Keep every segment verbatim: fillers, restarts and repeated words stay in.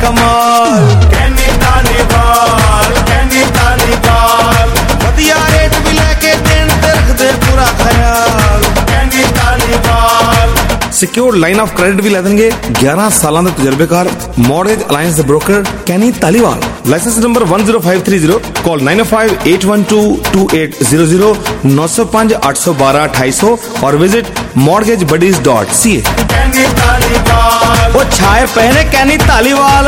कमाल। कैनी धालीवाल, कैनी धालीवाल, वधिया रेट भी लैके देण ते रखदे पूरा ख्याल। Kenny Dhaliwal secure line of credit भी लै देंगे। ग्यारह साल के तजर्बेकार mortgage alliance the broker Kenny Dhaliwal. Licence number one zero five three zero. Call nine five eight one two two eight zero zero, नौ सौ पांच आठ सौ बारह अठाई सौ और visit mortgage buddies dot C A. वो छाए पहने कैनी धालीवाल।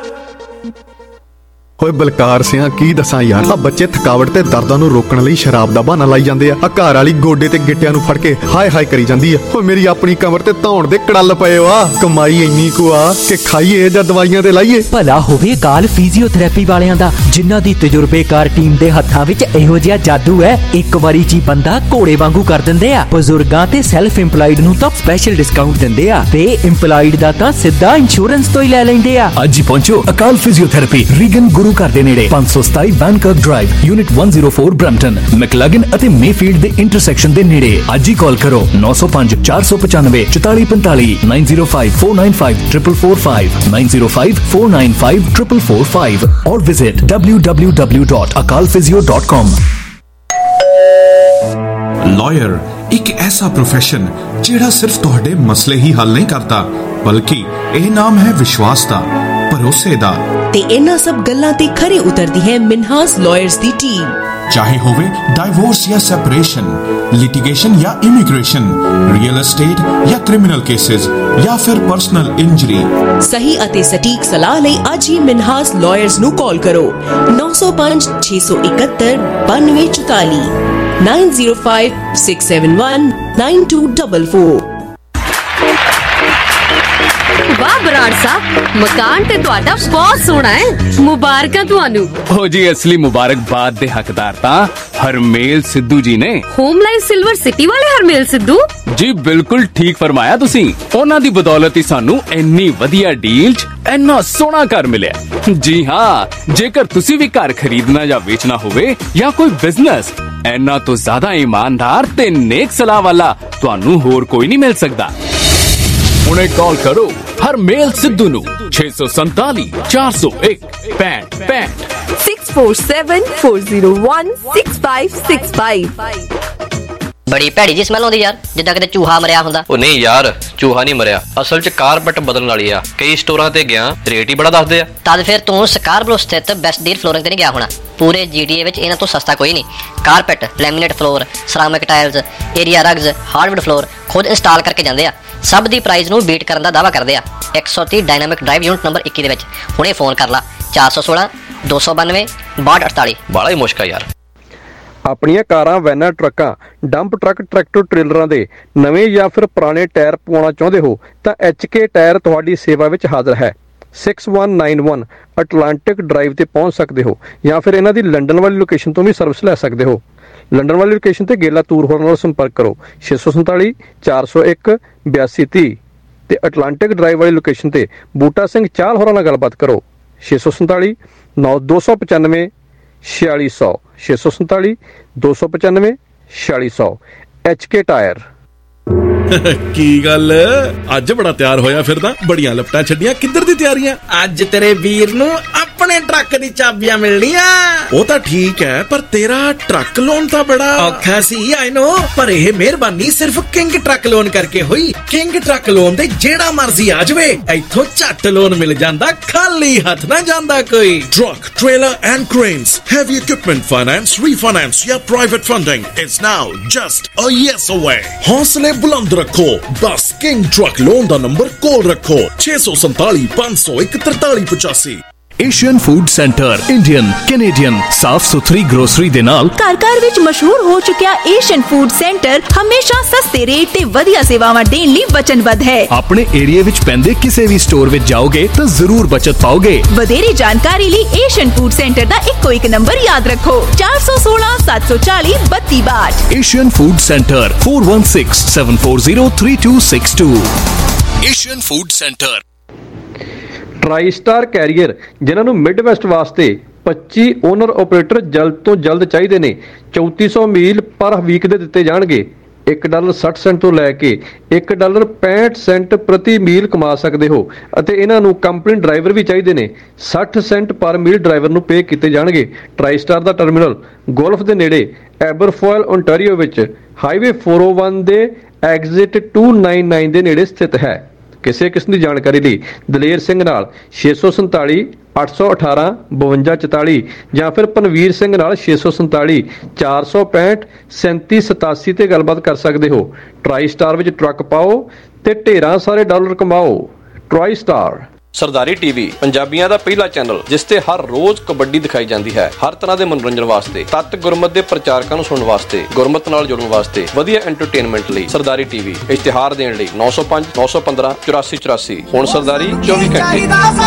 ਓਏ ਬਲਕਾਰ ਸਿਆਂ ਕੀ ਦੱਸਾਂ ਯਾਰ, ਆ ਬੱਚੇ ਥਕਾਵਟ ਤੇ ਦਰਦਾਂ ਨੂੰ ਰੋਕਣ ਲਈ ਸ਼ਰਾਬ ਦਾ ਬਹਾਨਾ ਲਾਈ ਜਾਂਦੇ ਆ। ਆ ਘਰ ਵਾਲੀ ਗੋਡੇ ਤੇ ਗਿੱਟਿਆਂ ਨੂੰ ਫੜ ਕੇ ਹਾਏ ਹਾਏ ਕਰੀ ਜਾਂਦੀ ਆ। ਓਏ ਮੇਰੀ ਆਪਣੀ ਕਮਰ ਤੇ ਧੌਣ ਦੇ ਕੜਲ ਪਏ ਆ। ਕਮਾਈ ਇੰਨੀ ਕੁ ਆ ਕਿ ਖਾਈਏ ਜਾਂ ਦਵਾਈਆਂ ਤੇ ਲਾਈਏ। ਭਲਾ ਹੋਵੇ ਕਾਲ ਫਿਜ਼ੀਓਥੈਰੇਪੀ ਵਾਲਿਆਂ ਦਾ, ਜਿਨ੍ਹਾਂ ਦੀ ਤਜਰਬੇਕਾਰ ਟੀਮ ਦੇ ਹੱਥਾਂ ਵਿੱਚ ਇਹੋ ਜਿਹਾ ਜਾਦੂ ਹੈ, ਇੱਕ ਵਾਰੀ ਜੀ ਬੰਦਾ ਘੋੜੇ ਵਾਂਗੂ ਕਰ ਦਿੰਦੇ ਆ। ਬਜ਼ੁਰਗਾਂ ਤੇ ਸੈਲਫ ਇੰਪਲਾਈਡ ਨੂੰ ਤਾਂ ਸਪੈਸ਼ਲ ਡਿਸਕਾਊਂਟ ਦਿੰਦੇ ਆ ਤੇ ਇੰਪਲਾਈਡ ਦਾ ਤਾਂ ਸਿੱਧਾ ਇੰਸ਼ੋਰੈਂਸ ਤੋਂ ਹੀ ਲੈ ਲੈਂਦੇ ਆ। ਅੱਜ ਹੀ ਪਹੁੰਚੋ ਅਕਾਲ ਫਿਜ਼ੀਓਥੈਰੇਪੀ, ਰੀਗਨ ਗੁਰੂ ਘਰ ਦੇ ਨੇੜੇ, ਪੰਜ ਸੌ ਸਤਾਈ ਬੈਂਕਕ ਡਰਾਈਵ, ਯੂਨਿਟ ਇੱਕ ਜ਼ੀਰੋ ਚਾਰ ਬ੍ਰੈਂਪਟਨ, ਮੈਕਲਗਨ ਅਤੇ ਮੇਫੀਲਡ ਦੇ ਇੰਟਰਸੈਕਸ਼ਨ ਦੇ ਨੇੜੇ। ਅੱਜ ਹੀ ਕਾਲ ਕਰੋ ਨੌ ਸੌ ਪੰਜ ਚਾਰ ਸੌ ਪਚਾਨਵੇਂ ਚੁਤਾਲੀ ਪੰਤਾਲੀ, nine zero five four nine five triple four five, nine zero five four nine five triple four five or visit w w w dot akal physio dot com। Lawyer ਇੱਕ ਐਸਾ ਪ੍ਰੋਫੈਸ਼ਨ ਜਿਹੜਾ ਸਿਰਫ ਤੁਹਾਡੇ ਮਸਲੇ ਹੀ ਹੱਲ ਨਹੀਂ ਕਰਦਾ, ਬਲਕਿ ਇਹ ਨਾਮ ਹੈ ਵਿਸ਼ਵਾਸ ਦਾ, ਭਰੋਸੇ ਦਾ। ਤੇ ਇਹਨਾਂ ਸਭ ਗੱਲਾਂ ਤੇ ਖਰੀ ਉਤਰਦੀ ਹੈ ਮਿਨਹਾਸ ਲਾਇਰਸ ਦੀ ਟੀਮ। ਚਾਹੇ ਹੋਵੇ ਡਾਈਵੋਰਸ ਜਾਂ ਸੈਪਰੇਸ਼ਨ, ਲਿਟੀਗੇਸ਼ਨ ਜਾਂ ਇਮੀਗ੍ਰੇਸ਼ਨ, ਰੀਅਲ ਐਸਟੇਟ ਜਾਂ ਕ੍ਰਿਮੀਨਲ ਕੇसेस ਜਾਂ ਫਿਰ ਪਰਸਨਲ ਇੰਜਰੀ, ਸਹੀ ਅਤੇ ਸਟੀਕ ਸਲਾਹ ਲਈ ਅੱਜ ਹੀ ਮਿਨਹਾਸ ਲਾਇਰਸ ਨੂੰ ਕਾਲ ਕਰੋ ਨੌ ਸੌ ਪੰਜ ਛੇ ਸੌ ਇਕਹੱਤਰ ਬਾਨਵੇਂ ਚੁਤਾਲੀ, nine zero five six seven one nine two double four. ਵਾਹ ਬਰਾੜ ਸਾਹਿਬ, ਮਕਾਨ ਤੇ ਤੁਹਾਡਾ ਬਹੁਤ ਸੋਹਣਾ ਹੈ, ਮੁਬਾਰਕਾਂ ਤੁਹਾਨੂੰ। ਹੋ ਜੀ, ਅਸਲੀ ਮੁਬਾਰਕਬਾਦ ਦੇ ਹੱਕਦਾਰ ਤਾਂ ਹਰਮੇਲ ਸਿੱਧੂ ਜੀ ਨੇ। ਹੋਮਲਾਈਨ ਸਿਲਵਰ ਸਿਟੀ ਵਾਲੇ ਹਰਮੇਲ ਸਿੱਧੂ ਜੀ, ਬਿਲਕੁਲ ਠੀਕ ਫਰਮਾਇਆ ਤੁਸੀਂ। ਉਹਨਾਂ ਦੀ ਬਦੌਲਤ ਹੀ ਸਾਨੂੰ ਇੰਨੀ ਵਧੀਆ ਡੀਲ 'ਚ ਇੰਨਾ ਸੋਹਣਾ ਘਰ ਮਿਲਿਆ। ਜੀ ਹਾਂ, ਜੇਕਰ ਤੁਸੀਂ ਵੀ ਘਰ ਖਰੀਦਣਾ ਜਾਂ ਵੇਚਣਾ ਹੋਵੇ ਜਾਂ ਕੋਈ ਬਿਜ਼ਨਸ, ਇੰਨਾ ਤੋਂ ਜ਼ਿਆਦਾ ਇਮਾਨਦਾਰ ਤੇ ਨੇਕ ਸਲਾਹ ਵਾਲਾ ਤੁਹਾਨੂੰ ਹੋਰ ਕੋਈ ਨਹੀਂ ਮਿਲ ਸਕਦਾ। ਹੁਣੇ ਕਾਲ ਕਰੋ ਹਰਮੇਲ ਸਿੱਧੂ ਨੂੰ ਛੇ ਸੌ ਸੰਤਾਲੀ ਚਾਰ ਸੌ ਇੱਕ ਪੈਂਹਠ ਪੈਂਹਠ, six four seven four zero one six five six five. ਬੜੀ ਭੈੜੀ ਜੀ ਸਮੈਲ ਆਉਂਦੀ ਯਾਰ, ਜਿੱਦਾਂ ਕਿਤੇ ਚੂਹਾ ਮਰਿਆ ਹੁੰਦਾ। ਉਹ ਨਹੀਂ ਯਾਰ, ਚੂਹਾ ਨਹੀਂ ਮਰਿਆ, ਅਸਲ 'ਚ ਕਾਰਪੈਟ ਬਦਲਣ ਵਾਲੀ ਆ। ਕਈ ਸਟੋਰਾਂ ਤੇ ਗਿਆ, ਰੇਟ ਹੀ ਬੜਾ ਦੱਸਦੇ ਆ। ਤਦ ਫਿਰ ਤੂੰ ਸਕਾਰਬਰੋ ਸਥਿਤ ਬੈਸਟ ਡੀਲ ਫਲੋਰਿੰਗ ਤੇ ਨਹੀਂ ਗਿਆ ਹੋਣਾ। ਪੂਰੇ ਜੀਟੀਏ ਵਿੱਚ ਇਹਨਾਂ ਤੋਂ ਸਸਤਾ ਕੋਈ ਨਹੀਂ। Carpet, laminate floor, ceramic tiles, area rugs, hardwood floor ਖੁਦ ਇੰਸਟਾਲ ਕਰਕੇ ਜਾਂਦੇ ਆ। ਸਭ ਦੀ ਪ੍ਰਾਈਸ ਨੂੰ ਬੀਟ ਕਰਨ ਦਾ ਦਾਅਵਾ ਕਰਦੇ ਆ। ਇੱਕ ਸੌ ਤੀਹ ਡਾਇਨਾਮਿਕ ਡਰਾਈਵ ਯੂਨਿਟ ਨੰਬਰ ਇੱਕੀ ਦੇ ਵਿੱਚ। ਹੁਣੇ ਫੋਨ ਕਰ ਲਾ ਚਾਰ ਸੌ ਸੋਲਾਂ ਦੋ ਸੌ ਬਾਨਵੇਂ ਬਾਹਠ ਅਠਤਾਲੀ। ਬਾਲਾ ਹੀ ਮੁਸ਼ਕਲ ਯਾਰ। ਆਪਣੀਆਂ ਕਾਰਾਂ, ਵੈਨਾਂ, ਟਰੱਕਾਂ, ਡੰਪ ਟਰੱਕ, ਟਰੈਕਟਰ ਟ੍ਰੇਲਰਾਂ ਦੇ ਨਵੇਂ ਜਾਂ ਫਿਰ ਪੁਰਾਣੇ ਟਾਇਰ ਪਵਾਉਣਾ ਚਾਹੁੰਦੇ ਹੋ ਤਾਂ ਐਚ ਕੇ ਟਾਇਰ ਤੁਹਾਡੀ ਸੇਵਾ ਵਿੱਚ ਹਾਜ਼ਰ ਹੈ। Six one nine one Atlantic drive ਤੇ ਪਹੁੰਚ ਸਕਦੇ ਹੋ ਜਾਂ ਫਿਰ ਇਹਨਾਂ ਦੀ ਲੰਡਨ ਵਾਲੀ ਲੋਕੇਸ਼ਨ ਤੋਂ ਵੀ ਸਰਵਿਸ ਲੈ ਸਕਦੇ ਹੋ। ਲੰਡਨ ਵਾਲੀ ਲੋਕੇਸ਼ਨ ਤੇ ਗੇਲਾ ਤੂਰ ਹੋਰਨ ਨਾਲ ਸੰਪਰਕ ਕਰੋ ਛੇ ਸੌ ਸੰਤਾਲੀ ਚਾਰ ਸੌ ਇੱਕ ਬਿਆਸੀ ਤੀਹ ਤੇ ਅਟਲਾਂਟਿਕ ਡਰਾਈਵ ਵਾਲੀ ਲੋਕੇਸ਼ਨ ਤੇ ਬੂਟਾ ਸਿੰਘ ਚਾਹਲ ਹੋਰਾਂ ਨਾਲ ਗੱਲਬਾਤ ਕਰੋ ਛੇ ਸੌ ਸੰਤਾਲੀ ਨੌ ਦੋ ਸੌ ਪਚਾਨਵੇਂ ਛਿਆਲੀ ਸੌ, ਛੇ ਸੌ ਸੰਤਾਲੀ ਦੋ ਸੌ ਪਚਾਨਵੇਂ ਛਿਆਲੀ ਸੌ। H K tyre. ਕੀ ਗੱਲ, ਅੱਜ ਬੜਾ ਤਿਆਰ ਹੋਇਆ ਫਿਰਦਾ, ਬੜੀਆਂ ਲਪਟਾਂ ਛੱਡੀਆਂ, ਕਿੱਧਰ ਦੀ ਤਿਆਰੀਆਂ? ਅੱਜ ਤੇਰੇ ਵੀਰ ਨੂੰ ਆਪਣੇ ਟਰੱਕ ਦੀ ਚਾਬੀਆਂ ਮਿਲਣੀਆਂ। ਉਹ ਤਾਂ ਠੀਕ ਹੈ, ਪਰ ਤੇਰਾ ਟਰੱਕ ਲੋਨ ਤਾਂ ਬੜਾ ਔਖਾ ਸੀ, ਆਈ ਨੋ, ਪਰ ਇਹ ਮਿਹਰਬਾਨੀ ਸਿਰਫ ਕਿੰਗ ਟਰੱਕ ਲੋਨ ਕਰਕੇ ਹੋਈ। ਕਿੰਗ ਟਰੱਕ ਲੋਨ ਦੇ ਜਿਹੜਾ ਮਰਜ਼ੀ ਆ ਜਾਵੇ, ਇੱਥੋਂ ਝੱਟ ਲੋਨ ਮਿਲ ਜਾਂਦਾ, ਖਾਲੀ ਹੱਥ ਨਾ ਜਾਂਦਾ ਕੋਈ। Truck, trailer and cranes, heavy equipment finance, refinance ਜਾਂ private funding is now just a yes away. ਹੌਸਲੇ ਬੁਲੰਦ ਰੱਖੋ, ਬਸ ਕਿੰਗ ਟਰੱਕ ਲੋਨ ਦਾ ਨੰਬਰ ਕੋਲ ਰੱਖੋ ਛੇ ਸੌ ਸੰਤਾਲੀ ਪੰਜ ਸੌ ਇੱਕ ਤਰਤਾਲੀ ਪਚਾਸੀ। Asian food centre, Indian, Canadian, ਸਾਫ਼ ਸੁਥਰੀ ਗਰੋਸਰੀ ਦੇ ਨਾਲ ਘਰ ਘਰ ਵਿੱਚ ਮਸ਼ਹੂਰ ਹੋ ਚੁੱਕਿਆ ਏਸ਼ੀਅਨ ਫੂਡ ਸੈਂਟਰ ਹਮੇਸ਼ਾ ਸਸਤੇ ਰੇਟ ਤੇ ਵਧੀਆ ਸੇਵਾਵਾਂ ਦੇਣ ਲਈ ਵਚਨਬੱਧ ਹੈ। ਆਪਣੇ ਏਰੀਆ ਵਿੱਚ ਪੈਂਦੇ ਕਿਸੇ ਵੀ ਸਟੋਰ ਵਿੱਚ ਜਾਓਗੇ ਤਾਂ ਜ਼ਰੂਰ ਬਚਤ ਪਾਓਗੇ। ਵਧੇਰੀ ਜਾਣਕਾਰੀ ਲਈ ਏਸ਼ੀਅਨ ਫੂਡ ਸੈਂਟਰ ਦਾ ਇੱਕੋ ਇੱਕ ਨੰਬਰ ਯਾਦ ਰੱਖੋ ਚਾਰ ਸੌ ਸੋਲਾਂ ਸੱਤ ਸੌ ਚਾਲੀ ਬੱਤੀ ਬਾਹਠ। Asian food centre four one six seven four zero three two six two. Asian food centre. Tri star carrier, ਜਿਨ੍ਹਾਂ ਨੂੰ ਮਿਡਵੈਸਟ ਵਾਸਤੇ ਪੱਚੀ ਓਨਰ ਆਪਰੇਟਰ ਜਲਦ ਤੋਂ ਜਲਦ ਚਾਹੀਦੇ ਨੇ, ਚੌਂਤੀ ਸੌ ਮੀਲ ਪਰ ਵੀਕ ਦੇ ਦਿੱਤੇ ਜਾਣਗੇ। ਇੱਕ ਡਾਲਰ ਸੱਠ ਸੈਂਟ ਤੋਂ ਲੈ ਕੇ ਇੱਕ ਡਾਲਰ ਪੈਂਹਠ ਸੈਂਟ ਪ੍ਰਤੀ ਮੀਲ ਕਮਾ ਸਕਦੇ ਹੋ ਅਤੇ ਇਹਨਾਂ ਨੂੰ ਕੰਪਨੀ ਡਰਾਈਵਰ ਵੀ ਚਾਹੀਦੇ ਨੇ। ਸੱਠ ਸੈਂਟ ਪਰ ਮੀਲ ਡਰਾਈਵਰ ਨੂੰ ਪੇ ਕੀਤੇ ਜਾਣਗੇ। ਟਰਾਈਸਟਾਰ ਦਾ ਟਰਮੀਨਲ ਗੋਲਫ ਦੇ ਨੇੜੇ ਐਬਰਫੋਇਲ ਓਨਟਾਰੀਓ ਵਿੱਚ ਹਾਈਵੇ ਚਾਰ ਸੌ ਇੱਕ ਦੇ ਐਗਜ਼ਿਟ ਦੋ ਸੌ ਨਿਨਆਨਵੇਂ ਦੇ ਨੇੜੇ ਸਥਿਤ ਹੈ। ਕਿਸੇ ਕਿਸਮ ਦੀ ਜਾਣਕਾਰੀ ਲਈ ਦਲੇਰ ਸਿੰਘ ਨਾਲ ਛੇ ਸੌ ਸੰਤਾਲੀ ਅੱਠ ਸੌ ਅਠਾਰਾਂ ਬਵੰਜਾ ਚੁਤਾਲੀ ਜਾਂ ਫਿਰ ਪਨਵੀਰ ਸਿੰਘ ਨਾਲ ਛੇ ਸੌ ਸੰਤਾਲੀ ਚਾਰ ਸੌ ਪੈਂਹਠ ਸੈਂਤੀ ਸਤਾਸੀ ਤੇ ਗੱਲਬਾਤ ਕਰ ਸਕਦੇ ਹੋ। ਟਰਾਈ ਸਟਾਰ ਵਿੱਚ ਟਰੱਕ ਪਾਓ ਤੇ ਢੇਰਾਂ ਸਾਰੇ ਡਾਲਰ ਕਮਾਓ। Tri star. ਸਰਦਾਰੀ ਟੀਵੀ ਪੰਜਾਬੀਆਂ ਦਾ ਪਹਿਲਾ ਚੈਨਲ ਜਿਸ ਤੇ ਹਰ ਰੋਜ਼ ਕਬੱਡੀ ਦਿਖਾਈ ਜਾਂਦੀ ਹੈ। ਹਰ ਤਰ੍ਹਾਂ ਦੇ ਮਨੋਰੰਜਨ ਵਾਸਤੇ, ਤੱਤ ਗੁਰਮਤ ਦੇ ਪ੍ਰਚਾਰਕਾਂ ਨੂੰ ਸੁਣਨ ਵਾਸਤੇ, ਗੁਰਮਤ ਨਾਲ ਜੁੜਨ ਵਾਸਤੇ, ਵਧੀਆ ਐਂਟਰਟੇਨਮੈਂਟ ਲਈ ਸਰਦਾਰੀ ਟੀਵੀ। ਇਸ਼ਤਿਹਾਰ ਦੇਣ ਲਈ ਨੌ ਸੌ ਪੰਜ ਨੌ ਸੌ ਪੰਦਰਾਂ ਚੁਰਾਸੀ ਚੁਰਾਸੀ। ਹੁਣ ਸਰਦਾਰੀ ਚੌਵੀ ਘੰਟੇ।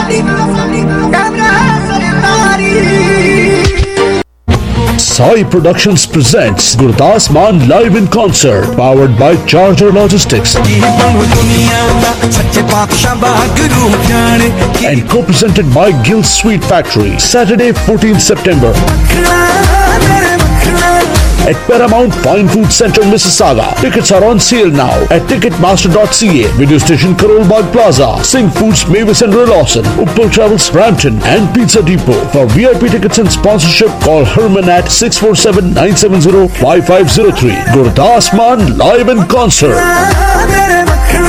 Sai Productions presents Gurdas Maan live in concert, powered by Charger Logistics and co-presented by Gill Sweet Factory. Saturday, fourteenth September at Paramount Fine Food Center, Mississauga. Tickets are on sale now at ticketmaster dot c a, video station Karol Bagh Plaza, Singh Foods, Mavis and Roy Lawson, Uppal Travels Brampton and Pizza Depot. For V I P tickets and sponsorship, call Herman at six four seven nine seven zero five five zero three. Gurdas Maan live in concert.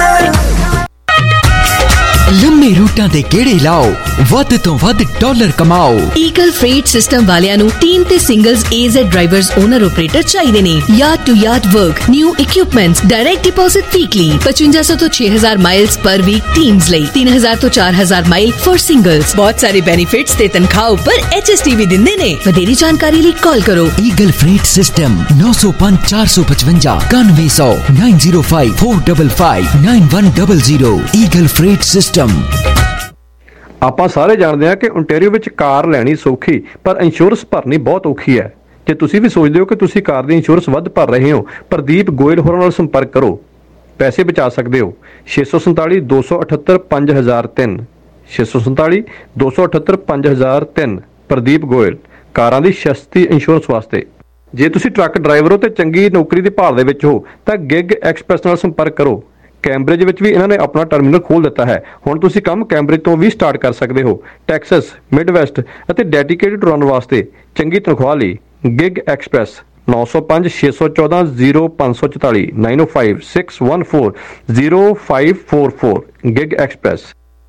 ਲੰਮੇ ਰੂਟਾਂ ਦੇ ਗੇੜੇ ਲਾਓ, ਵੱਧ ਤੋਂ ਵੱਧ dollar ਕਮਾਓ। Eagle freight system ਵਾਲਿਆਂ ਨੂੰ ਟੀਮ ਤੇ singles AZ drivers owner operator ਚਾਹੀਦੇ ਨੇ। Yard to yard work, new equipments, direct deposit weekly, ਪਚਵੰਜਾ ਸੌ ਤੋਂ ਛੇ ਹਜ਼ਾਰ ਮਾਈਲਸ ਪਰ ਵੀਕ ਟੀਮਸ ਲਈ, ਤਿੰਨ ਹਜ਼ਾਰ ਤੋਂ ਚਾਰ ਹਜ਼ਾਰ ਮਾਈਲ ਫॉर ਸਿੰਗਲਸ। ਬਹੁਤ ਸਾਰੇ ਬੈਨੀਫਿਟਸ ਤੇ ਤਨਖਾਹ ਉੱਪਰ ਐਚ ਐਸ ਟੀ ਵੀ ਦਿੰਦੇ ਨੇ। ਵਧੇਰੀ ਜਾਣਕਾਰੀ ਲਈ ਕਾਲ ਕਰੋ। ਈਗਲ ਫreight ਸਿਸਟਮ ਨੌ ਸੌ ਪੰਜ ਚਾਰ ਸੌ ਪਚਵੰਜਾ ਇਕਾਨਵੇਂ ਸੌ ਨੌ ਜ਼ੀਰੋ ਪੰਜ ਚਾਰ ਪੰਜ ਪੰਜ ਨੌ ਇੱਕ zero zero. Eagle freight system. ਆਪਾਂ ਸਾਰੇ ਜਾਣਦੇ ਹਾਂ ਕਿ ਓਨਟਾਰੀਓ ਵਿੱਚ ਕਾਰ ਲੈਣੀ ਸੌਖੀ ਪਰ ਇੰਸ਼ੋਰੈਂਸ ਭਰਨੀ ਬਹੁਤ ਔਖੀ ਹੈ। ਜੇ ਤੁਸੀਂ ਵੀ ਸੋਚਦੇ ਹੋ ਕਿ ਤੁਸੀਂ ਕਾਰ ਦੀ ਇੰਸ਼ੋਰੈਂਸ ਵੱਧ ਭਰ ਰਹੇ ਹੋ, ਪ੍ਰਦੀਪ ਗੋਇਲ ਹੋਰਾਂ ਨਾਲ ਸੰਪਰਕ ਕਰੋ, ਪੈਸੇ ਬਚਾ ਸਕਦੇ ਹੋ। ਛੇ ਸੌ ਸੰਤਾਲੀ ਦੋ ਸੌ ਅਠੱਤਰ ਪੰਜ ਹਜ਼ਾਰ ਤਿੰਨ ਛੇ ਸੌ ਸੰਤਾਲੀ ਦੋ ਸੌ ਅਠੱਤਰ ਪੰਜ ਹਜ਼ਾਰ ਤਿੰਨ। ਪ੍ਰਦੀਪ ਗੋਇਲ, ਕਾਰਾਂ ਦੀ ਸਸਤੀ ਇੰਸ਼ੋਰੈਂਸ ਵਾਸਤੇ। ਜੇ ਤੁਸੀਂ ਟਰੱਕ ਡਰਾਈਵਰ ਹੋ ਤੇ ਚੰਗੀ ਨੌਕਰੀ ਦੀ ਭਾਲ ਦੇ ਵਿੱਚ ਹੋ ਤਾਂ ਗਿਗ ਐਕਸਪ੍ਰੈਸ ਨਾਲ ਸੰਪਰਕ ਕਰੋ। ਕੈਂਬਰਿਜ ਵਿੱਚ ਵੀ ਇਹਨਾਂ ਨੇ ਆਪਣਾ ਟਰਮੀਨਲ ਖੋਲ੍ਹ ਦਿੱਤਾ ਹੈ। ਹੁਣ ਤੁਸੀਂ ਕੰਮ ਕੈਂਬਰਿਜ ਤੋਂ ਵੀ ਸਟਾਰਟ ਕਰ ਸਕਦੇ ਹੋ। ਟੈਕਸਸ, ਮਿਡਵੈਸਟ ਅਤੇ ਡੈਡੀਕੇਟਡ ਰਨ ਵਾਸਤੇ ਚੰਗੀ ਤਨਖਾਹ ਲਈ ਗਿਗ ਐਕਸਪ੍ਰੈਸ ਨੌ ਸੌ ਪੰਜ ਛੇ ਸੌ ਚੌਦਾਂ ਜ਼ੀਰੋ ਪੰਜ ਸੌ ਚੁਤਾਲੀ nine O five six one four zero five four four. Gig express.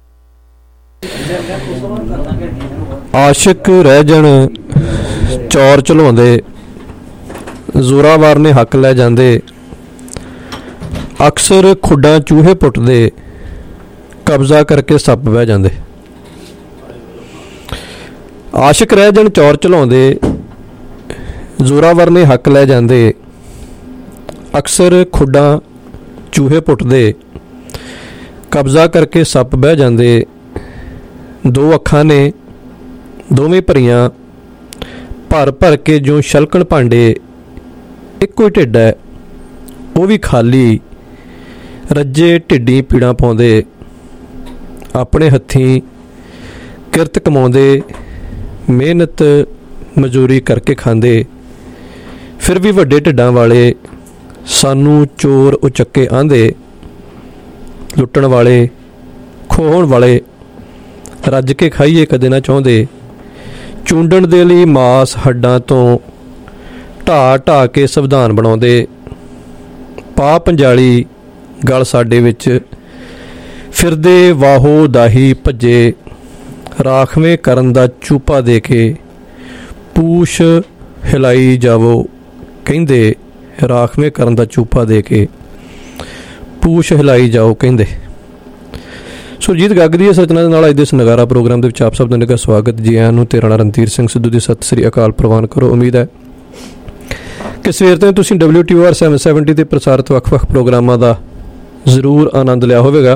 ਆਸ਼ਿਕ ਰਹਿ ਜਾਣ ਚੌਰ ਚਲਾਉਂਦੇ, ਜ਼ੋਰਾਵਰ ਨੇ ਹੱਕ ਲੈ ਜਾਂਦੇ, ਅਕਸਰ ਖੁੱਡਾਂ ਚੂਹੇ ਪੁੱਟਦੇ, ਕਬਜ਼ਾ ਕਰਕੇ ਸੱਪ ਬਹਿ ਜਾਂਦੇ। ਆਸ਼ਿਕ ਰਹਿ ਜਾਣ ਚੌਰ ਚਲਾਉਂਦੇ, ਜ਼ੋਰਾਵਰ ਨੇ ਹੱਕ ਲੈ ਜਾਂਦੇ, ਅਕਸਰ ਖੁੱਡਾਂ ਚੂਹੇ ਪੁੱਟਦੇ, ਕਬਜ਼ਾ ਕਰਕੇ ਸੱਪ ਬਹਿ ਜਾਂਦੇ। ਦੋ ਅੱਖਾਂ ਨੇ ਦੋਵੇਂ ਭਰੀਆਂ, ਭਰ ਭਰ ਕੇ ਜੋ ਛਲਕਣ ਭਾਂਡੇ, ਇੱਕੋ ਹੀ ਢਿੱਡ ਹੈ ਉਹ ਵੀ ਖਾਲੀ, ਰੱਜੇ ਢਿੱਡੀ ਪੀੜਾਂ ਪਾਉਂਦੇ, ਆਪਣੇ ਹੱਥੀਂ ਕਿਰਤ ਕਮਾਉਂਦੇ, ਮਿਹਨਤ ਮਜ਼ਦੂਰੀ ਕਰਕੇ ਖਾਂਦੇ, ਫਿਰ ਵੀ ਵੱਡੇ ਢਿੱਡਾਂ ਵਾਲੇ ਸਾਨੂੰ ਚੋਰ ਉਚੱਕੇ ਆਂਦੇ, ਲੁੱਟਣ ਵਾਲੇ, ਖੋਹਣ ਵਾਲੇ, ਰੱਜ ਕੇ ਖਾਈਏ ਕਦੇ ਨਾ ਚਾਹੁੰਦੇ, ਚੂੰਡਣ ਦੇ ਲਈ ਮਾਸ ਹੱਡਾਂ ਤੋਂ ਢਾਹ ਢਾਹ ਕੇ ਸੰਵਿਧਾਨ ਬਣਾਉਂਦੇ, ਪਾ ਪੰਜਾਲੀ ਗਲ ਸਾਡੇ ਵਿੱਚ ਫਿਰਦੇ, ਵਾਹੋ ਦਾਹੀ ਭੱਜੇ, ਰਾਖਵੇਂ ਕਰਨ ਦਾ ਚੂਪਾ ਦੇ ਕੇ, ਪੂਛ ਹਿਲਾਈ ਜਾਵੋ ਕਹਿੰਦੇ, ਰਾਖਵੇਂ ਕਰਨ ਦਾ ਚੂਪਾ ਦੇ ਕੇ ਪੂਛ ਹਿਲਾਈ ਜਾਓ ਕਹਿੰਦੇ। ਸੁਰਜੀਤ ਗੱਗ ਦੀ ਇਸ ਰਚਨਾ ਦੇ ਨਾਲ ਅੱਜ ਦੇ ਇਸ ਨਗਾਰਾ ਪ੍ਰੋਗਰਾਮ ਦੇ ਵਿੱਚ ਆਪ ਸਭ ਦਾ ਨਿੱਘਾ ਸਵਾਗਤ। ਜੀ ਆਇਆਂ ਨੂੰ। ਤੇਰਾ ਨਾਂ ਰਣਧੀਰ ਸਿੰਘ ਸਿੱਧੂ ਦੀ ਸਤਿ ਸ੍ਰੀ ਅਕਾਲ ਪ੍ਰਵਾਨ ਕਰੋ। ਉਮੀਦ ਹੈ ਕਿ ਸਵੇਰ ਤੋਂ ਤੁਸੀਂ W T O R seven seventy 'ਤੇ ਪ੍ਰਸਾਰਿਤ ਵੱਖ ਵੱਖ ਪ੍ਰੋਗਰਾਮਾਂ ਦਾ ਜ਼ਰੂਰ ਆਨੰਦ ਲਿਆ ਹੋਵੇਗਾ।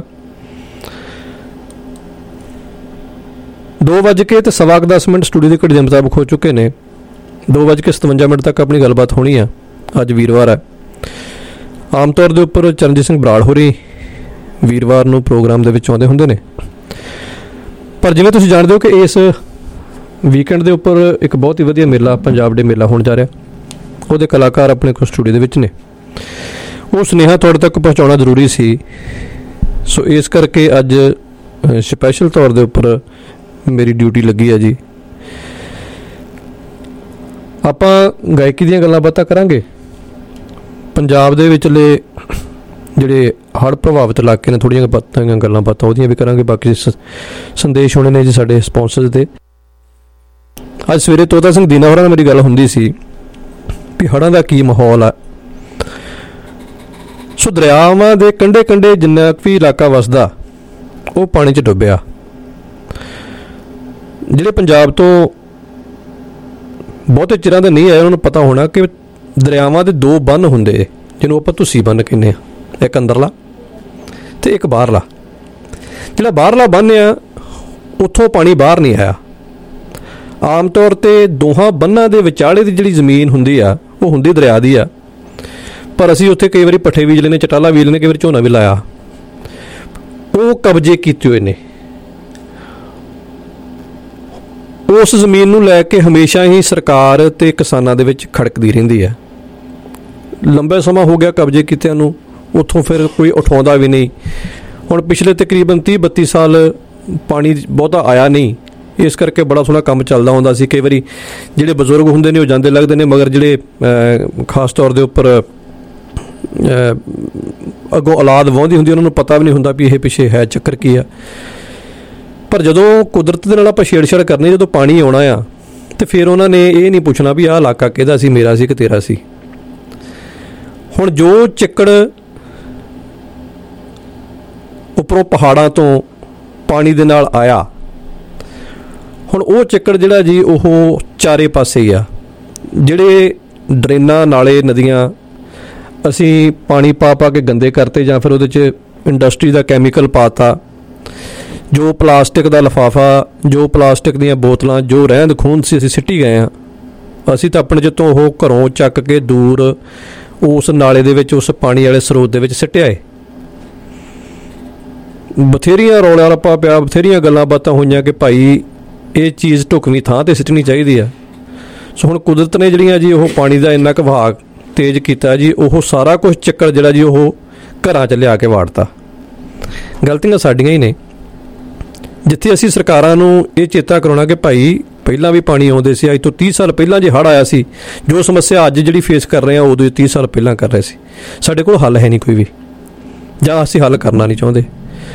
ਦੋ ਵੱਜ ਕੇ ਤੇ ਸਵਾ ਕੁ ਦਸ ਮਿੰਟ ਸਟੂਡੀਓ ਦੀ ਘੜੀ ਦੇ ਮੁਤਾਬਕ ਹੋ ਚੁੱਕੇ ਨੇ। ਦੋ ਵੱਜ ਕੇ ਸਤਵੰਜਾ ਮਿੰਟ ਤੱਕ ਆਪਣੀ ਗੱਲਬਾਤ ਹੋਣੀ ਆ। ਅੱਜ ਵੀਰਵਾਰ ਹੈ। ਆਮ ਤੌਰ ਦੇ ਉੱਪਰ ਚਰਨਜੀਤ ਸਿੰਘ ਬਰਾੜ ਹੋਰੀ ਵੀਰਵਾਰ ਨੂੰ ਪ੍ਰੋਗਰਾਮ ਦੇ ਵਿੱਚ ਆਉਂਦੇ ਹੁੰਦੇ ਨੇ, ਪਰ ਜਿਵੇਂ ਤੁਸੀਂ ਜਾਣਦੇ ਹੋ ਕਿ ਇਸ ਵੀਕਐਂਡ ਦੇ ਉੱਪਰ ਇੱਕ ਬਹੁਤ ਹੀ ਵਧੀਆ ਮੇਲਾ, ਪੰਜਾਬ ਡੇ ਮੇਲਾ ਹੋਣ ਜਾ ਰਿਹਾ। ਉਹਦੇ ਕਲਾਕਾਰ ਆਪਣੇ ਕੋਲ ਸਟੂਡੀਓ ਦੇ ਵਿੱਚ ਨੇ। ਉਹ ਸੁਨੇਹਾ ਤੁਹਾਡੇ ਤੱਕ ਪਹੁੰਚਾਉਣਾ ਜ਼ਰੂਰੀ ਸੀ। ਸੋ ਇਸ ਕਰਕੇ ਅੱਜ ਸਪੈਸ਼ਲ ਤੌਰ ਦੇ ਉੱਪਰ ਮੇਰੀ ਡਿਊਟੀ ਲੱਗੀ ਹੈ ਜੀ। ਆਪਾਂ ਗਾਇਕੀ ਦੀਆਂ ਗੱਲਾਂ ਬਾਤਾਂ ਕਰਾਂਗੇ। ਪੰਜਾਬ ਦੇ ਵਿਚਲੇ ਜਿਹੜੇ ਹੜ੍ਹ ਪ੍ਰਭਾਵਿਤ ਇਲਾਕੇ ਨੇ, ਥੋੜ੍ਹੀਆਂ ਬਾਤਾਂ ਗੱਲਾਂ ਬਾਤਾਂ ਉਹਦੀਆਂ ਵੀ ਕਰਾਂਗੇ। ਬਾਕੀ ਸੰਦੇਸ਼ ਹੋਣੇ ਨੇ ਜੀ ਸਾਡੇ ਸਪੌਂਸਰਸ ਦੇ। ਅੱਜ ਸਵੇਰੇ ਤੋਤਾ ਸਿੰਘ ਦੀਨਾ ਹੋਰਾਂ ਨਾਲ ਮੇਰੀ ਗੱਲ ਹੁੰਦੀ ਸੀ ਵੀ ਹੜ੍ਹਾਂ ਦਾ ਕੀ ਮਾਹੌਲ ਆ। ਸੋ ਦਰਿਆਵਾਂ ਦੇ ਕੰਢੇ ਕੰਢੇ ਜਿੰਨਾ ਵੀ ਇਲਾਕਾ ਵਸਦਾ ਉਹ ਪਾਣੀ 'ਚ ਡੁੱਬਿਆ। ਜਿਹੜੇ ਪੰਜਾਬ ਤੋਂ ਬਹੁਤੇ ਚਿਰਾਂ ਦੇ ਨਹੀਂ ਆਏ ਉਹਨਾਂ ਨੂੰ ਪਤਾ ਹੋਣਾ ਕਿ ਦਰਿਆਵਾਂ ਦੇ ਦੋ ਬੰਨ੍ਹ ਹੁੰਦੇ ਜਿਹਨੂੰ ਆਪਾਂ ਤੁਸੀਂ ਬੰਨ੍ਹ ਕਹਿੰਦੇ ਹਾਂ, ਇੱਕ ਅੰਦਰਲਾ ਤੇ ਇੱਕ ਬਾਹਰਲਾ। ਜਿਹੜਾ ਬਾਹਰਲਾ ਬੰਨ੍ਹ ਆ ਉੱਥੋਂ ਪਾਣੀ ਬਾਹਰ ਨਹੀਂ ਆਇਆ। ਆਮ ਤੌਰ 'ਤੇ ਦੋਹਾਂ ਬੰਨ੍ਹਾਂ ਦੇ ਵਿਚਾਲੇ ਦੀ ਜਿਹੜੀ ਜ਼ਮੀਨ ਹੁੰਦੀ ਆ ਉਹ ਹੁੰਦੀ ਦਰਿਆ ਦੀ ਆ, ਪਰ ਅਸੀਂ ਉੱਥੇ ਕਈ ਵਾਰੀ ਪੱਠੇ ਬੀਜ ਲੈਂਦੇ, ਚਟਾਲਾ ਬੀਜ ਲੈਂਦੇ, ਕਈ ਵਾਰੀ ਝੋਨਾ ਵੀ ਲਾਇਆ। ਉਹ ਕਬਜ਼ੇ ਕੀਤੇ ਹੋਏ ਨੇ। ਉਸ ਜ਼ਮੀਨ ਨੂੰ ਲੈ ਕੇ ਹਮੇਸ਼ਾ ਹੀ ਸਰਕਾਰ ਤੇ ਕਿਸਾਨਾਂ ਦੇ ਵਿੱਚ ਖੜਕਦੀ ਰਹਿੰਦੀ ਹੈ। ਲੰਬਾ ਸਮਾਂ ਹੋ ਗਿਆ ਕਬਜ਼ੇ ਕੀਤਿਆਂ ਨੂੰ, ਉੱਥੋਂ ਫਿਰ ਕੋਈ ਉਠਾਉਂਦਾ ਵੀ ਨਹੀਂ। ਹੁਣ ਪਿਛਲੇ ਤਕਰੀਬਨ ਤੀਹ ਬੱਤੀ ਸਾਲ ਪਾਣੀ ਬਹੁਤਾ ਆਇਆ ਨਹੀਂ, ਇਸ ਕਰਕੇ ਬੜਾ ਸੋਹਣਾ ਕੰਮ ਚੱਲਦਾ ਹੁੰਦਾ ਸੀ। ਕਈ ਵਾਰੀ ਜਿਹੜੇ ਬਜ਼ੁਰਗ ਹੁੰਦੇ ਨੇ ਉਹ ਜਾਂਦੇ ਲੱਗਦੇ ਨੇ, ਮਗਰ ਜਿਹੜੇ ਖਾਸ ਤੌਰ ਦੇ ਉੱਪਰ ਅੱਗੋਂ ਔਲਾਦ ਵਾਹੁੰਦੀ ਹੁੰਦੀ ਉਹਨਾਂ ਨੂੰ ਪਤਾ ਵੀ ਨਹੀਂ ਹੁੰਦਾ ਵੀ ਇਹ ਪਿੱਛੇ ਹੈ ਚੱਕਰ ਕੀ ਆ। ਪਰ ਜਦੋਂ ਕੁਦਰਤ ਦੇ ਨਾਲ ਆਪਾਂ ਛੇੜਛਾੜ ਕਰਨੀ, ਜਦੋਂ ਪਾਣੀ ਆਉਣਾ ਆ ਤੇ ਫਿਰ ਉਹਨਾਂ ਨੇ ਇਹ ਨਹੀਂ ਪੁੱਛਣਾ ਵੀ ਆਹ ਇਲਾਕਾ ਕਿਹਦਾ ਸੀ, ਮੇਰਾ ਸੀ ਕਿ ਤੇਰਾ ਸੀ। ਹੁਣ ਜੋ ਚਿੱਕੜ ਉੱਪਰੋਂ ਪਹਾੜਾਂ ਤੋਂ ਪਾਣੀ ਦੇ ਨਾਲ ਆਇਆ, ਹੁਣ ਉਹ ਚਿੱਕੜ ਜਿਹੜਾ ਜੀ ਉਹ ਚਾਰੇ ਪਾਸੇ ਹੀ ਆ। ਜਿਹੜੇ ਡਰੇਨਾਂ, ਨਾਲੇ, ਨਦੀਆਂ ਅਸੀਂ ਪਾਣੀ ਪਾ ਪਾ ਕੇ ਗੰਦੇ ਕਰਤੇ ਜਾਂ ਫਿਰ ਉਹਦੇ 'ਚ ਇੰਡਸਟਰੀ ਦਾ ਕੈਮੀਕਲ ਪਾਤਾ। ਜੋ ਪਲਾਸਟਿਕ ਦਾ ਲਿਫਾਫਾ, ਜੋ ਪਲਾਸਟਿਕ ਦੀਆਂ ਬੋਤਲਾਂ, ਜੋ ਰਹਿੰਦ ਖੂੰਹਦ ਸੀ ਅਸੀਂ ਸਿੱਟੀ ਗਏ ਹਾਂ। ਅਸੀਂ ਤਾਂ ਆਪਣੇ ਜਿੱਤੋਂ ਉਹ ਘਰੋਂ ਚੱਕ ਕੇ ਦੂਰ ਉਸ ਨਾਲੇ ਦੇ ਵਿੱਚ, ਉਸ ਪਾਣੀ ਵਾਲੇ ਸਰੋਤ ਦੇ ਵਿੱਚ ਸਿੱਟਿਆ ਏ। ਬਥੇਰੀਆਂ ਰੌਲਾ ਰੱਪਾ ਪਿਆ, ਬਥੇਰੀਆਂ ਗੱਲਾਂ ਬਾਤਾਂ ਹੋਈਆਂ ਕਿ ਭਾਈ ਇਹ ਚੀਜ਼ ਢੁਕਵੀਂ ਥਾਂ 'ਤੇ ਸਿੱਟਣੀ ਚਾਹੀਦੀ ਆ। ਸੋ ਹੁਣ ਕੁਦਰਤ ਨੇ ਜਿਹੜੀਆਂ ਜੀ ਉਹ ਪਾਣੀ ਦਾ ਇੰਨਾ ਕੁ ਵਹਾਅ ਤੇਜ਼ ਕੀਤਾ ਜੀ, ਉਹ ਸਾਰਾ ਕੁਛ ਚੱਕਰ ਜਿਹੜਾ ਜੀ ਉਹ ਘਰਾਂ 'ਚ ਲਿਆ ਕੇ ਵਾੜਤਾ। ਗਲਤੀਆਂ ਸਾਡੀਆਂ ਹੀ ਨੇ। ਜਿੱਥੇ ਅਸੀਂ ਸਰਕਾਰਾਂ ਨੂੰ ਇਹ ਚੇਤਾ ਕਰਾਉਣਾ ਕਿ ਭਾਈ ਪਹਿਲਾਂ ਵੀ ਪਾਣੀ ਆਉਂਦੇ ਸੀ, ਅੱਜ ਤੋਂ ਤੀਹ ਸਾਲ ਪਹਿਲਾਂ ਜੇ ਹੜ੍ਹ ਆਇਆ ਸੀ, ਜੋ ਸਮੱਸਿਆ ਅੱਜ ਜਿਹੜੀ ਫੇਸ ਕਰ ਰਹੇ ਹਾਂ ਉਦੋਂ ਤੀਹ ਸਾਲ ਪਹਿਲਾਂ ਕਰ ਰਹੇ ਸੀ। ਸਾਡੇ ਕੋਲ ਹੱਲ ਹੈ ਨਹੀਂ ਕੋਈ ਵੀ, ਜਾਂ ਅਸੀਂ ਹੱਲ ਕਰਨਾ ਨਹੀਂ ਚਾਹੁੰਦੇ।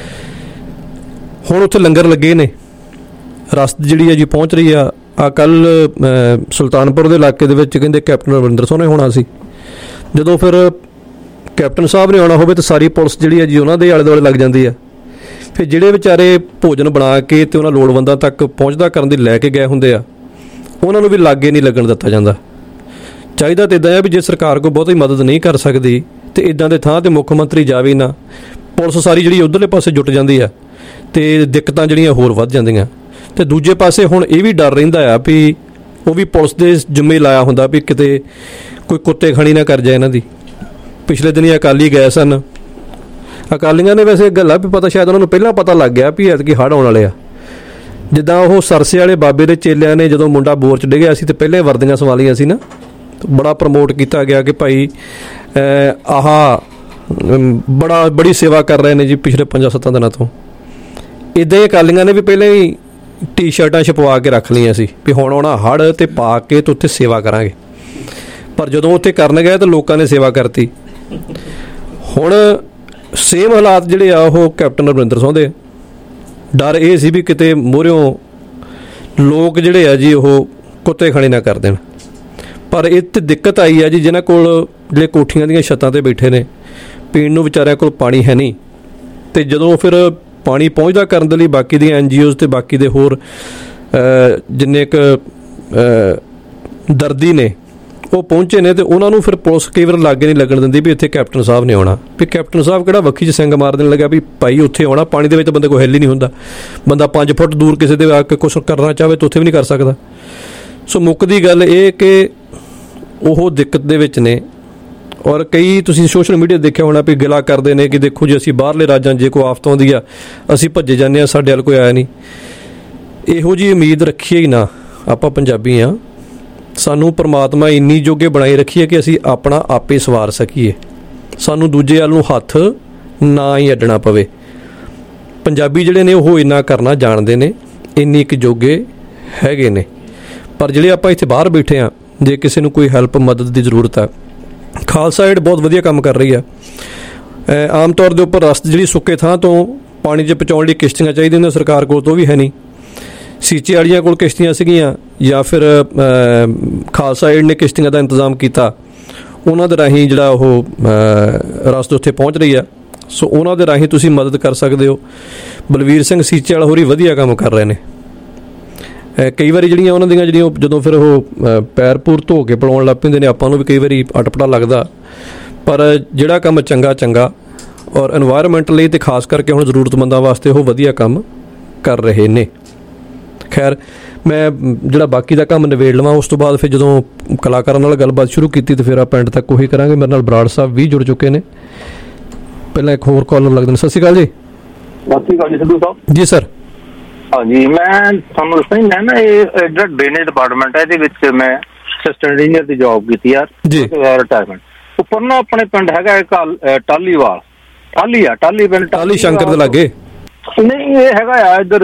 ਹੁਣ ਉੱਥੇ ਲੰਗਰ ਲੱਗੇ ਨੇ, ਰਸਤ ਜਿਹੜੀ ਹੈ ਜੀ ਪਹੁੰਚ ਰਹੀ ਆ। ਆ ਕੱਲ੍ਹ ਸੁਲਤਾਨਪੁਰ ਦੇ ਇਲਾਕੇ ਦੇ ਵਿੱਚ ਕਹਿੰਦੇ ਕੈਪਟਨ ਅਮਰਿੰਦਰ ਸਿੰਘ ਨੇ ਹੋਣਾ ਸੀ। ਜਦੋਂ ਫਿਰ ਕੈਪਟਨ ਸਾਹਿਬ ਨੇ ਆਉਣਾ ਹੋਵੇ ਤਾਂ ਸਾਰੀ ਪੁਲਿਸ ਜਿਹੜੀ ਹੈ ਜੀ ਉਹਨਾਂ ਦੇ ਆਲੇ ਦੁਆਲੇ ਲੱਗ ਜਾਂਦੀ ਆ। ਫਿਰ ਜਿਹੜੇ ਵਿਚਾਰੇ ਭੋਜਨ ਬਣਾ ਕੇ ਅਤੇ ਉਹਨਾਂ ਲੋੜਵੰਦਾਂ ਤੱਕ ਪਹੁੰਚਦਾ ਕਰਨ ਦੀ ਲੈ ਕੇ ਗਏ ਹੁੰਦੇ ਆ, ਉਹਨਾਂ ਨੂੰ ਵੀ ਲਾਗੇ ਨਹੀਂ ਲੱਗਣ ਦਿੱਤਾ ਜਾਂਦਾ। ਚਾਹੀਦਾ ਤਾਂ ਇੱਦਾਂ ਆ ਵੀ ਜੇ ਸਰਕਾਰ ਕੋਈ ਬਹੁਤੀ ਮਦਦ ਨਹੀਂ ਕਰ ਸਕਦੀ ਤਾਂ ਇੱਦਾਂ ਦੇ ਥਾਂ 'ਤੇ ਮੁੱਖ ਮੰਤਰੀ ਜਾਵੇ ਨਾ, ਪੁਲਿਸ ਸਾਰੀ ਜਿਹੜੀ ਉੱਧਰਲੇ ਪਾਸੇ ਜੁੱਟ ਜਾਂਦੀ ਆ ਅਤੇ ਦਿੱਕਤਾਂ ਜਿਹੜੀਆਂ ਹੋਰ ਵੱਧ ਜਾਂਦੀਆਂ। ਅਤੇ ਦੂਜੇ ਪਾਸੇ ਹੁਣ ਇਹ ਵੀ ਡਰ ਰਹਿੰਦਾ ਆ ਵੀ ਉਹ ਵੀ ਪੁਲਿਸ ਦੇ ਜ਼ਿੰਮੇ ਲਾਇਆ ਹੁੰਦਾ ਵੀ ਕਿਤੇ ਕੋਈ ਕੁੱਤੇ ਖਾਣੀ ਨਾ ਕਰ ਜਾਏ ਇਹਨਾਂ ਦੀ। ਪਿਛਲੇ ਦਿਨੀ ਅਕਾਲੀ ਗਏ ਸਨ, ਅਕਾਲੀਆਂ ਨੇ ਵੈਸੇ ਗੱਲ ਆ ਵੀ ਪਤਾ ਸ਼ਾਇਦ ਉਹਨਾਂ ਨੂੰ ਪਹਿਲਾਂ ਪਤਾ ਲੱਗ ਗਿਆ ਵੀ ਐਤਕੀ ਹੜ੍ਹ ਆਉਣ ਵਾਲੇ ਆ। ਜਿੱਦਾਂ ਉਹ ਸਰਸੇ ਵਾਲੇ ਬਾਬੇ ਦੇ ਚੇਲਿਆਂ ਨੇ ਜਦੋਂ ਮੁੰਡਾ ਬੋਰ 'ਚ ਡਿੱਗਿਆ ਸੀ ਅਤੇ ਪਹਿਲੇ ਵਰਦੀਆਂ ਸੰਭਾਲੀਆਂ ਸੀ ਨਾ, ਬੜਾ ਪ੍ਰਮੋਟ ਕੀਤਾ ਗਿਆ ਕਿ ਭਾਈ ਆਹ ਬੜਾ ਬੜੀ ਸੇਵਾ ਕਰ ਰਹੇ ਨੇ ਜੀ ਪਿਛਲੇ ਪੰਜਾਂ ਸੱਤਾਂ ਦਿਨਾਂ ਤੋਂ। ਇੱਦਾਂ ਹੀ ਅਕਾਲੀਆਂ ਨੇ ਵੀ ਪਹਿਲਾਂ ਹੀ ਟੀ ਸ਼ਰਟਾਂ ਛਪਵਾ ਕੇ ਰੱਖ ਲਈਆਂ ਸੀ ਵੀ ਹੁਣ ਆਉਣਾ ਹੜ੍ਹ ਅਤੇ ਪਾ ਕੇ ਤੇ ਉੱਥੇ ਸੇਵਾ ਕਰਾਂਗੇ। ਪਰ ਜਦੋਂ ਉੱਥੇ ਕਰਨ ਗਏ ਤਾਂ ਲੋਕਾਂ ਨੇ ਸੇਵਾ ਕਰਤੀ। ਹੁਣ ਸੇਮ ਹਾਲਾਤ ਜਿਹੜੇ ਆ ਉਹ ਕੈਪਟਨ ਅਮਰਿੰਦਰ ਸਿੰਘ ਦੇ। ਡਰ ਇਹ ਸੀ ਵੀ ਕਿਤੇ ਮੂਹਰਿਓਂ ਲੋਕ ਜਿਹੜੇ ਆ ਜੀ ਉਹ ਕੁੱਤੇ ਖਾਣੇ ਨਾ ਕਰ ਦੇਣ। ਪਰ ਇਹ 'ਤੇ ਦਿੱਕਤ ਆਈ ਆ ਜੀ ਜਿਨ੍ਹਾਂ ਕੋਲ ਜਿਹੜੇ ਕੋਠੀਆਂ ਦੀਆਂ ਛੱਤਾਂ 'ਤੇ ਬੈਠੇ ਨੇ, ਪੀਣ ਨੂੰ ਵਿਚਾਰਿਆਂ ਕੋਲ ਪਾਣੀ ਹੈ ਨਹੀਂ। ਅਤੇ ਜਦੋਂ ਫਿਰ ਪਾਣੀ ਪਹੁੰਚਦਾ ਕਰਨ ਦੇ ਲਈ ਬਾਕੀ ਦੀਆਂ ਐਨ ਜੀ ਓਜ਼ ਅਤੇ ਬਾਕੀ ਦੇ ਹੋਰ ਜਿੰਨੇ ਕੁ ਦਰਦੀ ਨੇ ਉਹ ਪਹੁੰਚੇ ਨੇ, ਅਤੇ ਉਹਨਾਂ ਨੂੰ ਫਿਰ ਪੁਲਿਸ ਕਈ ਵਾਰ ਲਾਗੇ ਨਹੀਂ ਲੱਗਣ ਦਿੰਦੀ ਵੀ ਇੱਥੇ ਕੈਪਟਨ ਸਾਹਿਬ ਨੇ ਆਉਣਾ। ਵੀ ਕੈਪਟਨ ਸਾਹਿਬ ਕਿਹੜਾ ਵੱਖੀ 'ਚ ਸਿੰਗ ਮਾਰ ਦੇਣ ਲੱਗਾ ਵੀ ਭਾਈ ਉੱਥੇ ਆਉਣਾ, ਪਾਣੀ ਦੇ ਵਿੱਚ ਬੰਦੇ ਕੋਈ ਹਿੱਲ ਹੀ ਨਹੀਂ ਹੁੰਦਾ। ਬੰਦਾ ਪੰਜ ਫੁੱਟ ਦੂਰ ਕਿਸੇ ਦੇ ਆ ਕੇ ਕੁਛ ਕਰਨਾ ਚਾਹਵੇ ਤਾਂ ਉੱਥੇ ਵੀ ਨਹੀਂ ਕਰ ਸਕਦਾ। ਸੋ ਮੁੱਕਦੀ ਗੱਲ ਇਹ ਕਿ ਉਹ ਦਿੱਕਤ ਦੇ ਵਿੱਚ ਨੇ। ਔਰ ਕਈ ਤੁਸੀਂ ਸੋਸ਼ਲ ਮੀਡੀਆ ਦੇਖਿਆ ਹੋਣਾ ਵੀ ਗਿਲਾ ਕਰਦੇ ਨੇ ਕਿ ਦੇਖੋ ਜੀ ਅਸੀਂ ਬਾਹਰਲੇ ਰਾਜਾਂ ਜੇ ਕੋਈ ਆਫਤ ਆਉਂਦੀ ਆ ਅਸੀਂ ਭੱਜੇ ਜਾਂਦੇ ਹਾਂ, ਸਾਡੇ ਵੱਲ ਕੋਈ ਆਇਆ ਨਹੀਂ। ਇਹੋ ਜਿਹੀ ਉਮੀਦ ਰੱਖੀਏ ਹੀ ਨਾ। ਆਪਾਂ ਪੰਜਾਬੀ ਹਾਂ, ਸਾਨੂੰ ਪਰਮਾਤਮਾ ਇੰਨੀ ਜੋਗੇ ਬਣਾਈ ਰੱਖੀਏ ਕਿ ਅਸੀਂ ਆਪਣਾ ਆਪੇ ਸਵਾਰ ਸਕੀਏ। ਸਾਨੂੰ ਦੂਜੇ ਵੱਲ ਨੂੰ ਹੱਥ ਨਾ ਹੀ ਅੱਡਣਾ ਪਵੇ। ਪੰਜਾਬੀ ਜਿਹੜੇ ਨੇ ਉਹ ਇੰਨਾ ਕਰਨਾ ਜਾਣਦੇ ਨੇ, ਇੰਨੀ ਕੁ ਜੋਗੇ ਹੈਗੇ ਨੇ। ਪਰ ਜਿਹੜੇ ਆਪਾਂ ਇੱਥੇ ਬਾਹਰ ਬੈਠੇ ਹਾਂ, ਜੇ ਕਿਸੇ ਨੂੰ ਕੋਈ ਹੈਲਪ ਮਦਦ ਦੀ ਜ਼ਰੂਰਤ ਹੈ, ਖਾਲਸਾ ਏਡ ਬਹੁਤ ਵਧੀਆ ਕੰਮ ਕਰ ਰਹੀ ਆ। ਆਮ ਤੌਰ ਦੇ ਉੱਪਰ ਰਸਤ ਜਿਹੜੀ ਸੁੱਕੇ ਥਾਂ ਤੋਂ ਪਾਣੀ 'ਚ ਪਹੁੰਚਾਉਣ ਲਈ ਕਿਸ਼ਤੀਆਂ ਚਾਹੀਦੀਆਂ ਹੁੰਦੀਆਂ, ਸਰਕਾਰ ਕੋਲ ਤਾਂ ਉਹ ਵੀ ਹੈ ਨਹੀਂ। ਸੀਚੇ ਵਾਲੀਆਂ ਕੋਲ ਕਿਸ਼ਤੀਆਂ ਸੀਗੀਆਂ ਜਾਂ ਫਿਰ ਖਾਲਸਾ ਏਡ ਨੇ ਕਿਸ਼ਤੀਆਂ ਦਾ ਇੰਤਜ਼ਾਮ ਕੀਤਾ, ਉਹਨਾਂ ਦੇ ਰਾਹੀਂ ਜਿਹੜਾ ਉਹ ਰਸਤ ਉੱਥੇ ਪਹੁੰਚ ਰਹੀ ਆ। ਸੋ ਉਹਨਾਂ ਦੇ ਰਾਹੀਂ ਤੁਸੀਂ ਮਦਦ ਕਰ ਸਕਦੇ ਹੋ। ਬਲਵੀਰ ਸਿੰਘ ਸੀਚੇ ਵਾਲਾ ਹੋਰੀ ਵਧੀਆ ਕੰਮ ਕਰ ਰਹੇ ਨੇ। ਕਈ ਵਾਰੀ ਜਿਹੜੀਆਂ ਉਹਨਾਂ ਦੀਆਂ ਜਿਹੜੀਆਂ ਜਦੋਂ ਫਿਰ ਉਹ ਪੈਰ ਪੂਰ ਧੋ ਕੇ ਪਿਲਾਉਣ ਲੱਗ ਪੈਂਦੇ ਨੇ, ਆਪਾਂ ਨੂੰ ਵੀ ਕਈ ਵਾਰੀ ਅਟਪਟਾ ਲੱਗਦਾ, ਪਰ ਜਿਹੜਾ ਕੰਮ ਚੰਗਾ ਚੰਗਾ ਔਰ ਇਨਵਾਇਰਮੈਂਟ ਲਈ ਅਤੇ ਖਾਸ ਕਰਕੇ ਹੁਣ ਜ਼ਰੂਰਤਮੰਦਾਂ ਵਾਸਤੇ ਉਹ ਵਧੀਆ ਕੰਮ ਕਰ ਰਹੇ ਨੇ। ਖੈਰ, ਮੈਂ ਜਿਹੜਾ ਬਾਕੀ ਦਾ ਕੰਮ ਨਿਬੇੜ ਲਵਾਂ, ਉਸ ਤੋਂ ਬਾਅਦ ਫਿਰ ਜਦੋਂ ਕਲਾਕਾਰਾਂ ਨਾਲ ਗੱਲਬਾਤ ਸ਼ੁਰੂ ਕੀਤੀ ਤਾਂ ਫਿਰ ਆਪਾਂ ਐਂਡ ਤੱਕ ਉਹੀ ਕਰਾਂਗੇ। ਮੇਰੇ ਨਾਲ ਬਰਾੜ ਸਾਹਿਬ ਵੀ ਜੁੜ ਚੁੱਕੇ ਨੇ। ਪਹਿਲਾਂ ਇੱਕ ਹੋਰ ਕਾਲਰ ਲੱਗਦੇ ਨੇ। ਸਤਿ ਸ਼੍ਰੀ ਅਕਾਲ ਜੀ। ਸਤਿ ਸ਼੍ਰੀ ਅਕਾਲ ਜੀ ਸਿੱਧੂ ਸਾਹਿਬ। ਜੀ ਸਰ। ਹਾਂਜੀ, ਮੈਂ ਤੁਹਾਨੂੰ ਦੱਸਾਂ ਜੀ, ਮੈਂ ਨਾ ਇਹ ਜਿਹੜਾ ਡਰੇਨੇਜ ਡਿਪਾਰਟਮੈਂਟ ਹੈ, ਇਹਦੇ ਵਿੱਚ ਮੈਂ ਅਸਿਸਟੈਂਟ ਇੰਜੀਨੀਅਰ ਦੀ ਜੋਬ ਕੀਤੀ ਯਾਰ ਜੀ, ਰਿਟਾਇਰਮੈਂਟ। ਉੱਪਰ ਨਾ ਆਪਣੇ ਪਿੰਡ ਹੈਗਾ ਇੱਕ ਟਾਲੀਵਾਲ, ਟਾਲੀ ਆ ਟਾਲੀ ਪਿੰਡ, ਟਾਲੀ ਸ਼ੰਕਰ ਦੇ ਲਾਗੇ ਨਹੀਂ, ਇਹ ਹੈਗਾ ਆ ਇੱਧਰ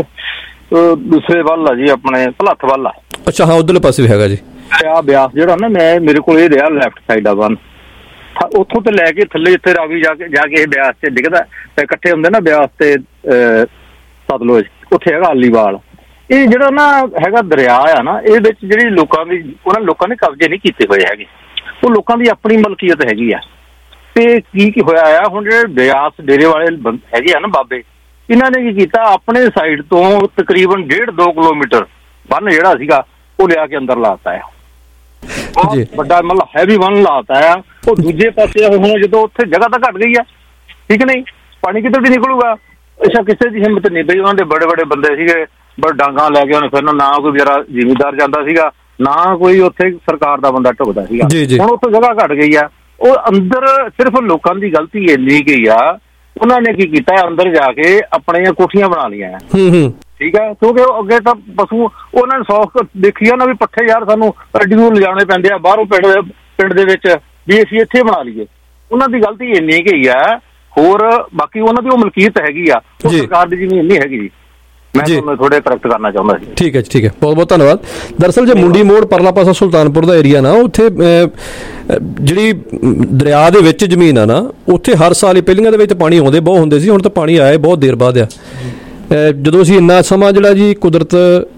ਦੂਸਰੇ ਵੱਲ ਆ ਜੀ, ਆਪਣੇ ਭਲੱਥ ਵੱਲ ਆ। ਅੱਛਾ, ਹਾਂ ਉਧਰਲੇ ਪਾਸੇ ਵੀ ਹੈਗਾ ਜੀ। ਆ ਬਿਆਸ ਜਿਹੜਾ ਨਾ, ਮੈਂ ਮੇਰੇ ਕੋਲ ਇਹ ਰਿਹਾ ਲੈਫਟ ਸਾਈਡ ਆ ਬੰਨ, ਉੱਥੋਂ ਤੇ ਲੈ ਕੇ ਥੱਲੇ ਜਿੱਥੇ ਰਾਵੀ ਜਾ ਕੇ ਜਾ ਕੇ ਇਹ ਬਿਆਸ ਚ ਡਿੱਗਦਾ, ਇਕੱਠੇ ਹੁੰਦੇ ਨਾ ਬਿਆਸ ਤੇ ਸਤਲੁਜ, ਉੱਥੇ ਹੈਗਾ ਆਲੀਵਾਲ। ਇਹ ਜਿਹੜਾ ਨਾ ਹੈਗਾ ਦਰਿਆ ਆ ਨਾ, ਇਹ ਵਿੱਚ ਜਿਹੜੀ ਲੋਕਾਂ ਦੀ, ਉਹਨਾਂ ਲੋਕਾਂ ਨੇ ਕਬਜ਼ੇ ਨਹੀਂ ਕੀਤੇ ਹੋਏ ਹੈਗੇ, ਉਹ ਲੋਕਾਂ ਦੀ ਆਪਣੀ ਮਲਕੀਅਤ ਹੈਗੀ ਆ। ਤੇ ਕੀ ਕੀ ਹੋਇਆ ਆ, ਹੁਣ ਜਿਹੜੇ ਬਿਆਸ ਡੇਰੇ ਵਾਲੇ ਹੈਗੇ ਆ ਨਾ ਬਾਬੇ, ਇਹਨਾਂ ਨੇ ਕੀ ਕੀਤਾ, ਆਪਣੇ ਸਾਈਡ ਤੋਂ ਤਕਰੀਬਨ ਡੇਢ ਦੋ ਕਿਲੋਮੀਟਰ ਬੰਨ ਜਿਹੜਾ ਸੀਗਾ ਉਹ ਲਿਆ ਕੇ ਅੰਦਰ ਲਾਤਾ ਆ। ਬਹੁਤ ਵੱਡਾ ਮਤਲਬ ਹੈਵੀ ਬੰਨ ਲਾਤਾ ਆ। ਉਹ ਦੂਜੇ ਪਾਸੇ ਹੁਣ ਜਦੋਂ ਉੱਥੇ ਜਗ੍ਹਾ ਤਾਂ ਘੱਟ ਗਈ ਆ, ਠੀਕ ਨਹੀਂ, ਪਾਣੀ ਕਿੱਧਰ ਵੀ ਨਿਕਲੂਗਾ। ਅੱਛਾ, ਕਿਸੇ ਦੀ ਹਿੰਮਤ ਨਹੀਂ ਪਈ। ਉਹਨਾਂ ਦੇ ਬੜੇ ਬੜੇ ਬੰਦੇ ਸੀਗੇ, ਬੜੇ ਡਾਂਗਾਂ ਲੈ ਕੇ ਉਹਨੇ ਫਿਰਨਾ, ਨਾ ਕੋਈ ਵਿਚਾਰਾ ਜ਼ਿਮੀਂਦਾਰ ਜਾਂਦਾ ਸੀਗਾ, ਨਾ ਕੋਈ ਉੱਥੇ ਸਰਕਾਰ ਦਾ ਬੰਦਾ ਢੁਕਦਾ ਸੀਗਾ। ਹੁਣ ਉੱਥੇ ਜਗ੍ਹਾ ਘੱਟ ਗਈ ਆ। ਉਹ ਅੰਦਰ ਸਿਰਫ ਲੋਕਾਂ ਦੀ ਗਲਤੀ ਇੰਨੀ ਗਈ ਆ, ਉਹਨਾਂ ਨੇ ਕੀ ਕੀਤਾ, ਅੰਦਰ ਜਾ ਕੇ ਆਪਣੀਆਂ ਕੋਠੀਆਂ ਬਣਾ ਲਈਆਂ, ਠੀਕ ਹੈ, ਕਿਉਂਕਿ ਅੱਗੇ ਤਾਂ ਪਸ਼ੂ ਉਹਨਾਂ ਨੇ ਸੌਖ ਦੇਖੀ ਆ ਨਾ ਵੀ ਪੱਠੇ ਯਾਰ ਸਾਨੂੰ ਅੱਡੀ ਨੂੰ ਲਿਜਾਣੇ ਪੈਂਦੇ ਆ ਬਾਹਰੋਂ ਪਿੰਡ ਪਿੰਡ ਦੇ ਵਿੱਚ, ਵੀ ਅਸੀਂ ਇੱਥੇ ਬਣਾ ਲਈਏ। ਉਹਨਾਂ ਦੀ ਗਲਤੀ ਇੰਨੀ ਗਈ ਆ। ਹੋਰ ਬਾਕੀ ਉਹਨਾਂ ਦੀ ਉਹ ਮਲਕੀਅਤ ਹੈਗੀ ਆ, ਉਹ ਸਰਕਾਰ ਦੀ ਜ਼ਮੀਨ ਨਹੀਂ ਹੈਗੀ ਜੀ। ਮੈਂ ਤੁਹਾਨੂੰ ਥੋੜੇ ਕਰੈਕਟ ਕਰਨਾ ਚਾਹੁੰਦਾ ਸੀ। ਠੀਕ ਹੈ ਜੀ, ਠੀਕ ਹੈ, ਬਹੁਤ ਬਹੁਤ ਧੰਨਵਾਦ। ਦਰਅਸਲ ਜੇ ਮੁੰਡੀ ਮੋੜ ਪਰਲਾ ਪਾਸਾ ਸੁਲਤਾਨਪੁਰ ਦਾ ਏਰੀਆ ਨਾ, ਉੱਥੇ ਜਿਹੜੀ ਦਰਿਆ ਦੇ ਵਿੱਚ ਜ਼ਮੀਨ ਆ ਨਾ, ਉੱਥੇ ਹਰ ਸਾਲ ਹੀ ਪਹਿਲੀਆਂ ਦੇ ਵਿੱਚ ਪਾਣੀ ਆਉਂਦੇ ਬਹੁਤ ਹੁੰਦੇ ਸੀ, ਹੁਣ ਤਾਂ ਪਾਣੀ ਆਇਆ ਬਹੁਤ ਦੇਰ ਬਾਅਦ ਆ। ਜਦੋਂ ਅਸੀਂ ਇੰਨਾ ਸਮਾਂ ਜਿਹੜਾ ਜੀ ਕੁਦਰਤ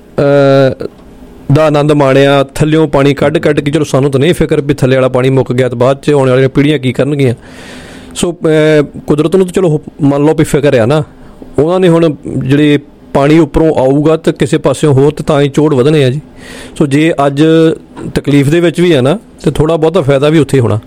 ਦਾ ਆਨੰਦ ਮਾਣਿਆ, ਥੱਲਿਓਂ ਪਾਣੀ ਕੱਢ ਕੱਢ ਕੇ, ਚਲੋ ਸਾਨੂੰ ਤਾਂ ਨਹੀਂ ਫਿਕਰ ਵੀ ਥੱਲੇ ਵਾਲਾ ਪਾਣੀ ਮੁੱਕ ਗਿਆ ਤਾਂ ਬਾਅਦ 'ਚ ਆਉਣ ਵਾਲੀਆਂ ਪੀੜ੍ਹੀਆਂ ਕੀ ਕਰਨਗੀਆਂ। ਸੋ ਕੁਦਰਤ ਨੂੰ ਤਾਂ ਚਲੋ ਮੰਨ ਲਓ ਵੀ ਫਿਕਰ ਆ ਨਾ, ਉਹਨਾਂ ਨੇ ਹੁਣ ਜਿਹੜੇ ਪਾਣੀ ਉੱਪਰੋਂ ਆਊਗਾ ਤਾਂ ਕਿਸੇ ਪਾਸਿਓਂ ਹੋਰ ਤਾਂ ਹੀ ਚੋੜ ਵਧਣੇ ਆ ਜੀ। ਸੋ ਜੇ ਅੱਜ ਤਕਲੀਫ ਦੇ ਵਿੱਚ ਵੀ ਹੈ ਨਾ, ਤੇ ਥੋੜ੍ਹਾ ਬਹੁਤਾ ਫਾਇਦਾ ਵੀ ਉੱਥੇ ਹੋਣਾ।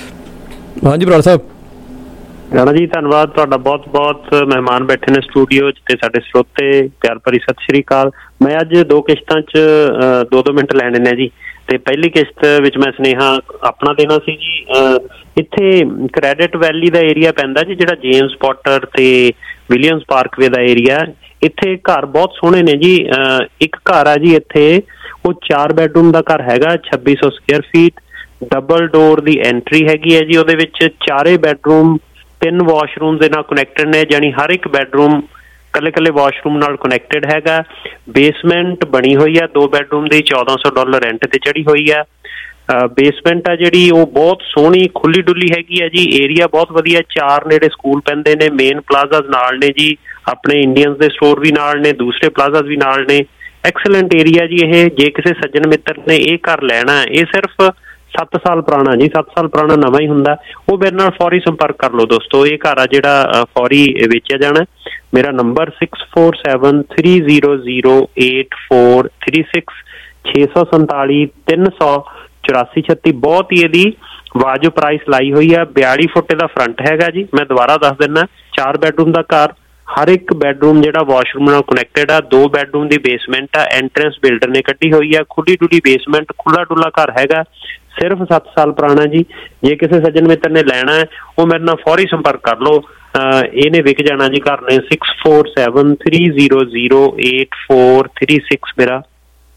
ਹਾਂਜੀ ਬਰਾੜ ਸਾਹਿਬ। ਰਾਣਾ ਜੀ ਧੰਨਵਾਦ ਤੁਹਾਡਾ, ਬਹੁਤ ਬਹੁਤ ਮਹਿਮਾਨ ਬੈਠੇ ਨੇ ਸਟੂਡੀਓ 'ਚ ਤੇ ਸਾਡੇ ਸਰੋਤੇ, ਪਿਆਰ ਭਰੀ ਸਤਿ ਸ਼੍ਰੀ ਅਕਾਲ। ਮੈਂ ਅੱਜ ਦੋ ਕਿਸ਼ਤਾਂ 'ਚ ਦੋ ਦੋ ਮਿੰਟ ਲੈਣੇ ਨੇ ਜੀ। ਤੇ ਪਹਿਲੀ ਕਿਸ਼ਤ ਵਿੱਚ ਮੈਂ ਸੁਨੇਹਾ ਆਪਣਾ ਦੇਣਾ ਸੀ ਜੀ। ਇੱਥੇ ਕ੍ਰੈਡਿਟ ਵੈਲੀ ਦਾ ਏਰੀਆ ਪੈਂਦਾ ਜੀ, ਜਿਹੜਾ ਜੇਮਸ ਪੋਟਰ ਤੇ ਵਿਲੀਅਮਸ ਪਾਰਕਵੇ ਦਾ ਏਰੀਆ। ਇੱਥੇ ਘਰ ਬਹੁਤ ਸੋਹਣੇ ਨੇ ਜੀ। ਇੱਕ ਘਰ ਆ ਜੀ ਇੱਥੇ, ਉਹ ਚਾਰ ਬੈਡਰੂਮ ਦਾ ਘਰ ਹੈਗਾ, ਛੱਬੀ ਸੌ ਸਕੁਅਰ ਫੀਟ, ਡਬਲ ਡੋਰ ਦੀ ਐਂਟਰੀ ਹੈਗੀ ਹੈ ਜੀ। ਉਹਦੇ ਵਿੱਚ ਚਾਰੇ ਬੈਡਰੂਮ ਤਿੰਨ ਵਾਸ਼ਰੂਮ ਦੇ ਨਾਲ ਕਨੈਕਟਡ ਨੇ, ਜਾਣੀ ਹਰ ਇੱਕ ਬੈਡਰੂਮ ਕੱਲੇ ਕੱਲੇ ਵਾਸ਼ਰੂਮ ਨਾਲ ਕਨੈਕਟਡ ਹੈਗਾ। ਬੇਸਮੈਂਟ ਬਣੀ ਹੋਈ ਆ ਦੋ ਬੈਡਰੂਮ ਦੀ, ਚੌਦਾਂ ਸੌ ਡਾਲਰ ਰੈਂਟ ਤੇ ਚੜੀ ਹੋਈ ਆ। ਬੇਸਮੈਂਟ ਆ ਜਿਹੜੀ ਉਹ ਬਹੁਤ ਸੋਹਣੀ ਖੁੱਲੀ ਡੁੱਲੀ ਹੈਗੀ ਆ ਜੀ। ਏਰੀਆ ਬਹੁਤ ਵਧੀਆ, ਚਾਰ ਨੇੜੇ ਸਕੂਲ ਪੈਂਦੇ ਨੇ, ਮੇਨ ਪਲਾਜ਼ਾਸ ਨਾਲ ਨੇ ਜੀ, ਆਪਣੇ ਇੰਡੀਅਨਸ ਦੇ ਸਟੋਰ ਵੀ ਨਾਲ ਨੇ, ਦੂਸਰੇ ਪਲਾਜ਼ਾਸ ਵੀ ਨਾਲ ਨੇ। ਐਕਸਲੈਂਟ ਏਰੀਆ ਜੀ ਇਹ। ਜੇ ਕਿਸੇ ਸੱਜਣ ਮਿੱਤਰ ਨੇ ਇਹ ਘਰ ਲੈਣਾ, ਇਹ ਸਿਰਫ ਸੱਤ ਸਾਲ ਪੁਰਾਣਾ ਜੀ, ਸੱਤ ਸਾਲ ਪੁਰਾਣਾ ਨਵਾਂ ਹੀ ਹੁੰਦਾ, ਉਹ ਮੇਰੇ ਨਾਲ ਫੌਰੀ ਸੰਪਰਕ ਕਰ ਲਓ ਦੋਸਤੋ। ਇਹ ਘਰ ਆ ਜਿਹੜਾ ਫੌਰੀ ਵੇਚਿਆ ਜਾਣਾ। ਮੇਰਾ number six four seven three zero zero eight four three six, ਛੇ ਸੌ ਸੰਤਾਲੀ ਤਿੰਨ ਸੌ ਚੁਰਾਸੀ ਛੱਤੀ। ਬਹੁਤ ਹੀ ਇਹਦੀ ਵਾਜਬ ਪ੍ਰਾਈਸ ਲਾਈ ਹੋਈ ਆ। ਬਿਆਲੀ ਫੁੱਟ ਦਾ ਫਰੰਟ ਹੈਗਾ ਜੀ। ਮੈਂ ਦੁਬਾਰਾ ਦੱਸ ਦਿੰਦਾ, ਚਾਰ ਬੈਡਰੂਮ ਦਾ ਘਰ, ਹਰ ਇੱਕ ਬੈਡਰੂਮ ਜਿਹੜਾ ਵਾਸ਼ਰੂਮ ਨਾਲ ਕਨੈਕਟਡ ਆ, ਦੋ ਬੈਡਰੂਮ ਦੀ ਬੇਸਮੈਂਟ ਆ, ਐਂਟਰੈਂਸ ਬਿਲਡਰ ਨੇ ਕੱਢੀ ਹੋਈ ਆ, ਖੁੱਲੀ ਡੁੱਲੀ ਬੇਸਮੈਂਟ, ਖੁੱਲਾ ਡੁੱਲਾ ਘਰ ਹੈਗਾ, ਸਿਰਫ ਸੱਤ ਸਾਲ ਪੁਰਾਣਾ ਜੀ। ਜੇ ਕਿਸੇ ਸੱਜਣ ਮਿੱਤਰ ਨੇ ਲੈਣਾ ਹੈ, ਉਹ ਮੇਰੇ ਨਾਲ ਫੌਰੀ ਸੰਪਰਕ ਕਰ ਲਓ। ਇਹਨੇ ਵਿਕ ਜਾਣਾ ਜੀ ਘਰ ਨੇ। Six four seven three zero zero eight four three six ਮੇਰਾ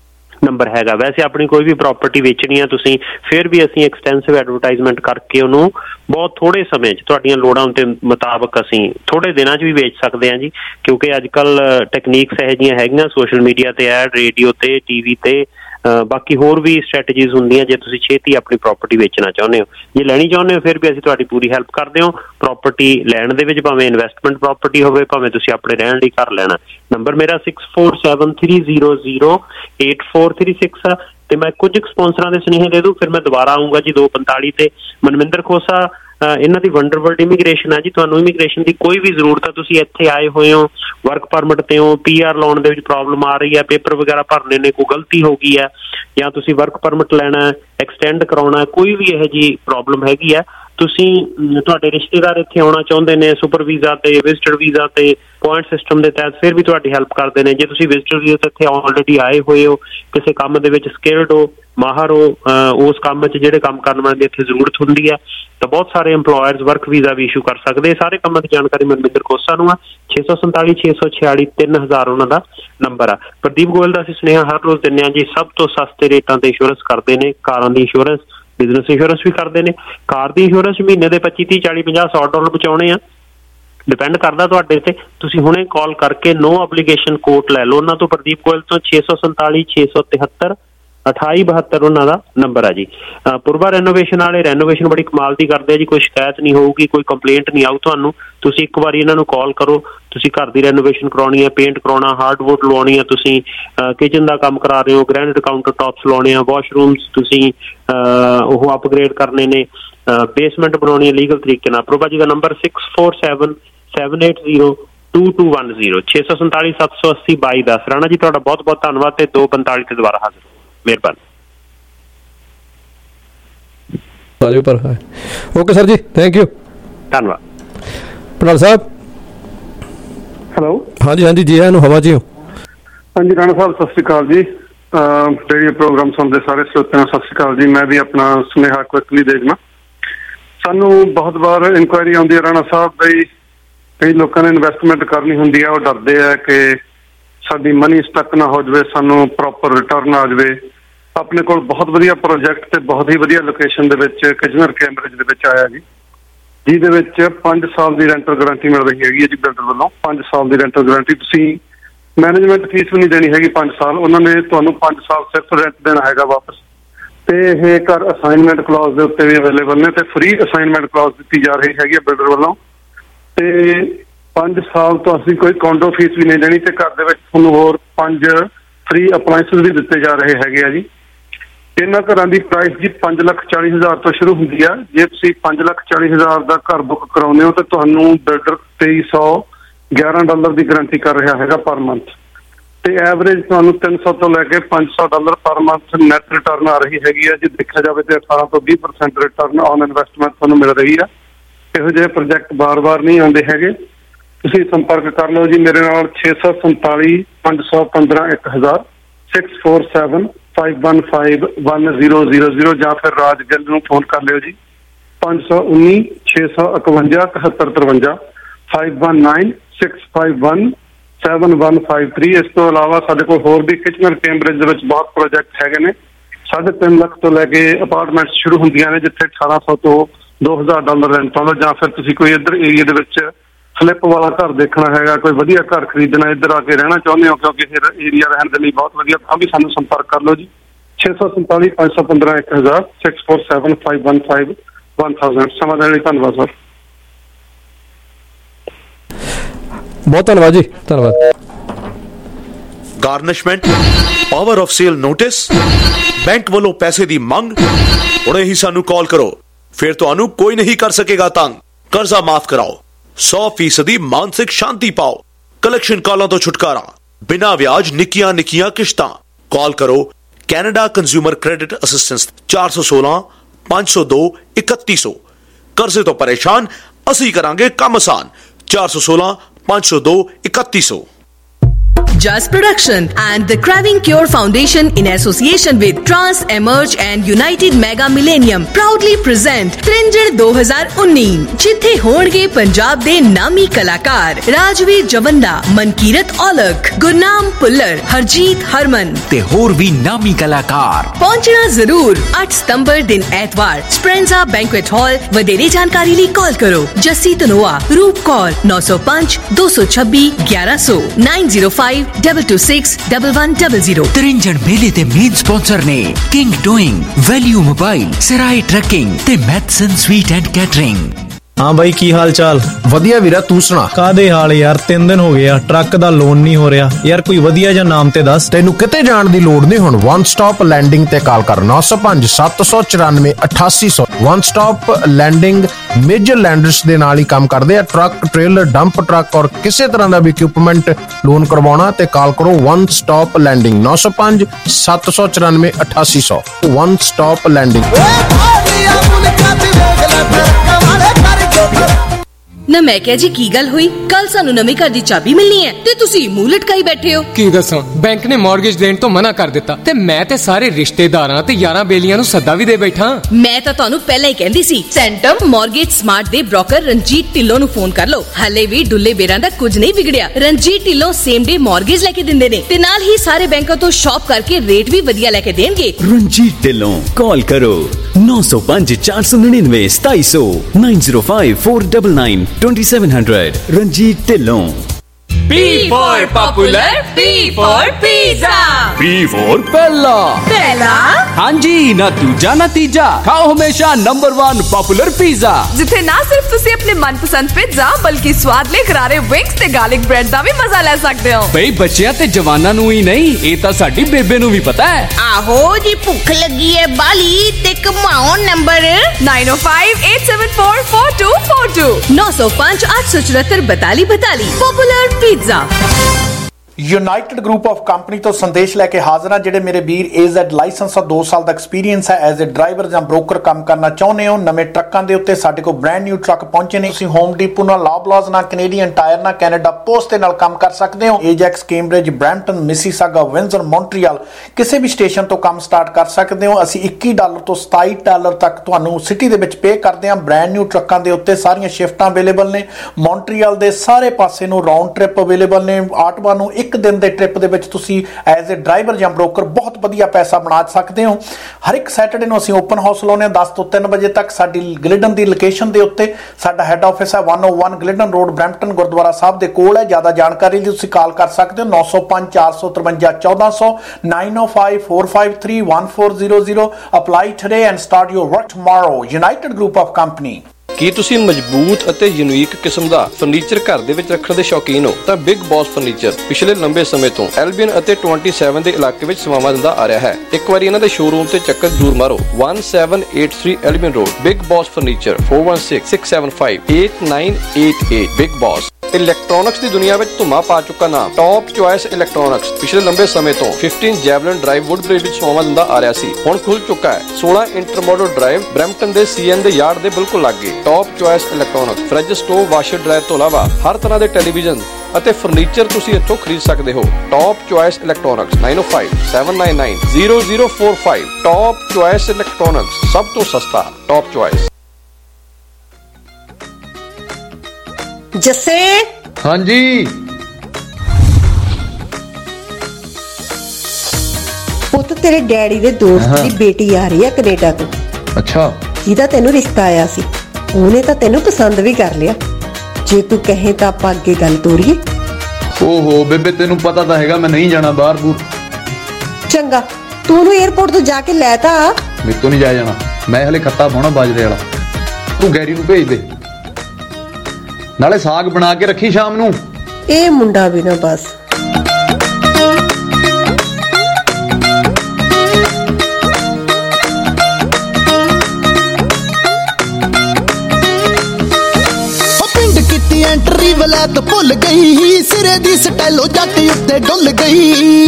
ਨੰਬਰ ਹੈਗਾ। ਵੈਸੇ ਆਪਣੀ ਕੋਈ ਵੀ ਪ੍ਰੋਪਰਟੀ ਵੇਚਣੀ ਆ ਤੁਸੀਂ, ਫਿਰ ਵੀ ਅਸੀਂ ਐਕਸਟੈਂਸਿਵ ਐਡਵਰਟਾਈਜ਼ਮੈਂਟ ਕਰਕੇ ਉਹਨੂੰ ਬਹੁਤ ਥੋੜ੍ਹੇ ਸਮੇਂ 'ਚ ਤੁਹਾਡੀਆਂ ਲੋੜਾਂ ਦੇ ਮੁਤਾਬਕ ਅਸੀਂ ਥੋੜ੍ਹੇ ਦਿਨਾਂ 'ਚ ਵੀ ਵੇਚ ਸਕਦੇ ਹਾਂ ਜੀ, ਕਿਉਂਕਿ ਅੱਜ ਕੱਲ੍ਹ ਟੈਕਨੀਕਸ ਇਹੋ ਜਿਹੀਆਂ ਹੈਗੀਆਂ ਸੋਸ਼ਲ ਮੀਡੀਆ 'ਤੇ ਐਡ, ਰੇਡੀਓ 'ਤੇ, ਟੀ ਵੀ 'ਤੇ, ਬਾਕੀ ਹੋਰ ਵੀ ਸਟ੍ਰੈਟਜੀਜ਼ ਹੁੰਦੀਆਂ ਜੇ ਤੁਸੀਂ ਛੇਤੀ ਆਪਣੀ ਪ੍ਰੋਪਰਟੀ ਵੇਚਣਾ ਚਾਹੁੰਦੇ ਹੋ। ਜੇ ਲੈਣੀ ਚਾਹੁੰਦੇ ਹੋ ਫਿਰ ਵੀ ਅਸੀਂ ਤੁਹਾਡੀ ਪੂਰੀ ਹੈਲਪ ਕਰਦੇ ਹੋ ਪ੍ਰੋਪਰਟੀ ਲੈਣ ਦੇ ਵਿੱਚ, ਭਾਵੇਂ ਇਨਵੈਸਟਮੈਂਟ ਪ੍ਰੋਪਰਟੀ ਹੋਵੇ, ਭਾਵੇਂ ਤੁਸੀਂ ਆਪਣੇ ਰਹਿਣ ਲਈ ਘਰ ਲੈਣਾ। ਨੰਬਰ ਮੇਰਾ six four seven three zero zero eight four three six ਆ। ਤੇ ਮੈਂ ਕੁਝ ਸਪੋਂਸਰਾਂ ਦੇ ਸੁਨੇਹੇ ਦੇ ਦੂੰ, ਫਿਰ ਮੈਂ ਦੁਬਾਰਾ ਆਊਂਗਾ ਜੀ ਦੋ ਪੰਤਾਲੀ ਤੇ। ਮਨਵਿੰਦਰ ਖੋਸਾ ਇਹਨਾਂ ਦੀ ਵੰਡਰਵਰਲਡ ਇਮੀਗ੍ਰੇਸ਼ਨ ਹੈ ਜੀ। ਤੁਹਾਨੂੰ ਇਮੀਗ੍ਰੇਸ਼ਨ ਦੀ ਕੋਈ ਵੀ ਜ਼ਰੂਰਤ ਹੈ, ਤੁਸੀਂ ਇੱਥੇ ਆਏ ਹੋਏ ਹੋ, ਵਰਕ ਪਰਮਿਟ ਤੇ ਹੋ, ਪੀ ਆਰ ਲਾਉਣ ਦੇ ਵਿੱਚ ਪ੍ਰੋਬਲਮ ਆ ਰਹੀ ਹੈ, ਪੇਪਰ ਵਗੈਰਾ ਭਰਨੇ ਨੇ, ਕੋਈ ਗਲਤੀ ਹੋ ਗਈ ਹੈ, ਜਾਂ ਤੁਸੀਂ ਵਰਕ ਪਰਮਿਟ ਲੈਣਾ, ਐਕਸਟੈਂਡ ਕਰਾਉਣਾ, ਕੋਈ ਵੀ ਇਹੋ ਜਿਹੀ ਪ੍ਰੋਬਲਮ ਹੈਗੀ ਹੈ, ਤੁਸੀਂ ਤੁਹਾਡੇ ਰਿਸ਼ਤੇਦਾਰ ਇੱਥੇ ਆਉਣਾ ਚਾਹੁੰਦੇ ਨੇ ਸੁਪਰ ਵੀਜ਼ਾ ਤੇ, ਵਿਜ਼ਟਰ ਵੀਜ਼ਾ ਤੇ, ਪੁਆਇੰਟ ਸਿਸਟਮ ਦੇ ਤਹਿਤ, ਫਿਰ ਵੀ ਤੁਹਾਡੀ ਹੈਲਪ ਕਰਦੇ ਨੇ। ਜੇ ਤੁਸੀਂ ਵਿਜ਼ਟਰ ਵੀਜ਼ਾ ਤੇ ਇੱਥੇ ਆਲਰੇਡੀ ਆਏ ਹੋਏ ਹੋ, ਕਿਸੇ ਕੰਮ ਦੇ ਵਿੱਚ ਸਕਿਲਡ ਹੋ, ਮਾਹਰ ਹੋ, ਉਸ ਕੰਮ 'ਚ ਜਿਹੜੇ ਕੰਮ ਕਰਨ ਵਾਲੇ ਦੀ ਇੱਥੇ ਜ਼ਰੂਰਤ ਹੁੰਦੀ ਹੈ, ਤਾਂ ਬਹੁਤ ਸਾਰੇ ਇੰਪਲੋਇਰਸ ਵਰਕ ਵੀਜ਼ਾ ਵੀ ਇਸ਼ੂ ਕਰ ਸਕਦੇ। ਸਾਰੇ ਕੰਮਾਂ ਦੀ ਜਾਣਕਾਰੀ ਮਨਵਿੰਦਰ ਖੋਸਾ ਨੂੰ ਆ। ਛੇ ਸੌ ਸੰਤਾਲੀ ਛੇ ਸੌ ਛਿਆਲੀ ਤਿੰਨ ਹਜ਼ਾਰ ਉਹਨਾਂ ਦਾ ਨੰਬਰ ਆ। ਪ੍ਰਦੀਪ ਗੋਇਲ ਦਾ ਅਸੀਂ ਸੁਨੇਹਾ ਹਰ ਰੋਜ਼ ਦਿੰਦੇ ਹਾਂ ਜੀ। ਸਭ ਤੋਂ ਸਸਤੇ ਰੇਟਾਂ ਤੇ ਇੰਸ਼ੋਰੈਂਸ ਕਰਦੇ ਨੇ, ਕਾਰਾਂ ਦੀ ਇੰਸ਼ੋਰੈਂਸ, ਬਿਜ਼ਨਸ ਇੰਸ਼ੋਰੈਂਸ ਵੀ ਕਰਦੇ ਨੇ। ਕਾਰ ਦੀ ਇੰਸ਼ੋਰੈਂਸ ਮਹੀਨੇ ਦੇ ਪੱਚੀ ਤੀਹ ਚਾਲੀ ਪੰਜਾਹ ਸੌ ਡਾਲਰ ਬਚਾਉਣੇ ਆ, ਡਿਪੈਂਡ ਕਰਦਾ ਤੁਹਾਡੇ ਤੇ। ਤੁਸੀਂ ਹੁਣੇ ਕਾਲ ਕਰਕੇ ਨੋ ਐਪਲੀਕੇਸ਼ਨ ਕੋਟ ਲੈ ਲਓ ਉਹਨਾਂ ਤੋਂ, ਪ੍ਰਦੀਪ ਗੋਇਲ ਤੋਂ। ਛੇ ਸੌ ਸੰਤਾਲੀ ਛੇ ਸੌ ਤਿਹੱਤਰ ਅਠਾਈ ਬਹੱਤਰ ਉਹਨਾਂ ਦਾ ਨੰਬਰ ਆ ਜੀ। ਪੂਰਵਾ ਰੈਨੋਵੇਸ਼ਨ ਵਾਲੇ ਰੈਨੋਵੇਸ਼ਨ ਬੜੀ ਕਮਾਲ ਦੀ ਕਰਦੇ ਆ ਜੀ। ਕੋਈ ਸ਼ਿਕਾਇਤ ਨਹੀਂ ਹੋਊਗੀ, ਕੋਈ ਕੰਪਲੇਂਟ ਨਹੀਂ ਆਊ ਤੁਹਾਨੂੰ। ਤੁਸੀਂ ਇੱਕ ਵਾਰੀ ਇਹਨਾਂ ਨੂੰ ਕਾਲ ਕਰੋ। ਤੁਸੀਂ ਘਰ ਦੀ ਰੈਨੋਵੇਸ਼ਨ ਕਰਾਉਣੀ ਹੈ, ਪੇਂਟ ਕਰਾਉਣਾ, ਹਾਰਡਵੁੱਡ ਲਵਾਉਣੀ ਹੈ, ਤੁਸੀਂ ਕਿਚਨ ਦਾ ਕੰਮ ਕਰਾ ਰਹੇ ਹੋ, ਗ੍ਰੈਂਡ ਕਾਊਂਟਰ ਟੌਪਸ ਲਾਉਣੇ ਆ, ਵਾਸ਼ਰੂਮਸ ਤੁਸੀਂ ਉਹ ਅਪਗ੍ਰੇਡ ਕਰਨੇ ਨੇ, ਬੇਸਮੈਂਟ ਬਣਾਉਣੀ ਹੈ ਲੀਗਲ ਤਰੀਕੇ ਨਾਲ। ਪ੍ਰਭਾ ਜੀ ਦਾ number six four seven seven eight zero two two one zero ਛੇ ਸੌ ਸੰਤਾਲੀ ਸੱਤ ਸੌ ਅੱਸੀ ਬਾਈ ਦਸ। ਰਾਣਾ ਜੀ ਤੁਹਾਡਾ ਬਹੁਤ ਬਹੁਤ ਧੰਨਵਾਦ ਤੇ ਦੋ ਪੰਤਾਲੀ ਤੇ ਦੁਬਾਰਾ ਹਾਜ਼ਰ। ਮਿਹਰਬਾਨੀ। ਓਕੇ ਸਰ ਜੀ, ਥੈਂਕ ਯੂ, ਧੰਨਵਾਦ। ਪਟਵਾਲ ਸਾਹਿਬ। ਹੈਲੋ। ਹਾਂਜੀ ਹਾਂਜੀ ਜੀ, ਇਹਨੂੰ ਹਵਾ ਜੀ ਹੋ। ਹਾਂਜੀ ਰਾਣਾ ਸਾਹਿਬ ਸਤਿ ਸ਼੍ਰੀ ਅਕਾਲ ਜੀ। ਰੇਡੀਓ ਪ੍ਰੋਗਰਾਮ ਸੁਣਦੇ ਸਾਰੇ ਸਰੋਤਿਆਂ ਨੂੰ ਸਤਿ ਸ਼੍ਰੀ ਅਕਾਲ ਜੀ। ਮੈਂ ਵੀ ਆਪਣਾ ਸੁਨੇਹਾ ਕੁਇਕਲੀ ਦੇਖਣਾ। ਸਾਨੂੰ ਬਹੁਤ ਵਾਰ ਇਨਕੁਆਇਰੀ ਆਉਂਦੀ ਹੈ ਰਾਣਾ ਸਾਹਿਬ ਬਈ ਕਈ ਲੋਕਾਂ ਨੇ ਇਨਵੈਸਟਮੈਂਟ ਕਰਨੀ ਹੁੰਦੀ ਹੈ, ਉਹ ਡਰਦੇ ਆ ਕਿ ਸਾਡੀ ਮਨੀ ਸਟੱਕ ਨਾ ਹੋ ਜਾਵੇ, ਸਾਨੂੰ ਪ੍ਰੋਪਰ ਰਿਟਰਨ ਆ ਜਾਵੇ। ਆਪਣੇ ਕੋਲ ਬਹੁਤ ਵਧੀਆ ਪ੍ਰੋਜੈਕਟ ਤੇ ਬਹੁਤ ਹੀ ਵਧੀਆ ਲੋਕੇਸ਼ਨ ਦੇ ਵਿੱਚ ਕਿਚਨਰ ਕੈਂਬਰਿਜ ਦੇ ਵਿੱਚ ਆਇਆ ਜੀ, ਜਿਹਦੇ ਵਿੱਚ ਪੰਜ ਸਾਲ ਦੀ ਰੈਂਟਲ ਗਰੰਟੀ ਮਿਲ ਰਹੀ ਹੈਗੀ ਹੈ ਜੀ ਬਿਲਡਰ ਵੱਲੋਂ। ਪੰਜ ਸਾਲ ਦੀ ਰੈਂਟਲ ਗਰੰਟੀ, ਤੁਸੀਂ ਮੈਨੇਜਮੈਂਟ ਫੀਸ ਵੀ ਨਹੀਂ ਦੇਣੀ ਹੈਗੀ ਪੰਜ ਸਾਲ। ਉਹਨਾਂ ਨੇ ਤੁਹਾਨੂੰ ਪੰਜ ਸਾਲ ਸਿਰਫ ਰੈਂਟ ਦੇਣਾ ਹੈਗਾ ਵਾਪਸ। ਤੇ ਇਹ ਘਰ ਅਸਾਈਨਮੈਂਟ ਕਲੌਜ਼ ਦੇ ਉੱਤੇ ਵੀ ਅਵੇਲੇਬਲ ਨੇ ਤੇ ਫ੍ਰੀ ਅਸਾਈਨਮੈਂਟ ਕਲੌਜ਼ ਦਿੱਤੀ ਜਾ ਰਹੀ ਹੈਗੀ ਹੈ ਬਿਲਡਰ ਵੱਲੋਂ। ਤੇ ਪੰਜ ਸਾਲ ਤੋਂ ਅਸੀਂ ਕੋਈ ਕੌਂਡੋ ਫੀਸ ਵੀ ਨਹੀਂ ਦੇਣੀ ਤੇ ਘਰ ਦੇ ਵਿੱਚ ਤੁਹਾਨੂੰ ਹੋਰ ਪੰਜ ਫ੍ਰੀ ਅਪਲਾਇੰਸਿਸ ਵੀ ਦਿੱਤੇ ਜਾ ਰਹੇ ਹੈਗੇ ਆ ਜੀ। ਇਹਨਾਂ ਘਰਾਂ ਦੀ ਪ੍ਰਾਈਸ ਜੀ ਪੰਜ ਲੱਖ ਚਾਲੀ ਹਜ਼ਾਰ ਤੋਂ ਸ਼ੁਰੂ ਹੁੰਦੀ ਆ। ਜੇ ਤੁਸੀਂ ਪੰਜ ਲੱਖ ਚਾਲੀ ਹਜ਼ਾਰ ਦਾ ਘਰ ਬੁੱਕ ਕਰਾਉਂਦੇ ਹੋ ਤਾਂ ਤੁਹਾਨੂੰ ਬਿਲਡਰ ਤੇਈ ਸੌ ਗਿਆਰਾਂ ਡਾਲਰ ਦੀ ਗਰੰਟੀ ਕਰ ਰਿਹਾ ਹੈਗਾ ਪਰ ਮੰਥ। ਤੇ ਐਵਰੇਜ ਤੁਹਾਨੂੰ ਤਿੰਨ ਸੌ ਤੋਂ ਲੈ ਕੇ ਪੰਜ ਸੌ dollar per month net return ਆ ਰਹੀ ਹੈਗੀ ਆ। ਜੇ ਦੇਖਿਆ ਜਾਵੇ ਤੇ ਅਠਾਰਾਂ ਤੋਂ ਵੀਹ ਪਰਸੈਂਟ ਰਿਟਰਨ ਔਨ ਇਨਵੈਸਟਮੈਂਟ ਤੁਹਾਨੂੰ ਮਿਲ ਰਹੀ ਆ। ਇਹੋ ਜਿਹੇ ਪ੍ਰੋਜੈਕਟ ਬਾਰ-ਬਾਰ ਨਹੀਂ ਆਉਂਦੇ ਹੈਗੇ। ਤੁਸੀਂ ਸੰਪਰਕ ਕਰ ਲਓ ਜੀ ਮੇਰੇ ਨਾਲ ਛੇ ਸੌ ਸੰਤਾਲੀ ਪੰਜ ਸੌ ਪੰਦਰਾਂ ਇੱਕ ਹਜ਼ਾਰ six four seven five one five one zero zero zero ਜਾਂ ਫਿਰ ਰਾਜ ਗਿੱਲ ਨੂੰ ਫੋਨ ਕਰ ਲਿਓ ਜੀ ਪੰਜ ਸੌ ਉੱਨੀ ਛੇ ਸੌ ਇਕਵੰਜਾ ਇਕਹੱਤਰ ਤਰਵੰਜਾ five one nine six five one seven one five three. ਇਸ ਤੋਂ ਇਲਾਵਾ ਸਾਡੇ ਕੋਲ ਹੋਰ ਵੀ ਕਿਚਨਰ ਕੈਂਬਰਿਜ ਦੇ ਵਿੱਚ ਬਹੁਤ ਪ੍ਰੋਜੈਕਟ ਹੈਗੇ ਨੇ। ਸਾਢੇ ਤਿੰਨ ਲੱਖ ਤੋਂ ਲੈ ਕੇ ਅਪਾਰਟਮੈਂਟਸ ਸ਼ੁਰੂ ਹੁੰਦੀਆਂ ਨੇ ਜਿੱਥੇ ਅਠਾਰਾਂ ਸੌ ਤੋਂ ਦੋ ਹਜ਼ਾਰ ਡਾਲਰ ਰੈਂਟ ਆਉਂਦਾ। ਜਾਂ ਫਿਰ ਤੁਸੀਂ ਕੋਈ ਇੱਧਰ ਏਰੀਆ ਦੇ ਵਿੱਚ ਫਲਿੱਪ ਵਾਲਾ ਘਰ ਦੇਖਣਾ ਹੈਗਾ, ਕੋਈ ਵਧੀਆ ਘਰ ਖਰੀਦਣਾ, ਇੱਧਰ ਆ ਕੇ ਰਹਿਣਾ ਚਾਹੁੰਦੇ ਹੋ ਕਿਉਂਕਿ ਫਿਰ ਏਰੀਆ ਰਹਿਣ ਦੇ ਲਈ ਬਹੁਤ ਵਧੀਆ, ਤਾਂ ਵੀ ਸਾਨੂੰ ਸੰਪਰਕ ਕਰ ਲਓ ਜੀ ਛੇ ਸੌ ਸੰਤਾਲੀ ਪੰਜ ਸੌ ਪੰਦਰਾਂ ਇੱਕ ਹਜ਼ਾਰ six four seven five one five one thousand. ਸਮਾਂ ਦੇਣ ਲਈ ਧੰਨਵਾਦ ਸਰ। ਬਹੁਤ ਧੰਨਵਾਦ ਜੀ, ਧੰਨਵਾਦ। Garnishment, power of sale notice, bank ਵੱਲੋਂ ਪੈਸੇ ਦੀ ਮੰਗ, ਹੁਣੇ ਹੀ ਸਾਨੂੰ ਕਾਲ ਕਰੋ, ਫਿਰ ਤੁਹਾਨੂੰ ਕੋਈ ਨਹੀਂ ਕਰ ਸਕੇਗਾ ਤੰਗ। ਕਰਜ਼ਾ ਮਾਫ ਕਰਾਓ, ਸੌ ਫੀਸਦੀ ਮਾਨਸਿਕ ਸ਼ਾਂਤੀ ਪਾਓ, ਕਲੈਕਸ਼ਨ ਕਾਲਾਂ ਤੋਂ ਛੁਟਕਾਰਾ, ਬਿਨਾਂ ਵਿਆਜ ਨਿੱਕੀਆਂ ਨਿੱਕੀਆਂ ਕਿਸ਼ਤਾਂ। ਕਾਲ ਕਰੋ ਕੈਨੇਡਾ ਕੰਜ਼ਿਊਮਰ ਕ੍ਰੈਡਿਟ ਅਸਿਸਟੈਂਸ ਚਾਰ ਸੌ ਸੋਲਾਂ ਪੰਜ ਸੌ ਦੋ ਇਕੱਤੀ ਸੌ। ਕਰਜ਼ੇ ਤੋਂ ਪਰੇਸ਼ਾਨ, ਅਸੀਂ ਕਰਾਂਗੇ ਕੰਮ ਆਸਾਨ। ਚਾਰ ਸੌ ਸੋਲਾਂ ਪੰਜ ਸੌ ਦੋ ਇਕੱਤੀ ਸੌ। Just Production and the Craving Cure Foundation in association with Trans Emerge and United Mega Millennium proudly present ਤ੍ਰਿੰਜਣ ਦੋ ਹਜ਼ਾਰ ਉੱਨੀ, ਜਿੱਥੇ ਹੋਣਗੇ ਪੰਜਾਬ ਦੇ ਨਾਮੀ ਕਲਾਕਾਰ ਰਾਜਵੀਰ ਜਵੰਦਾ, ਮਨਕੀਰਤ ਔਲਖ, ਗੁਰਨਾਮ ਭੁੱਲਰ, ਹਰਜੀਤ ਹਰਮਨ ਤੇ ਹੋਰ ਵੀ ਨਾਮੀ ਕਲਾਕਾਰ। ਪਹੁੰਚਣਾ ਜ਼ਰੂਰ ਅੱਠ ਸਤੰਬਰ ਦਿਨ ਐਤਵਾਰ ਸਪ੍ਰੈਂਜ਼ਾ ਬੈਂਕੁਏਟ ਹਾਲ। ਵਧੇਰੇ ਜਾਣਕਾਰੀ ਲਈ ਕਾਲ ਕਰੋ ਜੱਸੀ ਧਨੋਆ, ਰੂਪ ਕੌਰ ਨੌ ਸੌ ਪੰਜ ਦੋ ਸੌ ਛੱਬੀ ਗਿਆਰਾਂ ਸੌ nine zero five double two six double one double zero. Trinjan ਮੇਲੇ ਦੇ ਮੇਨ ਸਪਾਂਸਰ ਨੇ king doing, value mobile, Sarai trucking ਤੇ ਮੈਥਸਨ ਸਵੀਟ ਐਂਡ ਕੈਟਰਿੰਗ। ਹਾਂ ਬਾਈ, ਕੀ ਹਾਲ ਚਾਲ? ਵਧੀਆ ਵੀਰਾ, ਤੂੰ ਸੁਣਾ? ਕਾਦੇ ਹਾਲ ਯਾਰ, ਤਿੰਨ ਦਿਨ ਹੋ ਗਏ ਆ, ਟਰੱਕ ਦਾ ਲੋਨ ਨਹੀਂ ਹੋ ਰਿਹਾ ਯਾਰ, ਕੋਈ ਵਧੀਆ ਜਿਹਾ ਨਾਮ ਤੇ ਦੱਸ। ਤੈਨੂੰ ਕਿਤੇ ਜਾਣ ਦੀ ਲੋੜ ਨਹੀਂ, ਹੁਣ ਵਨ ਸਟਾਪ ਲੈਂਡਿੰਗ ਤੇ ਕਾਲ ਕਰ ਨੌ ਸੌ ਪੰਜ ਸੱਤ ਸੌ ਚੁਰਾਨਵੇਂ ਅਠਾਸੀ ਸੌ। One stop lending major lenders ਦੇ ਨਾਲ ਹੀ ਕੰਮ ਕਰਦੇ ਆ। ਟਰੱਕ, ਟ੍ਰੇਲਰ, ਡੰਪ ਟਰੱਕ ਔਰ ਕਿਸੇ ਤਰ੍ਹਾਂ ਦਾ ਵੀ ਇਕਵਿਪਮੈਂਟ ਲੋਨ ਕਰਵਾਉਣਾ ਤੇ ਕਾਲ ਕਰੋ ਵਨ ਸਟਾਪ ਲੈਂਡਿੰਗ ਨੌ ਸੌ ਪੰਜ ਸੱਤ ਸੌ ਚੁਰਾਨਵੇਂ ਅਠਾਸੀ ਸੌ। One stop lending. ਨਾ ਮੈਂ ਕਿਹਾ ਜੀ ਕੀ ਗੱਲ ਹੋਈ? ਕੱਲ ਸਾਨੂੰ ਨਵੇਂ ਘਰ ਦੀ ਚਾਬੀ ਮਿਲਣੀ ਹੈ ਤੇ ਤੁਸੀਂ ਮੂੰਹ ਲਟਕਾਈ ਬੈਠੇ ਹੋ। ਕੀ ਦੱਸਾਂ, ਬੈਂਕ ਨੇ ਮਾਰਗੇਜ ਦੇਣ ਤੋਂ ਮਨਾ ਕਰ ਦਿੱਤਾ ਤੇ ਮੈਂ ਤੇ ਸਾਰੇ ਰਿਸ਼ਤੇਦਾਰਾਂ ਤੇ ਯਾਰਾਂ ਬੇਲੀਆਂ ਨੂੰ ਸੱਦਾ ਵੀ ਦੇ ਬੈਠਾ। ਮੈਂ ਤਾਂ ਤੁਹਾਨੂੰ ਪਹਿਲਾਂ ਹੀ ਕਹਿੰਦੀ ਸੀ, ਸੈਂਟਮ ਮਾਰਗੇਜ ਸਮਾਰਟ ਦੇ ਬ੍ਰੋਕਰ ਰਣਜੀਤ ਢਿੱਲੋਂ ਨੂੰ ਫੋਨ ਕਰ ਲਓ। ਹਲੇ ਵੀ ਡੁੱਲੇ ਬੇਰਾਂ ਦਾ ਕੁਝ ਨਹੀਂ ਵਿਗੜਿਆ। Ranjit Dhillon same day mortgage ਲੈ ਕੇ ਦਿੰਦੇ ਨੇ ਤੇ ਨਾਲ ਹੀ ਸਾਰੇ ਬੈਂਕਾਂ ਤੋਂ ਸ਼ਾਪ ਕਰਕੇ ਰੇਟ ਵੀ ਵਧੀਆ ਲੈ ਕੇ ਦੇਣਗੇ। ਰਣਜੀਤ ਢਿੱਲੋਂ, ਕਾਲ ਕਰੋ ਨੌ ਸੌ ਪੰਜ ਚਾਰ ਸੌ ਨੜਿਨਵੇਂ ਸਤਾਈ ਸੌ nine zero five four nine nine twenty seven hundred. Ranjit Dhillon. P for popular, P for pizza, P for पहला पहला हाँ जी, ना दूजा ना तीजा, खाओ हमेशा नंबर वन पॉपुलर पिज़्ज़ा, जिथे ना सिर्फ तुसी अपने मनपसंद पिज़्ज़ा बल्कि स्वादले करारे विंग्स ते गार्लिक ब्रेड दा भी मजा ले सकदे हो। बई बच्चियां ते जवानां नूं ही नहीं, ये तां साडी बेबे नूं भी पता है। आहो जी, भुख लगी है बाली ते कमाओ number nine O five eight seven four four two four two नौ सौ पाँच आठ सौ चौहत्तर बताली बताली। Popular pizza. United group of company ਤੋਂ ਸੰਦੇਸ਼ ਲੈ ਕੇ ਹਾਜ਼ਰ ਹਾਂ। ਜਿਹੜੇ ਮੇਰੇ ਵੀਰ ਏਜ਼ੈਡ ਲਾਇਸੈਂਸ ਔਰ ਦੋ ਸਾਲ ਦਾ ਐਕਸਪੀਰੀਅੰਸ ਹੈ ਐਜ਼ ਅ ਡਰਾਈਵਰ ਜਾਂ ਬ੍ਰੋਕਰ ਕੰਮ ਕਰਨਾ ਚਾਹੁੰਦੇ ਹੋ, ਨਵੇਂ ਟਰੱਕਾਂ ਦੇ ਉੱਤੇ ਸਾਡੇ ਕੋਲ ਬ੍ਰੈਂਡ ਨਿਊ ਟਰੱਕ ਪਹੁੰਚੇ ਨੇ। ਤੁਸੀਂ ਹੋਮ ਡੀਪੋ ਨਾਲ, ਲੌਬਲਾਜ਼ ਨਾਲ, ਕੈਨੇਡੀਅਨ ਟਾਇਰ ਨਾਲ, ਕੈਨੇਡਾ ਪੋਸਟ ਦੇ ਨਾਲ ਕੰਮ ਕਰ ਸਕਦੇ ਹੋ। Ajax, Cambridge, Brampton, Mississauga, Windsor, Montreal ਕਿਸੇ ਵੀ ਸਟੇਸ਼ਨ ਤੋਂ ਕੰਮ ਸਟਾਰਟ ਕਰ ਸਕਦੇ ਹੋ। ਅਸੀਂ ਇੱਕੀ ਡਾਲਰ ਤੋਂ ਸਤਾਈ ਡਾਲਰ ਤੱਕ ਤੁਹਾਨੂੰ ਸਿਟੀ ਦੇ ਵਿੱਚ ਪੇ ਕਰਦੇ ਹਾਂ। ਬ੍ਰੈਂਡ ਨਿਊ ਟਰੱਕਾਂ ਦੇ ਉੱਤੇ ਸਾਰੀਆਂ ਸ਼ਿਫਟਾਂ ਅਵੇਲੇਬਲ ਨੇ। ਮੌਂਟਰੀਅਲ ਦੇ ਸਾਰੇ ਪਾਸੇ ਨੂੰ ਰਾਉਂਡ ਟ੍ਰਿਪ ਅਵੇਲੇਬਲ ਨੇ। ਆਟਵਾ ਨੂੰ ਇੱਕ ਦਿਨ ਦੇ ਟ੍ਰਿਪ ਦੇ ਵਿੱਚ ਤੁਸੀਂ ਐਜ਼ ਅ ਡਰਾਈਵਰ ਜਾਂ ਬ੍ਰੋਕਰ ਬਹੁਤ ਵਧੀਆ ਪੈਸਾ ਬਣਾ ਸਕਦੇ ਹੋ। ਹਰ ਇੱਕ ਸੈਟਰਡੇ ਨੂੰ ਅਸੀਂ ਓਪਨ ਹਾਊਸ ਲਾਉਂਦੇ ਹਾਂ ਦਸ ਤੋਂ ਤਿੰਨ ਵਜੇ ਤੱਕ। ਸਾਡੀ ਗਲਿਡਨ ਦੀ ਲੋਕੇਸ਼ਨ ਦੇ ਉੱਤੇ ਸਾਡਾ ਹੈੱਡ ਆਫਿਸ ਹੈ ਇੱਕ ਸੌ ਇੱਕ Glidden road, Brampton Gurdwara Sahib ਦੇ ਕੋਲ ਹੈ। ਜ਼ਿਆਦਾ ਜਾਣਕਾਰੀ ਲਈ ਤੁਸੀਂ ਕਾਲ ਕਰ ਸਕਦੇ ਹੋ ਨੌ ਸੌ ਪੰਜ ਚਾਰ ਸੌ ਤਰਵੰਜਾ ਚੌਦਾਂ ਸੌ nine O five four five three one four zero zero. Apply today and start your work tomorrow. United group of company. ਕੀ ਤੁਸੀਂ ਮਜ਼ਬੂਤ ਅਤੇ ਯੂਨੀਕ ਕਿਸਮ ਦਾ ਫਰਨੀਚਰ ਘਰ ਦੇ ਵਿੱਚ ਰੱਖਣ ਦੇ ਸ਼ੌਕੀਨ ਹੋ? ਤਾਂ ਬਿਗ ਬੌਸ ਫਰਨੀਚਰ ਪਿਛਲੇ ਲੰਬੇ ਸਮੇਂ ਤੋਂ ਐਲਬੀਅਨ ਅਤੇ ਸੱਤਾਈ ਦੇ ਇਲਾਕੇ ਵਿੱਚ ਸੇਵਾਵਾਂ ਦਿੰਦਾ ਆ ਰਿਹਾ ਹੈ। ਇੱਕ ਵਾਰੀ ਇਹਨਾਂ ਦੇ ਸ਼ੋਰੂਮ ਤੇ ਚੱਕਰ ਜ਼ਰੂਰ ਮਾਰੋ। ਸਤਾਰਾਂ ਸੌ ਤਿਰਾਸੀ Albion road, big boss furniture four one six six seven five eight nine eight eight. Big boss. Electronics ਦੀ ਦੁਨੀਆ ਵਿੱਚ ਧੁੰਮਾ ਪਾ ਚੁੱਕਾ ਨਾਮ ਟੌਪ ਚੁਆਇਸ ਇਲੈਕਟ੍ਰੋਨਿਕਸ ਪਿਛਲੇ ਲੰਬੇ ਸਮੇਂ ਤੋਂ ਪੰਦਰਾਂ ਜੈਵਲਿਨ ਡਰਾਈਵ ਵੁੱਡਬ੍ਰਿਜ ਵਿੱਚ ਸੇਵਾਵਾਂ ਦਿੰਦਾ ਆ ਰਿਹਾ ਸੀ। ਹੁਣ ਖੁੱਲ ਚੁੱਕਾ ਹੈ ਸੋਲਾਂ ਇੰਟਰਮੋਡਲ ਡਰਾਈਵ ਬਰੈਂਪਟਨ ਦੇ ਸੀਐਨ ਦੇ ਯਾਰਡ ਦੇ ਬਿਲਕੁਲ ਲਾਗੇ। Top choice electronics, fridge, stove, washer dryer ਤੋਂ ਇਲਾਵਾ ਹਰ ਤਰ੍ਹਾਂ ਦੇ ਟੈਲੀਵਿਜ਼ਨ ਅਤੇ ਫਰਨੀਚਰ ਤੁਸੀਂ ਇੱਥੋਂ ਖਰੀਦ ਸਕਦੇ ਹੋ। Top choice electronics nine O five seven nine nine zero zero four five. Top choice electronics, ਸਭ ਤੋਂ ਸਸਤਾ। Top choice. ਜੱਸੇ। ਹਾਂਜੀ ਪੁੱਤ, ਤੇਰੇ ਡੈਡੀ ਦੇ ਦੋਸਤ ਦੀ ਬੇਟੀ ਆ ਰਹੀ ਹੈ ਕੈਨੇਡਾ ਤੋਂ। ਅੱਛਾ। ਜਿਹਦਾ ਤੈਨੂੰ ਰਿਸ਼ਤਾ ਆਇਆ ਸੀ, ਉਹਨੇ ਤਾਂ ਤੈਨੂੰ ਪਸੰਦ ਵੀ ਕਰ ਲਿਆ। ਜੇ ਤੂੰ ਕਹੇ ਤਾਂ ਆਪਾਂ ਅੱਗੇ ਗੱਲ ਤੋਰੀਏ। ਓਹੋ ਬੇਬੇ, ਤੈਨੂੰ ਪਤਾ ਤਾਂ ਹੈਗਾ ਮੈਂ ਨਹੀਂ ਜਾਣਾ ਬਾਹਰ ਬੂਰ। ਚੰਗਾ, ਤੂੰ ਉਹਨੂੰ 에ਅਰਪੋਰਟ ਤੋਂ ਜਾ ਕੇ ਲੈ ਤਾ। ਮੇਰੇ ਤੋਂ ਨਹੀਂ ਜਾਇਆ ਜਾਣਾ, ਮੈਂ ਹਲੇ ਖੱਤਾ ਪਾਉਣਾ ਬਾਜਰੇ ਵਾਲਾ। ਤੂੰ ਗੈਰੀ ਨੂੰ ਭੇਜ ਦੇ, ਨਾਲੇ ਸਾਗ ਬਣਾ ਕੇ ਰੱਖੀ ਸ਼ਾਮ ਨੂੰ। ਇਹ ਮੁੰਡਾ ਵੀ ਨਾ ਬਸ। ਐਂਟਰੀ ਵਲੈਤ ਭੁੱਲ ਗਈ, ਸਿਰੇ ਦੀ ਸਟਾਈਲੋ ਜੱਟ ਉੱਤੇ ਡੁੱਲ ਗਈ।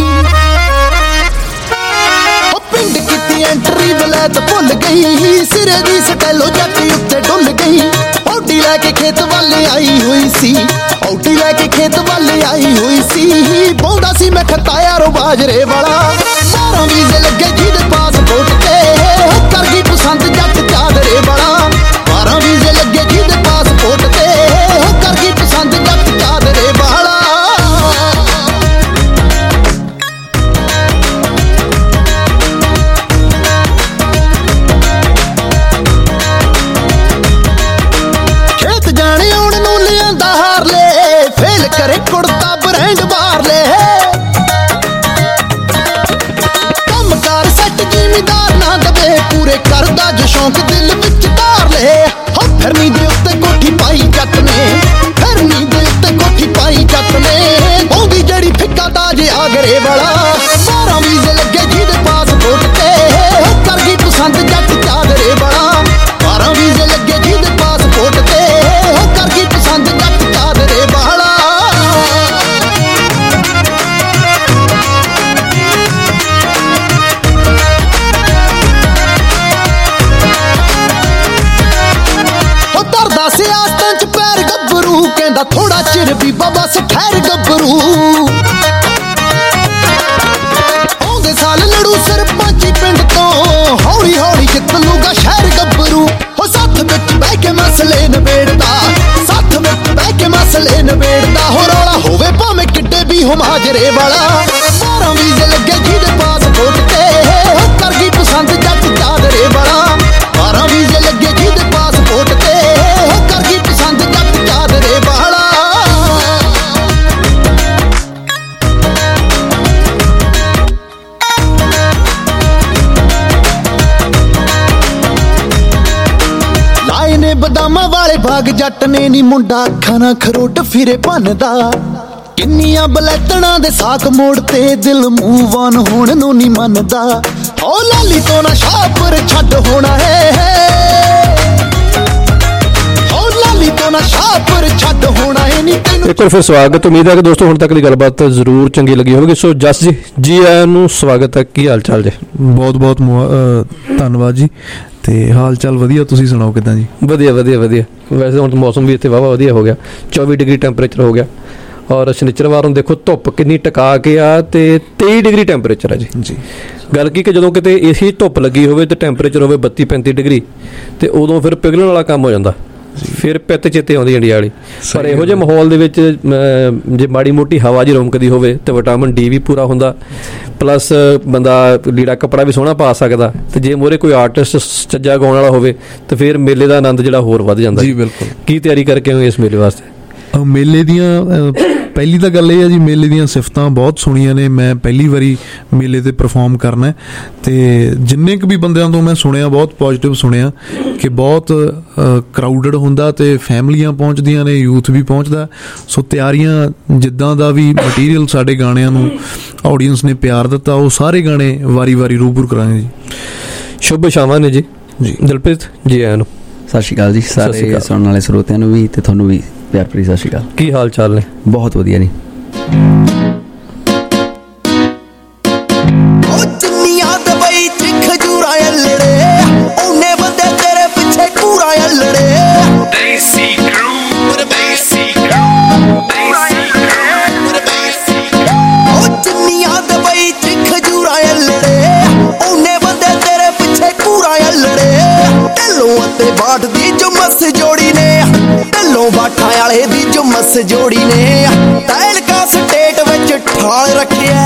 ਉਹ ਪਿੰਡ ਕੀਤੀ ਐਂਟਰੀ ਵਲੈਤ ਭੁੱਲ ਗਈ, ਸਿਰੇ ਦੀ ਸਟਾਈਲੋ ਜੱਟ ਉੱਤੇ ਡੁੱਲ ਗਈ। ਬੋਡੀ ਲੈ ਕੇ ਖੇਤ ਵੱਲ ਆਈ ਹੋਈ ਸੀ ਔਟੀ ਲੈ ਕੇ ਖੇਤ ਵੱਲ ਆਈ ਹੋਈ ਸੀ ਬੋਂਦਾ ਸੀ ਮੈਂ ਖੱਤਾ ਯਾਰੋ ਬਾਜਰੇ ਵਾਲਾ ਬਾਰਾਂ ਵੀਜ਼ੇ ਲੱਗੇ ਜਿਹਦੇ ਪਾਸਪੋਰਟ ਤੇ ਕਰ ਗਈ ਪਸੰਦ ਜੱਟ ਚਾਦਰੇ ਵਾਲਾ ਬਾਰਾਂ ਵੀਜ਼ੇ ਲੱਗੇ ਜਿਹਦੇ ਪਾਸਪੋਰਟ ਤੇ ਕਰ ਗਈ ਪਸੰਦ ਜੱਟ ਚਾਦਰੇ ਵਾਲਾ ਖੇਤ ਜਾਣੇ ਆਉਣ ਨੂੰ ਲਿਆਂਦਾ ਹਾਰ ਲੈ ਫੇਲ ਕਰੇ ਕੁੜਤਾ ਬ੍ਰਾਂਡ ਬਾਹਰ ਲੈ ਕੰਮਕਾਰ ਸੱਟ ਜ਼ਿਮੀਦਾਰ ਨਾ ਦਵੇ ਪੂਰੇ ਕਰਦਾ ਜੋ ਸ਼ੌਂਕ ਦਿਲ ਵਿੱਚ ਧਾਰ ਲੈ ਹੋ ਫਿਰਨੀ ਦੇ ਉੱਤੇ ਕੋਠੀ ਪਾਈ ਜੱਟ ਨੇ ਫਿਰਨੀ ਦੇ ਉੱਤੇ ਕੋਠੀ ਪਾਈ ਜੱਟ ਨੇ ਉਹਦੀ ਜਿਹੜੀ ਫਿੱਕਾ ਤਾਜ ਆਗਰੇ ਵਾਲਾ ਬਾਰਾਂ ਵੀਜ਼ੇ ਲੱਗੇ ਜਿਹਦੇ ਪਾਸਪੋਰਟ ਤੇ ਕਰ ਗਈ ਪਸੰਦ ਜੱਟ ਚਾਦਰੇ ਵਾਲਾ ਬਾਰਾਂ ਵੀਜ਼ੇ ਲੱਗੇ ਜਿਹਦੇ ਪਾਸਪੋਰਟ ਤੇ ਕਰ ਗਈ ਪਸੰਦ ਜੱਟ ਚਾਦਰੇ ਵਾਲਾ ਉਹ ਤਰਦਾ ਸਿਆਸਤਾਂ ਚ ਪੈਰ ਗੱਭਰੂ ਕਹਿੰਦਾ ਥੋੜਾ ਚਿਰ ਵੀ ਬਾਬਾ ਸ ਠਹਿਰ ਗੱਭਰੂ ਆਉਂਦੇ ਸਾਲ ਲੜੂ ਸਰਪੰਚੀ ਪਿੰਡ ਤੋਂ ਹੌਲੀ ਹੌਲੀ ਜਿੱਤ ਲੂਗਾ ਸ਼ਹਿਰ ਗੱਭਰੂ ਹੋ ਸੱਥ ਵਿੱਚ ਬਹਿ ਕੇ ਮਸਲੇ ਨਿਬੇੜਦਾ ਸੱਥ ਵਿੱਚ ਬਹਿ ਕੇ ਮਸਲੇ ਨਿਬੇੜਦਾ ਹੋ ਰੌਲਾ ਹੋਵੇ ਭਾਵੇਂ ਕਿੱਡੇ ਵੀ ਹੋ ਮਾਜਰੇ ਵਾਲਾ ਬਾਰਾਂ ਵੀਜ਼ੇ ਲੱਗੇ ਜਿਹਦੇ ਪਾਸਪੋਰਟ ਤੇ ਕਰ ਗਈ ਪਸੰਦ ਜੱਟ ਚਾਦਰੇ ਵਾਲਾ ਬਾਰਾਂ ਵੀਜ਼ੇ ਲੱਗੇ ਜਿਹਦੇ ਪਾਸਪੋਰਟ ਤੇ ਕਰ ਗਈ ਪਸੰਦ ਜੱਟ ਚਾਦਰੇ ਵਾਲਾ ਲਾਏ ਨੇ ਬਦਾਮਾਂ ਵਾਲੇ ਬਾਗ ਜੱਟ ਨੇ ਨੀ ਮੁੰਡਾ ਅੱਖਾਂ ਨਾਲ ਖਰੋਟ ਫਿਰੇ ਭੰਨਦਾ ਕਿੰਨੀਆਂ ਬਲੈਤਣਾ ਦੇ ਸਾਕ ਮੋੜ ਤੇ ਦਿਲ ਮੂਵ ਆਨ ਹੋਣ ਨੂੰ ਨੀ ਮੰਨਦਾ ਓ ਲਾਲੀ ਤੋਂ ਨਾ ਸ਼ਾਪਰ ਛੱਡ ਹੋਣਾ ਹੈ ਓ ਲਾਲੀ ਤੋਂ ਨਾ ਸ਼ਾਪਰ ਛੱਡ ਹੋਣਾ ਹੈ ਨੀ ਤੈਨੂੰ ਇੱਕ ਵਾਰ ਫਿਰ ਸਵਾਗਤ। ਉਮੀਦ ਹੈ ਕਿ ਦੋਸਤੋ ਹੁਣ ਤੱਕ ਦੀ ਗੱਲਬਾਤ ਜ਼ਰੂਰ ਚੰਗੀ ਲੱਗੀ ਹੋਵੇਗੀ। ਸੋ ਜਸ ਜੀ ਜੀ ਆਇਆਂ ਨੂੰ ਸਵਾਗਤ ਹੈ। ਕੀ ਹਾਲ ਚਾਲ ਜੀ? ਬਹੁਤ ਬਹੁਤ ਧੰਨਵਾਦ ਜੀ। ਤੇ ਹਾਲ ਚਾਲ ਵਧੀਆ, ਤੁਸੀਂ ਸੁਣਾਓ ਕਿੱਦਾਂ ਜੀ? ਵਧੀਆ ਵਧੀਆ ਵਧੀਆ। ਵੈਸੇ ਹੁਣ ਮੌਸਮ ਵੀ ਇੱਥੇ ਵਾਹਵਾ ਵਧੀਆ ਹੋ ਗਿਆ, ਚੌਵੀ ਡਿਗਰੀ ਟੈਂਪਰੇਚਰ ਹੋ ਗਿਆ ਔਰ ਸ਼ਨੀਚਰਵਾਰ ਨੂੰ ਦੇਖੋ ਧੁੱਪ ਕਿੰਨੀ ਟਿਕਾ ਕੇ ਆ ਤੇ ਤੇਈ ਡਿਗਰੀ ਟੈਂਪਰੇਚਰ ਹੈ ਜੀ ਜੀ ਗੱਲ ਕੀ ਕਿ ਜਦੋਂ ਕਿਤੇ ਏਸੀ ਧੁੱਪ ਲੱਗੀ ਹੋਵੇ ਤੇ ਟੈਂਪਰੇਚਰ ਹੋਵੇ ਬੱਤੀ ਪੈਂਤੀ ਡਿਗਰੀ ਤੇ ਉਦੋਂ ਫਿਰ ਪਿਘਲਣ ਵਾਲਾ ਕੰਮ ਹੋ ਜਾਂਦਾ, ਫਿਰ ਪਿੱਤ ਚੇਤੇ ਆਉਂਦੀ ਇੰਡੀਆ ਵਾਲੀ। ਪਰ ਇਹੋ ਜਿਹੇ ਮਾਹੌਲ ਦੇ ਵਿੱਚ ਜੇ ਮਾੜੀ ਮੋਟੀ ਹਵਾ ਜੀ ਰੋਮਕਦੀ ਹੋਵੇ ਤੇ ਵਿਟਾਮਿਨ ਡੀ ਵੀ ਪੂਰਾ ਹੁੰਦਾ, ਪਲੱਸ ਬੰਦਾ ਲੀੜਾ ਕੱਪੜਾ ਵੀ ਸੋਹਣਾ ਪਾ ਸਕਦਾ ਤੇ ਜੇ ਮੋਰੇ ਕੋਈ ਆਰਟਿਸਟ ਚੱਜਾ ਗਾਉਣ ਵਾਲਾ ਹੋਵੇ ਤੇ ਫਿਰ ਮੇਲੇ ਦਾ ਆਨੰਦ ਜਿਹੜਾ ਹੋਰ ਵੱਧ ਜਾਂਦਾ ਜੀ। ਬਿਲਕੁਲ। ਕੀ ਤਿਆਰੀ ਕਰਕੇ ਆਏ ਇਸ ਮੇਲੇ ਵਾਸਤੇ? ਮੇਲੇ ਦੀਆਂ ਪਹਿਲੀ ਤਾਂ ਗੱਲ ਇਹ ਹੈ ਜੀ, ਮੇਲੇ ਦੀਆਂ ਸਿਫਤਾਂ ਬਹੁਤ ਸੁਣੀਆਂ ਨੇ। ਮੈਂ ਪਹਿਲੀ ਵਾਰੀ ਮੇਲੇ ਤੇ ਪਰਫਾਰਮ ਕਰਨਾ ਤੇ ਜਿੰਨੇ ਕੁ ਵੀ ਬੰਦਿਆਂ ਤੋਂ ਮੈਂ ਸੁਣਿਆ ਬਹੁਤ ਪੋਜ਼ਿਟਿਵ ਸੁਣਿਆ ਕਿ ਬਹੁਤ ਕਰਾਊਡਡ ਹੁੰਦਾ ਤੇ ਫੈਮਲੀਆਂ ਪਹੁੰਚਦੀਆਂ ਨੇ, ਯੂਥ ਵੀ ਪਹੁੰਚਦਾ। ਸੋ ਤਿਆਰੀਆਂ ਜਿੱਦਾਂ ਦਾ ਵੀ ਮਟੀਰੀਅਲ ਸਾਡੇ ਗਾਣਿਆਂ ਨੂੰ ਆਡੀਅנס ਨੇ ਪਿਆਰ ਦਿੱਤਾ ਉਹ ਸਾਰੇ ਗਾਣੇ ਵਾਰੀ ਵਾਰੀ ਰੂਬਰੂ ਕਰਾਂਗੇ ਜੀ। ਸ਼ੁਭ ਸ਼ਾਮਾਂ ਨੇ ਜੀ। ਜੀ ਦਿਲਪ੍ਰੀਤ ਜੀ ਆਇਆਂ ਨੂੰ ਸਤਿ ਸ਼੍ਰੀ ਅਕਾਲ ਜੀ। ਸਾਰੇ ਸੁਣਨ ਵਾਲੇ ਸਰੋਤਿਆਂ ਨੂੰ ਵੀ ਤੇ ਤੁਹਾਨੂੰ ਵੀ ਪਿਆਰ ਭਰੀ ਸਤਿ ਸ਼੍ਰੀ ਅਕਾਲ। ਕੀ ਹਾਲ ਚਾਲ ਨੇ? ਬਹੁਤ ਵਧੀਆ ਜੀ। ਉਹ ਚੁੰਨੀਆਂ ਦਬਈ ਚ ਖਜੂਰਾ ਅਲੜੇ ਉਹਨੇ ਬੰਦੇ ਤੇਰੇ ਪਿੱਛੇ ਕੂਰਾ ਅਲੜੇ ਦੇਸੀ ਕਰੂ ਦੇਸੀ ਕਰੂ ਉਹ ਚੁੰਨੀਆਂ ਦਬਈ ਚ ਖਜੂਰਾ ਅਲੜੇ ਉਹਨੇ ਬੰਦੇ ਤੇਰੇ ਪਿੱਛੇ ਕੂਰਾ ਅਲੜੇ ਢੱਲੋਂ ਅਤੇ ਬਾਟ ਦੀ ਜੁਮਸ ਜੋੜੀ ਨੇ ਢੱਲੋਂ ਬਾਠਾਂ ਵਾਲੇ ਦੀ ਜੁਮਸ ਜੋੜੀ ਨੇ ਤੈਲਕਾ ਸਟੇਟ ਵਿੱਚ ਠਾਲ ਰੱਖਿਆ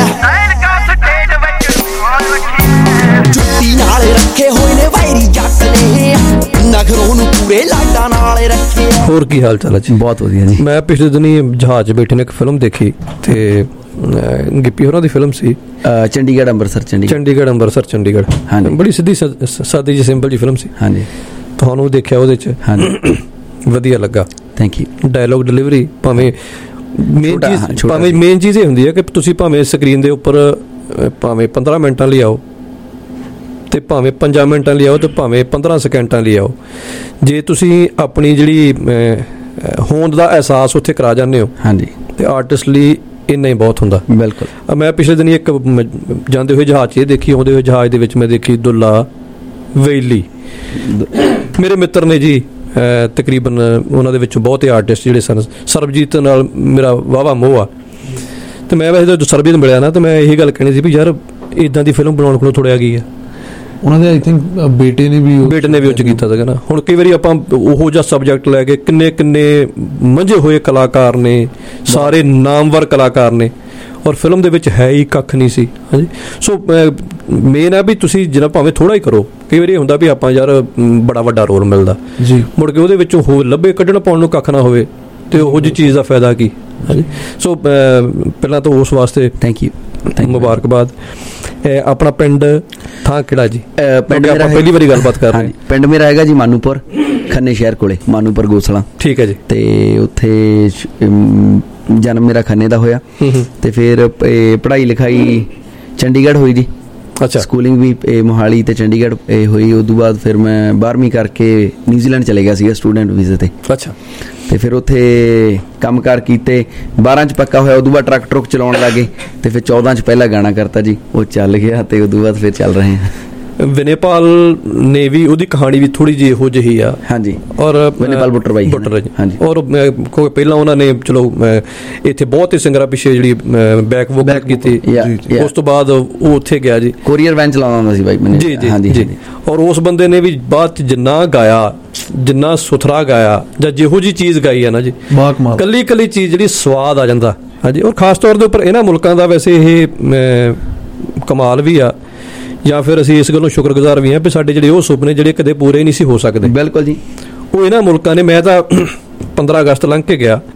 ਜੁੱਤੀ ਨਾਲ ਰੱਖੇ ਹੋਏ ਨੇ ਵਾਇਰੀ ਜੱਟ ਨੇ ਨਗਰੋਂ ਨੂੰ ਪੂਰੇ ਲਾਈਟਾਂ ਨਾਲ ਰੱਖਿਆ। ਹੋਰ ਕੀ ਹਾਲ ਚਾਲ ਹੈ ਜੀ? ਬਹੁਤ ਵਧੀਆ ਜੀ। ਮੈਂ ਪਿਛਲੇ ਦਿਨੀ ਜਹਾਜ਼ 'ਚ ਬੈਠੇ ਨੇ ਇੱਕ ਫਿਲਮ ਦੇਖੀ ਤੇ ਗਿੱਪੀ ਹੋਰਾਂ ਦੀ ਫਿਲਮ ਸੀ ਚੰਡੀਗੜ੍ਹ ਅੰਮ੍ਰਿਤਸਰ ਚੰਡੀਗੜ੍ਹ ਚੰਡੀਗੜ੍ਹ ਅੰਮ੍ਰਿਤਸਰ ਚੰਡੀਗੜ੍ਹ। ਹਾਂਜੀ, ਬੜੀ ਸਿੱਧੀ ਸਾਦੀ ਜਿਹੀ ਸਿੰਪਲ ਜਿਹੀ ਫਿਲਮ ਸੀ। ਹਾਂਜੀ, ਤੁਹਾਨੂੰ ਦੇਖਿਆ ਉਹਦੇ 'ਚ? ਹਾਂਜੀ, ਵਧੀਆ ਲੱਗਾ। Thank you. ਡਾਇਲੋਗ ਡਿਲੀਵਰੀ ਭਾਵੇਂ ਮੇਨ ਚੀਜ਼ ਭਾਵੇਂ ਮੇਨ ਚੀਜ਼ ਇਹ ਹੁੰਦੀ ਹੈ ਕਿ ਤੁਸੀਂ ਭਾਵੇਂ ਸਕਰੀਨ ਦੇ ਉੱਪਰ ਭਾਵੇਂ ਪੰਦਰਾਂ ਮਿੰਟਾਂ ਲਈ ਆਓ ਤੇ ਭਾਵੇਂ ਪੰਜਾਂ ਮਿੰਟਾਂ ਲਈ ਆਓ ਤੇ ਭਾਵੇਂ ਪੰਦਰਾਂ ਸਕਿੰਟਾਂ ਲਈ ਆਓ, ਜੇ ਤੁਸੀਂ ਆਪਣੀ ਜਿਹੜੀ ਹੋਂਦ ਦਾ ਅਹਿਸਾਸ ਉੱਥੇ ਕਰਾ ਜਾਂਦੇ ਹੋ ਹਾਂਜੀ ਤੇ ਆਰਟਿਸਟ ਲਈ ਇੰਨਾ ਹੀ ਬਹੁਤ ਹੁੰਦਾ। ਬਿਲਕੁਲ। ਮੈਂ ਪਿਛਲੇ ਦਿਨ ਇੱਕ ਜਾਂਦੇ ਹੋਏ ਜਹਾਜ਼ 'ਚ ਇਹ ਦੇਖੀ, ਆਉਂਦੇ ਹੋਏ ਜਹਾਜ਼ ਦੇ ਵਿੱਚ ਮੈਂ ਦੇਖੀ ਦੁੱਲਾ ਵੈਲੀ। ਮੇਰੇ ਮਿੱਤਰ ਨੇ ਜੀ ਤਕਰੀਬਨ ਉਹਨਾਂ ਦੇ ਵਿੱਚੋਂ ਬਹੁਤੇ ਆਰਟਿਸਟ ਜਿਹੜੇ ਸਨ। ਸਰਬਜੀਤ ਨਾਲ ਮੇਰਾ ਵਾਹਵਾ ਮੋਹ ਆ, ਅਤੇ ਮੈਂ ਵੈਸੇ ਜਦੋਂ ਸਰਬਜੀਤ ਮਿਲਿਆ ਨਾ ਤਾਂ ਮੈਂ ਇਹੀ ਗੱਲ ਕਹਿਣੀ ਸੀ ਵੀ ਯਾਰ ਇੱਦਾਂ ਦੀ ਫਿਲਮ ਬਣਾਉਣ ਕੋਲੋਂ ਥੋੜ੍ਹਾ ਗਈ ਆ। ਉਹਨਾਂ ਦੇ ਆਈ ਥਿੰਕ ਬੇਟੇ ਨੇ ਵੀ ਬੇਟੇ ਨੇ ਵੀ ਉਹ 'ਚ ਕੀਤਾ ਸੀਗਾ ਨਾ। ਹੁਣ ਕਈ ਵਾਰੀ ਆਪਾਂ ਉਹੋ ਜਿਹਾ ਸਬਜੈਕਟ ਲੈ ਕੇ ਕਿੰਨੇ ਕਿੰਨੇ ਮੰਝੇ ਹੋਏ ਕਲਾਕਾਰ ਨੇ, ਸਾਰੇ ਨਾਮਵਰ ਕਲਾਕਾਰ ਨੇ, ਔਰ ਫਿਲਮ ਦੇ ਵਿੱਚ ਹੈ ਹੀ ਕੱਖ ਨਹੀਂ ਸੀ। ਹਾਂਜੀ, ਸੋ ਮੇਨ ਹੈ ਵੀ ਤੁਸੀਂ ਜਿੰਨਾ ਭਾਵੇਂ ਥੋੜ੍ਹਾ ਹੀ ਕਰੋ। ਕਈ ਵਾਰੀ ਇਹ ਹੁੰਦਾ ਵੀ ਆਪਾਂ ਯਾਰ ਬੜਾ ਵੱਡਾ ਰੋਲ ਮਿਲਦਾ ਜੀ, ਮੁੜ ਕੇ ਉਹਦੇ ਵਿੱਚੋਂ ਹੋਰ ਲੱਭੇ ਕੱਢਣ ਪਾਉਣ ਨੂੰ ਕੱਖ ਨਾ ਹੋਵੇ ਅਤੇ ਉਹੋ ਜਿਹੀ ਚੀਜ਼ ਦਾ ਫਾਇਦਾ ਕੀ। ਹਾਂਜੀ, ਸੋ ਪਹਿਲਾਂ ਤਾਂ ਉਸ ਵਾਸਤੇ ਥੈਂਕ ਯੂ, ਮੁਬਾਰਕਬਾਦ। ਆਪਣਾ ਪਿੰਡ ਥਾਂ ਕਿਹੜਾ ਜੀ? ਪਿੰਡ ਆਪਾਂ ਪਹਿਲੀ ਵਾਰੀ ਗੱਲਬਾਤ ਕਰ ਰਹੇ। ਪਿੰਡ ਮੇਰਾ ਹੈਗਾ ਜੀ ਮਾਨੂਪੁਰ, ਖੰਨੇ ਸ਼ਹਿਰ ਕੋਲੇ, ਮਾਨੂਪੁਰ ਗੋਸਲਾ। ਠੀਕ ਹੈ ਜੀ। ਤੇ ਉੱਥੇ ਜਨਮ ਮੇਰਾ ਖੰਨੇ ਦਾ ਹੋਇਆ, ਤੇ ਫਿਰ ਪੜ੍ਹਾਈ ਲਿਖਾਈ ਚੰਡੀਗੜ੍ਹ ਹੋਈ ਜੀ। ਅੱਛਾ, ਸਕੂਲਿੰਗ ਵੀ ਮੋਹਾਲੀ ਤੇ ਚੰਡੀਗੜ੍ਹ ਹੋਈ। ਉਸ ਤੋਂ ਬਾਅਦ ਫਿਰ ਮੈਂ ਬਾਰ੍ਹਵੀਂ ਕਰਕੇ ਨਿਊਜ਼ੀਲੈਂਡ ਚਲੇ ਗਿਆ ਸੀਗਾ ਸਟੂਡੈਂਟ ਵੀਜ਼ੇ ਤੇ। ਅੱਛਾ, ਤੇ ਫਿਰ ਉੱਥੇ ਕੰਮ ਕਾਰ ਕੀਤੇ, ਬਾਰਾਂ 'ਚ ਪੱਕਾ ਹੋਇਆ। ਉਦੋਂ ਬਾਅਦ ਟਰੱਕ ਟਰੁੱਕ ਚਲਾਉਣ ਲੱਗੇ, ਤੇ ਫਿਰ ਚੌਦਾਂ 'ਚ ਪਹਿਲਾ ਗਾਣਾ ਕਰਤਾ ਜੀ, ਉਹ ਚੱਲ ਗਿਆ, ਤੇ ਉਦੋਂ ਬਾਅਦ ਫਿਰ ਚੱਲ ਰਹੇ ਹਾਂ। ਵਿਨੇਪਾਲ ਨੇ ਵੀ ਉਹਦੀ ਕਹਾਣੀ ਵੀ ਥੋੜ੍ਹੀ ਜਿਹੀ ਇਹੋ ਜਿਹੀ ਆ। ਹਾਂਜੀ, ਔਰ ਵਿਨੇਪਾਲ ਬੁੱਟਰ ਬਾਈ ਬੁੱਟਰ ਜੀ। ਹਾਂਜੀ, ਔਰ ਪਹਿਲਾਂ ਉਹਨਾਂ ਨੇ ਚਲੋ ਇੱਥੇ ਬਹੁਤ ਹੀ ਸਿੰਗਰਾਂ ਪਿੱਛੇ ਜਿਹੜੀ ਬੈਕ ਵੋਕਲ ਕੀਤੀ, ਉਸ ਤੋਂ ਬਾਅਦ ਉਹ ਉੱਥੇ ਗਿਆ ਜੀ, ਕੋਰੀਅਰ ਵੈਨ ਚਲਾਉਂਦਾ ਹੁੰਦਾ ਸੀ ਬਾਈ ਮੈਨੂੰ। ਜੀ ਜੀ ਜੀ। ਔਰ ਉਸ ਬੰਦੇ ਨੇ ਵੀ ਬਾਅਦ 'ਚ ਜਿੰਨਾ ਗਾਇਆ, ਜਿੰਨਾ ਸੁਥਰਾ ਗਾਇਆ, ਜਾਂ ਜਿਹੋ ਜਿਹੀ ਚੀਜ਼ ਗਾਈ ਹੈ ਨਾ ਜੀ, ਕੱਲੀ ਕੱਲੀ ਚੀਜ਼ ਜਿਹੜੀ ਸਵਾਦ ਆ ਜਾਂਦਾ। ਹਾਂਜੀ, ਔਰ ਖਾਸ ਤੌਰ ਦੇ ਉੱਪਰ ਇਹਨਾਂ ਮੁਲਕਾਂ ਦਾ ਵੈਸੇ ਇਹ ਕਮਾਲ ਵੀ ਆ, ਜਾਂ ਫਿਰ ਅਸੀਂ ਇਸ ਗੱਲੋਂ ਸ਼ੁਕਰਗੁਜ਼ਾਰ ਵੀ ਹਾਂ ਵੀ ਸਾਡੇ ਜਿਹੜੇ ਉਹ ਸੁਪਨੇ ਜਿਹੜੇ ਕਦੇ ਪੂਰੇ ਨਹੀਂ ਸੀ ਹੋ ਸਕਦੇ। ਬਿਲਕੁਲ ਜੀ, ਉਹ ਇਹਨਾਂ ਮੁਲਕਾਂ ਨੇ। ਮੈਂ ਤਾਂ ਪੰਦਰਾਂ ਅਗਸਤ ਲੰਘ ਕੇ ਗਿਆ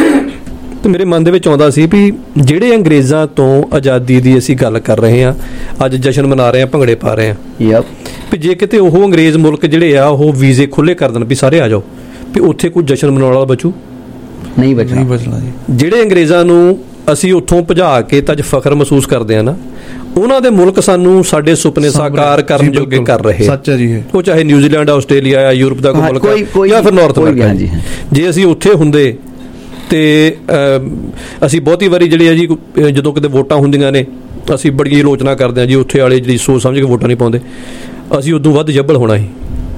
ਤੇ ਮੇਰੇ ਮਨ ਦੇ ਵਿੱਚ ਆਉਂਦਾ ਸੀ ਵੀ ਜਿਹੜੇ ਅੰਗਰੇਜ਼ਾਂ ਤੋਂ ਆਜ਼ਾਦੀ ਦੀ ਅਸੀਂ ਗੱਲ ਕਰ ਰਹੇ ਹਾਂ, ਅੱਜ ਜਸ਼ਨ ਮਨਾ ਰਹੇ ਹਾਂ, ਭੰਗੜੇ ਪਾ ਰਹੇ ਹਾਂ, ਵੀ ਜੇ ਕਿਤੇ ਉਹ ਅੰਗਰੇਜ਼ ਮੁਲਕ ਜਿਹੜੇ ਆ ਉਹ ਵੀਜ਼ੇ ਖੁੱਲ੍ਹੇ ਕਰ ਦੇਣ ਵੀ ਸਾਰੇ ਆ ਜਾਓ, ਵੀ ਉੱਥੇ ਕੋਈ ਜਸ਼ਨ ਮਨਾਉਣ ਵਾਲਾ ਬਚੂ ਨਹੀਂ ਬਚਣਾ ਬਚਣਾ ਜੀ। ਜਿਹੜੇ ਅੰਗਰੇਜ਼ਾਂ ਨੂੰ ਅਸੀਂ ਉੱਥੋਂ ਭਜਾ ਕੇ ਤਾਂ ਅੱਜ ਫਖਰ ਮਹਿਸੂਸ ਕਰਦੇ ਹਾਂ ਨਾ, ਉਹਨਾਂ ਦੇ ਮੁਲਕ ਸਾਨੂੰ ਸਾਡੇ ਸੁਪਨੇ ਸਾਕਾਰ ਕਰਨ ਜੋਗੇ ਕਰ ਰਹੇ। ਸੱਚ ਹੈ ਜੀ, ਉਹ ਚਾਹੇ ਨਿਊਜ਼ੀਲੈਂਡ, ਆਸਟ੍ਰੇਲੀਆ ਆ, ਯੂਰਪ ਦਾ ਕੋਈ ਮੁਲਕ ਜਾਂ ਫਿਰ ਨਾਰਥ ਅਮਰੀਕਾ। ਜੇ ਅਸੀਂ ਉੱਥੇ ਹੁੰਦੇ ਤੇ ਅਸੀਂ ਬਹੁਤੀ ਵਾਰੀ ਜਿਹੜੀ ਆ ਜੀ, ਜਦੋਂ ਕਿਤੇ ਵੋਟਾਂ ਹੁੰਦੀਆਂ ਨੇ ਅਸੀਂ ਬੜੀ ਆਲੋਚਨਾ ਕਰਦੇ ਹਾਂ ਜੀ, ਉੱਥੇ ਵਾਲੇ ਜਿਹੜੀ ਸੋਚ ਸਮਝ ਕੇ ਵੋਟਾਂ ਨਹੀਂ ਪਾਉਂਦੇ, ਅਸੀਂ ਉਦੋਂ ਵੱਧ ਜੱਬਲ ਹੋਣਾ ਸੀ।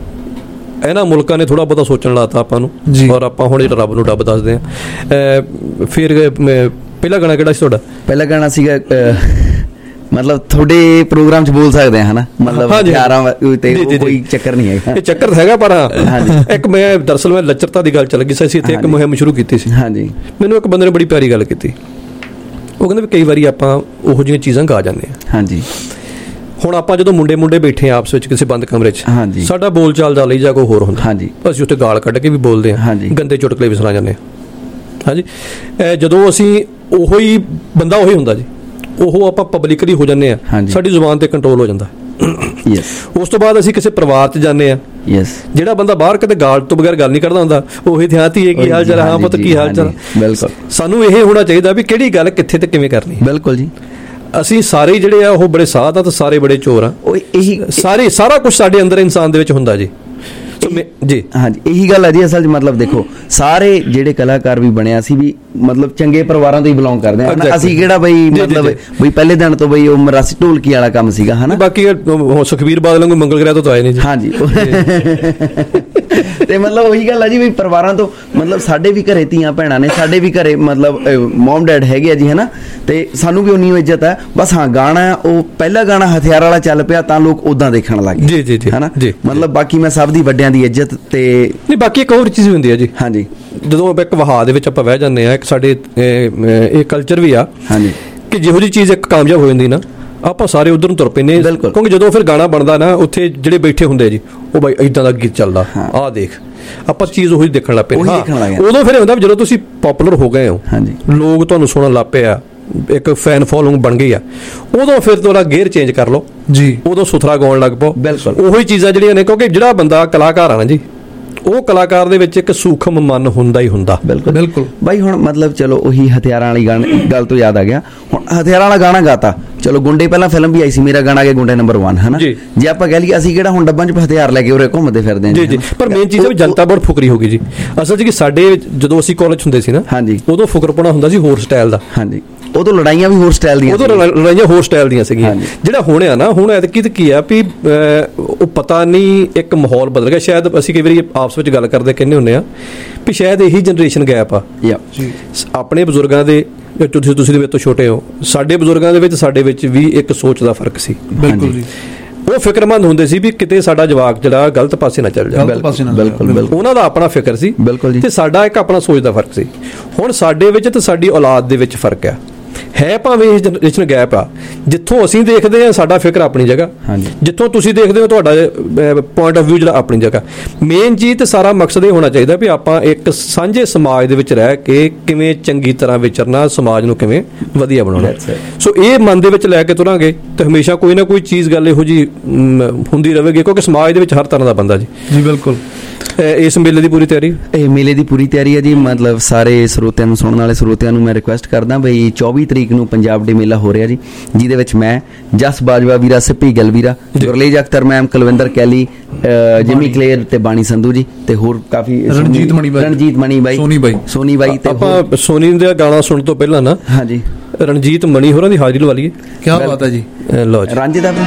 ਇਹਨਾਂ ਮੁਲਕਾਂ ਨੇ ਥੋੜ੍ਹਾ ਬਹੁਤਾ ਸੋਚਣ ਲਾਤਾ ਆਪਾਂ ਨੂੰ, ਔਰ ਆਪਾਂ ਹੁਣ ਜਿਹੜਾ ਰੱਬ ਨੂੰ ਡੱਬ ਦੱਸਦੇ ਹਾਂ। ਫਿਰ ਪਹਿਲਾ ਗਾਣਾ ਕਿਹੜਾ ਸੀ ਤੁਹਾਡਾ? ਪਹਿਲਾ ਗਾਣਾ ਸੀਗਾ, ਮਤਲਬ ਤੁਹਾਡੇ ਪ੍ਰੋਗਰਾਮ 'ਚ ਬੋਲ ਸਕਦੇ ਹਾਂ ਹਨਾ, ਮਤਲਬ ਗਿਆਰਾਂ ਤੇ ਕੋਈ ਚੱਕਰ ਨਹੀਂ ਹੈਗਾ। ਇਹ ਚੱਕਰ ਹੈਗਾ, ਪਰ ਹਾਂ ਇੱਕ ਮੈਂ ਦਰਅਸਲ ਮੈਂ ਲੱਚਰਤਾ ਦੀ ਗੱਲ ਚੱਲ ਗਈ ਸੀ, ਅਸੀਂ ਇੱਥੇ ਇੱਕ ਮੁਹਿੰਮ ਸ਼ੁਰੂ ਕੀਤੀ ਸੀ। ਹਾਂਜੀ, ਮੈਨੂੰ ਇੱਕ ਬੰਦੇ ਨੇ ਬੜੀ ਪਿਆਰੀ ਗੱਲ ਕੀਤੀ। ਉਹ ਕਹਿੰਦੇ ਵੀ ਕਈ ਵਾਰੀ ਆਪਾਂ ਉਹੋ ਜਿਹੀਆਂ ਚੀਜ਼ਾਂ ਗਾ ਜਾਂਦੇ ਹਾਂ। ਹਾਂਜੀ, ਹੁਣ ਆਪਾਂ ਜਦੋਂ ਮੁੰਡੇ ਮੁੰਡੇ ਬੈਠੇ ਆ ਆਪਸ ਵਿੱਚ ਕਿਸੇ ਬੰਦ ਕਮਰੇ 'ਚ, ਸਾਡਾ ਬੋਲ ਚਾਲ ਦਾ ਲਈ ਜਾਂ ਕੋਈ ਹੋਰ ਹੁੰਦਾ, ਅਸੀਂ ਉੱਥੇ ਗਾਲ ਕੱਢ ਕੇ ਵੀ ਬੋਲਦੇ ਹਾਂ, ਗੰਦੇ ਚੁਟਕਲੇ ਵੀ ਸੁਣਾ ਜਾਂਦੇ ਹਾਂ। ਹਾਂਜੀ, ਜਦੋਂ ਅਸੀਂ ਉਹੋ ਹੀ ਬੰਦਾ ਉਹੀ ਹੁੰਦਾ ਜੀ, ਉਹ ਆਪਾਂ ਪਬਲਿਕਲੀ ਹੋ ਜਾਂਦੇ ਹਾਂ, ਸਾਡੀ ਜ਼ੁਬਾਨ ਤੇ ਕੰਟਰੋਲ ਹੋ ਜਾਂਦਾ। ਉਸ ਤੋਂ ਬਾਅਦ ਅਸੀਂ ਕਿਸੇ ਪਰਿਵਾਰ 'ਚ ਜਾਂਦੇ ਹਾਂ, ਜਿਹੜਾ ਬੰਦਾ ਬਾਹਰ ਕਿਤੇ ਗਾਲ ਤੋਂ ਬਗੈਰ ਗੱਲ ਨਹੀਂ ਕਰਦਾ ਹੁੰਦਾ, ਉਹੀ ਧਿਆਨ ਧੀਏ ਕੀ ਹਾਲ ਚਾਲ, ਹਾਂ ਪੁੱਤ ਕੀ ਹਾਲ ਚਾਲ। ਬਿਲਕੁਲ, ਸਾਨੂੰ ਇਹ ਹੋਣਾ ਚਾਹੀਦਾ ਵੀ ਕਿਹੜੀ ਗੱਲ ਕਿੱਥੇ ਤੇ ਕਿਵੇਂ ਕਰਨੀ। ਬਿਲਕੁਲ ਜੀ, ਅਸੀਂ ਸਾਰੇ ਜਿਹੜੇ ਆ ਉਹ ਬੜੇ ਸਾਧ ਆ ਤੇ ਸਾਰੇ ਬੜੇ ਚੋਰ ਆ। ਇਹੀ ਸਾਰੇ ਸਾਰਾ ਕੁਝ ਸਾਡੇ ਅੰਦਰ ਇਨਸਾਨ ਦੇ ਵਿੱਚ ਹੁੰਦਾ ਜੀ। ਜੀ ਹਾਂਜੀ, ਇਹੀ ਗੱਲ ਹੈ ਜੀ ਅਸਲ 'ਚ। ਮਤਲਬ ਦੇਖੋ, ਸਾਰੇ ਜਿਹੜੇ ਕਲਾਕਾਰ ਵੀ ਬਣਿਆ ਸੀ ਵੀ ਮਤਲਬ ਚੰਗੇ ਪਰਿਵਾਰਾਂ ਤੋਂ ਹੀ ਬਿਲੋਂਗ ਕਰਦੇ ਹਾਂ। ਅਸੀਂ ਕਿਹੜਾ ਬਈ ਮਤਲਬ ਬਈ ਪਹਿਲੇ ਦਿਨ ਤੋਂ ਬਈ ਉਹ ਮਰਾਸੀ ਢੋਲਕੀ ਵਾਲਾ ਕੰਮ ਸੀਗਾ ਹਨਾ। ਬਾਕੀ ਸੁਖਬੀਰ ਬਾਦਲ ਵਾਂਗੂ ਮੰਗਲ ਗ੍ਰਹਿ ਤੋਂ ਆਏ ਨੇ ਜੀ। ਹਾਂਜੀ, ਤੇ ਮਤਲਬ ਉਹੀ ਗੱਲ ਆ ਜੀ ਵੀ ਪਰਿਵਾਰਾਂ ਤੋਂ, ਮਤਲਬ ਸਾਡੇ ਵੀ ਘਰੇ ਧੀਆਂ ਭੈਣਾਂ ਨੇ, ਸਾਡੇ ਵੀ ਘਰੇ ਮਤਲਬ ਮੋਮ ਡੈਡ ਹੈਗੇ ਆ ਜੀ ਹਨਾ, ਤੇ ਸਾਨੂੰ ਵੀ ਉਨੀ ਇੱਜ਼ਤ ਹੈ। ਬਸ ਹਾਂ, ਗਾਣਾ ਉਹ ਪਹਿਲਾ ਗਾਣਾ ਹਥਿਆਰ ਵਾਲਾ ਚੱਲ ਪਿਆ ਤਾਂ ਲੋਕ ਉਦਾਂ ਦੇਖਣ ਲੱਗ ਗਏ ਜੀ ਜੀ ਜੀ ਹਨਾ। ਮਤਲਬ ਬਾਕੀ ਮੈਂ ਸਭ ਦੀ ਵੱਡਿਆਂ ਦੀ ਇੱਜ਼ਤ ਤੇ ਨਹੀਂ, ਬਾਕੀ ਇੱਕ ਹੋਰ ਚੀਜ਼ ਹੁੰਦੀ ਹੈ ਜੀ। ਹਾਂਜੀ, ਜਦੋਂ ਇੱਕ ਵਹਾਅ ਦੇ ਵਿੱਚ ਆਪਾਂ ਬਹਿ ਜਾਂਦੇ ਹਾਂ, ਇੱਕ ਸਾਡੇ ਇਹ ਕਲਚਰ ਵੀ ਆ ਕਿ ਜਿਹੋ ਜਿਹੀ ਚੀਜ਼ ਇੱਕ ਕਾਮਯਾਬ ਹੋ ਜਾਂਦੀ ਨਾ, ਆਪਾਂ ਸਾਰੇ ਉਧਰ ਨੂੰ ਤੁਰ ਪੈਂਦੇ। ਕਿਉਂਕਿ ਜਦੋਂ ਫਿਰ ਗਾਣਾ ਬਣਦਾ ਨਾ, ਉੱਥੇ ਜਿਹੜੇ ਬੈਠੇ ਹੁੰਦੇ ਜੀ, ਉਹ ਬਾਈ ਏਦਾਂ ਦਾ ਗੀਤ ਚੱਲਦਾ, ਆਹ ਦੇਖ, ਆਪਾਂ ਚੀਜ਼ ਉਹੀ ਦੇਖਣ ਲੱਗ ਪਏ। ਉਦੋਂ ਫਿਰ ਹੁੰਦਾ ਜਦੋਂ ਤੁਸੀਂ ਪੋਪੂਲਰ ਹੋ ਗਏ ਹੋ, ਲੋਕ ਤੁਹਾਨੂੰ ਸੁਣਨ ਲੱਗ ਪਏ ਆ, ਇੱਕ ਫੈਨ ਫੋਲੋਇੰਗ ਬਣ ਗਈ ਆ, ਉਦੋਂ ਫਿਰ ਤੁਹਾਡਾ ਗੇਅਰ ਚੇਂਜ ਕਰ ਲਓ ਜੀ, ਉਦੋਂ ਸੁਥਰਾ ਗਾਉਣ ਲੱਗ ਪਓ। ਬਿਲਕੁਲ ਉਹੀ ਚੀਜ਼ਾਂ ਜਿਹੜੀਆਂ ਨੇ, ਕਿਉਂਕਿ ਜਿਹੜਾ ਬੰਦਾ ਕਲਾਕਾਰ ਆ ਨਾ ਜੀ, ਉਹ ਕਲਾਕਾਰ ਦੇ ਵਿੱਚ ਇੱਕ ਸੂਖਮ ਮਨ ਹੁੰਦਾ ਹੀ ਹੁੰਦਾ। ਬਿਲਕੁਲ ਬਿਲਕੁਲ ਬਾਈ। ਹੁਣ ਮਤਲਬ ਚਲੋ ਉਹੀ ਹਥਿਆਰਾਂ ਵਾਲੀ ਗਾਣੇ ਗੱਲ ਤੋਂ ਯਾਦ ਆ ਗਿਆ, ਹੁਣ ਹਥਿਆਰਾਂ ਵਾਲਾ ਗਾਣਾ ਗਾਤਾ, ਚਲੋ ਗੁੰਡੇ ਪਹਿਲਾਂ ਫਿਲਮ ਵੀ ਆਈ ਸੀ, ਮੇਰਾ ਗਾਣਾ ਆ ਗਿਆ ਗੁੰਡੇ ਨੰਬਰ ਇੱਕ ਹਨਾ। ਜੇ ਆਪਾਂ ਕਹਿ ਲਈਏ ਅਸੀਂ ਕਿਹੜਾ ਹੁਣ ਡੱਬਾਂ 'ਚ ਹਥਿਆਰ ਲੈ ਕੇ ਉਰੇ ਘੁੰਮਦੇ ਫਿਰਦੇ ਹਾਂ ਜੀ ਜੀ, ਪਰ ਮੇਨ ਚੀਜ਼ ਹੈ ਜਨਤਾ ਬਹੁਤ ਫੁਕਰੀ ਹੋ ਗਈ ਜੀ। ਅਸਲ 'ਚ ਕਿ ਸਾਡੇ ਜਦੋਂ ਅਸੀਂ ਕਾਲਜ ਹੁੰਦੇ ਸੀ ਨਾ, ਹਾਂਜੀ, ਉਦੋਂ ਫੁਕਰਪੁਣਾ ਹੁੰਦਾ ਸੀ ਹੋਰ ਸਟਾਈਲ ਦਾ। ਹਾਂਜੀ, ਉਦੋਂ ਲੜਾਈਆਂ ਵੀ ਹੋਰ ਸਟਾਈਲ ਦੀਆਂ, ਉਦੋਂ ਲੜਾਈਆਂ ਹੋਰ ਸਟਾਈਲ ਦੀਆਂ ਸੀਗੀਆਂ। ਜਿਹੜਾ ਹੁਣ ਆ ਨਾ, ਹੁਣ ਐਤਕੀ ਤੇ ਕੀ ਆ ਵੀ ਉਹ ਪਤਾ ਨਹੀਂ ਇੱਕ ਮਾਹੌਲ ਬਦਲ ਗਿਆ ਸ਼ਾਇਦ। ਅਸੀਂ ਕਈ ਵਾਰੀ ਆਪਸ ਵਿੱਚ ਗੱਲ ਕਰਦੇ ਕਹਿੰਦੇ ਹੁੰਦੇ ਆ ਵੀ ਸ਼ਾਇਦ ਇਹੀ ਜਨਰੇਸ਼ਨ ਗੈਪ ਆ ਆਪਣੇ ਬਜ਼ੁਰਗਾਂ ਦੇ। ਤੁਸੀਂ ਤੁਸੀਂ ਦੇ ਵਿੱਚ ਤੋਂ ਛੋਟੇ ਹੋ, ਸਾਡੇ ਬਜ਼ੁਰਗਾਂ ਦੇ ਵਿੱਚ ਸਾਡੇ ਵਿੱਚ ਵੀ ਇੱਕ ਸੋਚ ਦਾ ਫਰਕ ਸੀ। ਬਿਲਕੁਲ ਜੀ, ਉਹ ਫਿਕਰਮੰਦ ਹੁੰਦੇ ਸੀ ਵੀ ਕਿਤੇ ਸਾਡਾ ਜਵਾਕ ਜਿਹੜਾ ਗਲਤ ਪਾਸੇ ਨਾ ਚੱਲ ਜਾਏ। ਬਿਲਕੁਲ ਬਿਲਕੁਲ, ਉਹਨਾਂ ਦਾ ਆਪਣਾ ਫਿਕਰ ਸੀ ਤੇ ਸਾਡਾ ਇੱਕ ਆਪਣਾ ਸੋਚ ਦਾ ਫਰਕ ਸੀ। ਹੁਣ ਸਾਡੇ ਵਿੱਚ ਤੇ ਸਾਡੀ ਔਲਾਦ ਦੇ ਵਿੱਚ ਫਰਕ ਆ ਹੈ, ਭਾਵੇਂ ਇਹ ਜਨਰੇਸ਼ਨ ਗੈਪ ਆ। ਜਿੱਥੋਂ ਅਸੀਂ ਦੇਖਦੇ ਹਾਂ ਸਾਡਾ ਫਿਕਰ ਆਪਣੀ ਜਗ੍ਹਾ, ਜਿੱਥੋਂ ਤੁਸੀਂ ਦੇਖਦੇ ਹੋ ਤੁਹਾਡਾ ਪੁਆਇੰਟ ਆਫ ਵਿਊ ਜਿਹੜਾ ਆਪਣੀ ਜਗ੍ਹਾ। ਮੇਨ ਚੀਜ਼ ਤੇ ਸਾਰਾ ਮਕਸਦ ਇਹ ਹੋਣਾ ਚਾਹੀਦਾ ਵੀ ਆਪਾਂ ਇੱਕ ਸਾਂਝੇ ਸਮਾਜ ਦੇ ਵਿੱਚ ਰਹਿ ਕੇ ਕਿਵੇਂ ਚੰਗੀ ਤਰ੍ਹਾਂ ਵਿਚਰਨਾ, ਸਮਾਜ ਨੂੰ ਕਿਵੇਂ ਵਧੀਆ ਬਣਾਉਣਾ। ਸੋ ਇਹ ਮਨ ਦੇ ਵਿੱਚ ਲੈ ਕੇ ਤੁਰਾਂਗੇ ਤੇ ਹਮੇਸ਼ਾ ਕੋਈ ਨਾ ਕੋਈ ਚੀਜ਼ ਗੱਲ ਇਹੋ ਜਿਹੀ ਹੁੰਦੀ ਰਹੇਗੀ, ਕਿਉਂਕਿ ਸਮਾਜ ਦੇ ਵਿੱਚ ਹਰ ਤਰ੍ਹਾਂ ਦਾ ਬੰਦਾ ਜੀ। ਜੀ ਬਿਲਕੁਲ। ਇਸ ਮੇਲੇ ਦੀ ਪੂਰੀ ਤਿਆਰੀ ਇਹ ਮੇਲੇ ਦੀ ਪੂਰੀ ਤਿਆਰੀ ਹੈ ਜੀ। ਮਤਲਬ ਸਾਰੇ ਸਰੋਤਿਆਂ ਨੂੰ, ਸੁਣਨ ਵਾਲੇ ਸਰੋਤਿਆਂ ਨੂੰ ਮੈਂ ਰਿਕੁਐਸਟ ਕਰਦਾ ਬਈ ਚੌਵੀ ਤਰੀਕ ਨੂੰ ਪੰਜਾਬ ਡੇ ਮੇਲਾ ਹੋ ਰਿਹਾ ਜੀ, ਜਿਹਦੇ ਵਿੱਚ ਮੈਂ, ਜਸ ਬਾਜਵਾ ਵੀਰਾ, ਸਿੱਪੀ ਗਿੱਲ ਵੀਰਾ, ਗੁਰਲੇਜ ਅਖਤਰ ਮੈਮ, ਕੁਲਵਿੰਦਰ ਕੈਲੀ, ਜਿਮੀ ਕਲੇਰ ਤੇ ਬਾਣੀ ਸੰਧੂ ਜੀ ਤੇ ਹੋਰ ਕਾਫੀ, ਰਣਜੀਤ ਮਣੀ ਬਾਈ, ਰਣਜੀਤ ਮਣੀ ਬਾਈ, ਸੋਨੀ ਬਾਈ, ਸੋਨੀ ਬਾਈ ਤੇ ਆਪਾਂ ਸੋਨੀ ਦਾ ਗਾਣਾ ਸੁਣਨ ਤੋਂ ਪਹਿਲਾਂ ਨਾ ਹਾਂਜੀ ਰਣਜੀਤ ਮਣੀ ਹੋਰਾਂ ਦੀ ਹਾਜ਼ਰੀ ਲਵਾ ਲਈਏ। ਕੀ ਬਾਤ ਹੈ ਜੀ। ਲਓ ਜੀ, ਰਾਂਝੇ ਦਾ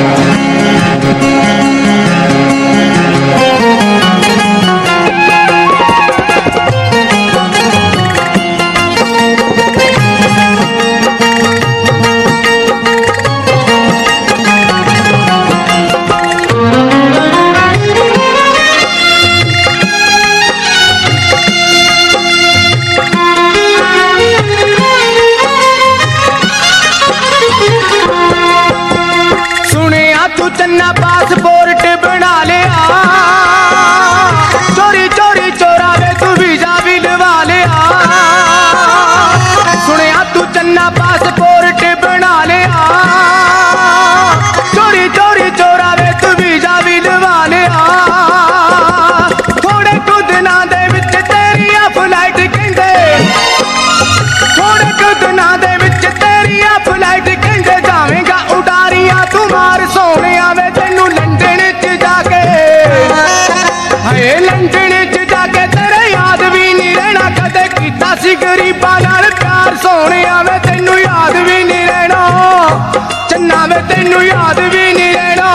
ਗਰੀਬਾਂ ਨਾਲ ਪਿਆਰ ਸੋਹਣਿਆ ਵੇ ਤੈਨੂੰ ਯਾਦ ਵੀ ਨਹੀਂ ਰਹਿਣਾ, ਚੰਨਾ ਵੇ ਤੈਨੂੰ ਯਾਦ ਵੀ ਨਹੀਂ ਰਹਿਣਾ।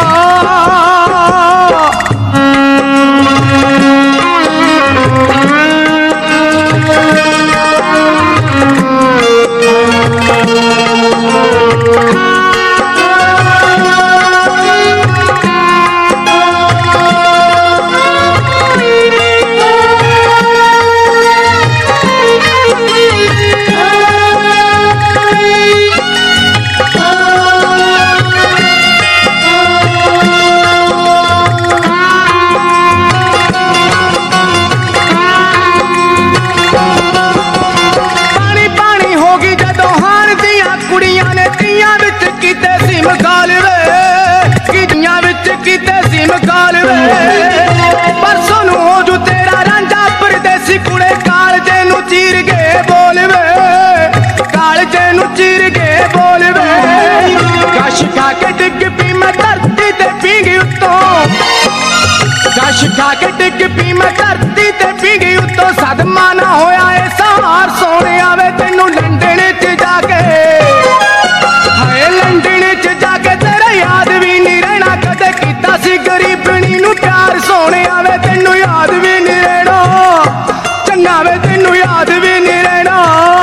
ਪਰਸੋਂ ਨੂੰ ਹੋ ਜੂ ਤੇਰਾ ਰਾਂਝਾ ਪਰਦੇਸੀ ਕੁੜੇ, ਕਾਲਜੇ ਨੂੰ ਚੀਰ ਕੇ ਬੋਲ ਵੇ, ਕਾਲਜੇ ਨੂੰ ਚੀਰ ਕੇ ਬੋਲ ਵੇ। ਗਸ਼ ਖਾ ਕੇ ਡਿੱਗ ਪਈ ਮੈਂ ਧਰਤੀ ਤੇ ਪੀਂਗੀ ਉੱਤੋਂ, ਗਸ਼ ਖਾ ਕੇ ਡਿੱਗ ਪਈ ਮੈਂ ਧਰਤੀ ਤੇ ਪੀਂਗੀ ਉੱਤੋਂ। ਸਦਮਾ ਨਾ ਹੋਇਆ ਏ ਸਹਾਰ ਸੋਹਣਿਆ ਵੇ ਤੈਨੂੰ ਲੰਡਨ ਚ ਜਾ ਕੇ, ਹਾਏ ਲੰਡਨ ਚ ਜਾ ਕੇ ਤੇਰਾ ਯਾਦ ਵੀ ਨਹੀਂ ਰਹਿਣਾ ਕਦੇ ਕੀਤਾ ਸੀ ਗਰੀਬਣੀ ਨੂੰ ਪਿਆਰ ਸੋਹਣਿਆ ਵੇ ਤੈਨੂੰ ਯਾਦ ਵੀ ਨਹੀਂ ਰਹਿਣਾ, ਚੰਗਾ ਵੇ ਤੈਨੂੰ ਯਾਦ ਵੀ ਨਹੀਂ ਰਹਿਣਾ।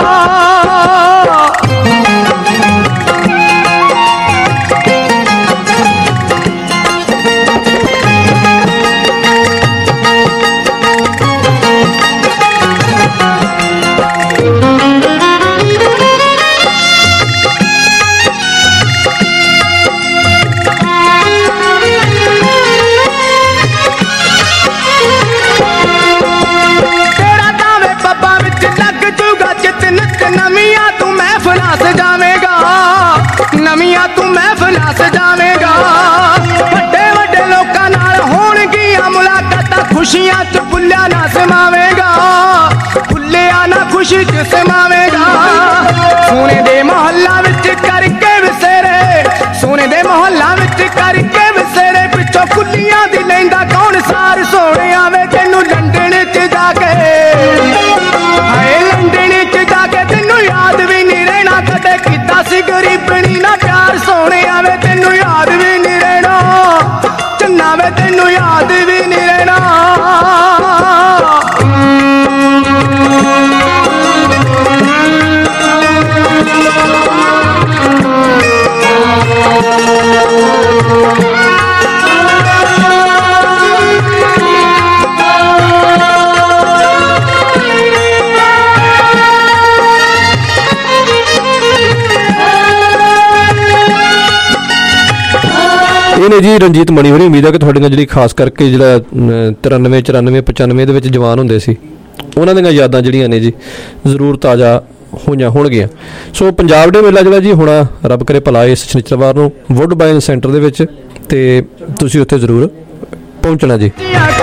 ਨਵੀਆਂ ਤੂੰ ਮਹਿਫਲਾਂ ਸਜਾਵੇਂਗਾ, ਵੱਡੇ ਵੱਡੇ ਲੋਕਾਂ ਨਾਲ ਹੋਣਗੀਆਂ ਮੁਲਾਕਾਤਾਂ, ਖੁਸ਼ੀਆਂ ਚ ਭੁੱਲਿਆ ਨਾ ਸਮਾਵੇਂਗਾ, ਭੁੱਲਿਆ ਨਾ ਖੁਸ਼ੀ ਚ ਸਮਾਵੇਂਗਾ। ਸੋਨੇ ਦੇ ਮਹੱਲਾ ਵਿੱਚ ਕਰਕੇ ਵਿਸੇਰੇ, ਸੋਨੇ ਦੇ ਮਹੱਲਾ ਵਿੱਚ ਕਰਕੇ ਵਿਸੇਰੇ, ਪਿੱਛੋਂ ਕੁੱਲੀਆਂ ਦੀ ਲੈਂਦਾ ਕੌਣ ਸਾਰ ਸੋਹਣਿਆ ਵੇ ਤੈਨੂੰ ਲੰਡਨ ਚ ਜਾ ਕੇ, ਹਾਏ ਲੰਡਨ ਚ ਜਾ ਕੇ ਤੈਨੂੰ ਯਾਦ ਵੀ ਨਹੀਂ ਰਹਿਣਾ ਕਦੇ याद भी नहीं रहना। ਇਹ ਨੇ ਜੀ ਰਣਜੀਤ ਮਣੀ ਹੋਰੀ। ਉਮੀਦ ਹੈ ਕਿ ਤੁਹਾਡੇ ਨਾਲ ਜਿਹੜੀ ਖਾਸ ਕਰਕੇ ਜਿਹੜਾ ਤਰਾਨਵੇਂ ਚੁਰਾਨਵੇਂ ਪਚਾਨਵੇਂ ਦੇ ਵਿੱਚ ਜਵਾਨ ਹੁੰਦੇ ਸੀ ਉਹਨਾਂ ਦੀਆਂ ਯਾਦਾਂ ਜਿਹੜੀਆਂ ਨੇ ਜੀ ਜ਼ਰੂਰ ਤਾਜ਼ਾ ਹੋਈਆਂ ਹੋਣਗੀਆਂ। ਸੋ ਪੰਜਾਬ ਡੇ ਮੇਲਾ ਜਿਹੜਾ ਜੀ ਹੋਣਾ ਰੱਬ ਕਰੇ ਭਲਾ ਇਸ ਸ਼ਨੀਚਰਵਾਰ ਨੂੰ ਵੁੱਡ ਬਾਇਨ ਸੈਂਟਰ ਦੇ ਵਿੱਚ, ਤੇ ਤੁਸੀਂ ਉੱਥੇ ਜ਼ਰੂਰ ਪਹੁੰਚਣਾ ਜੀ।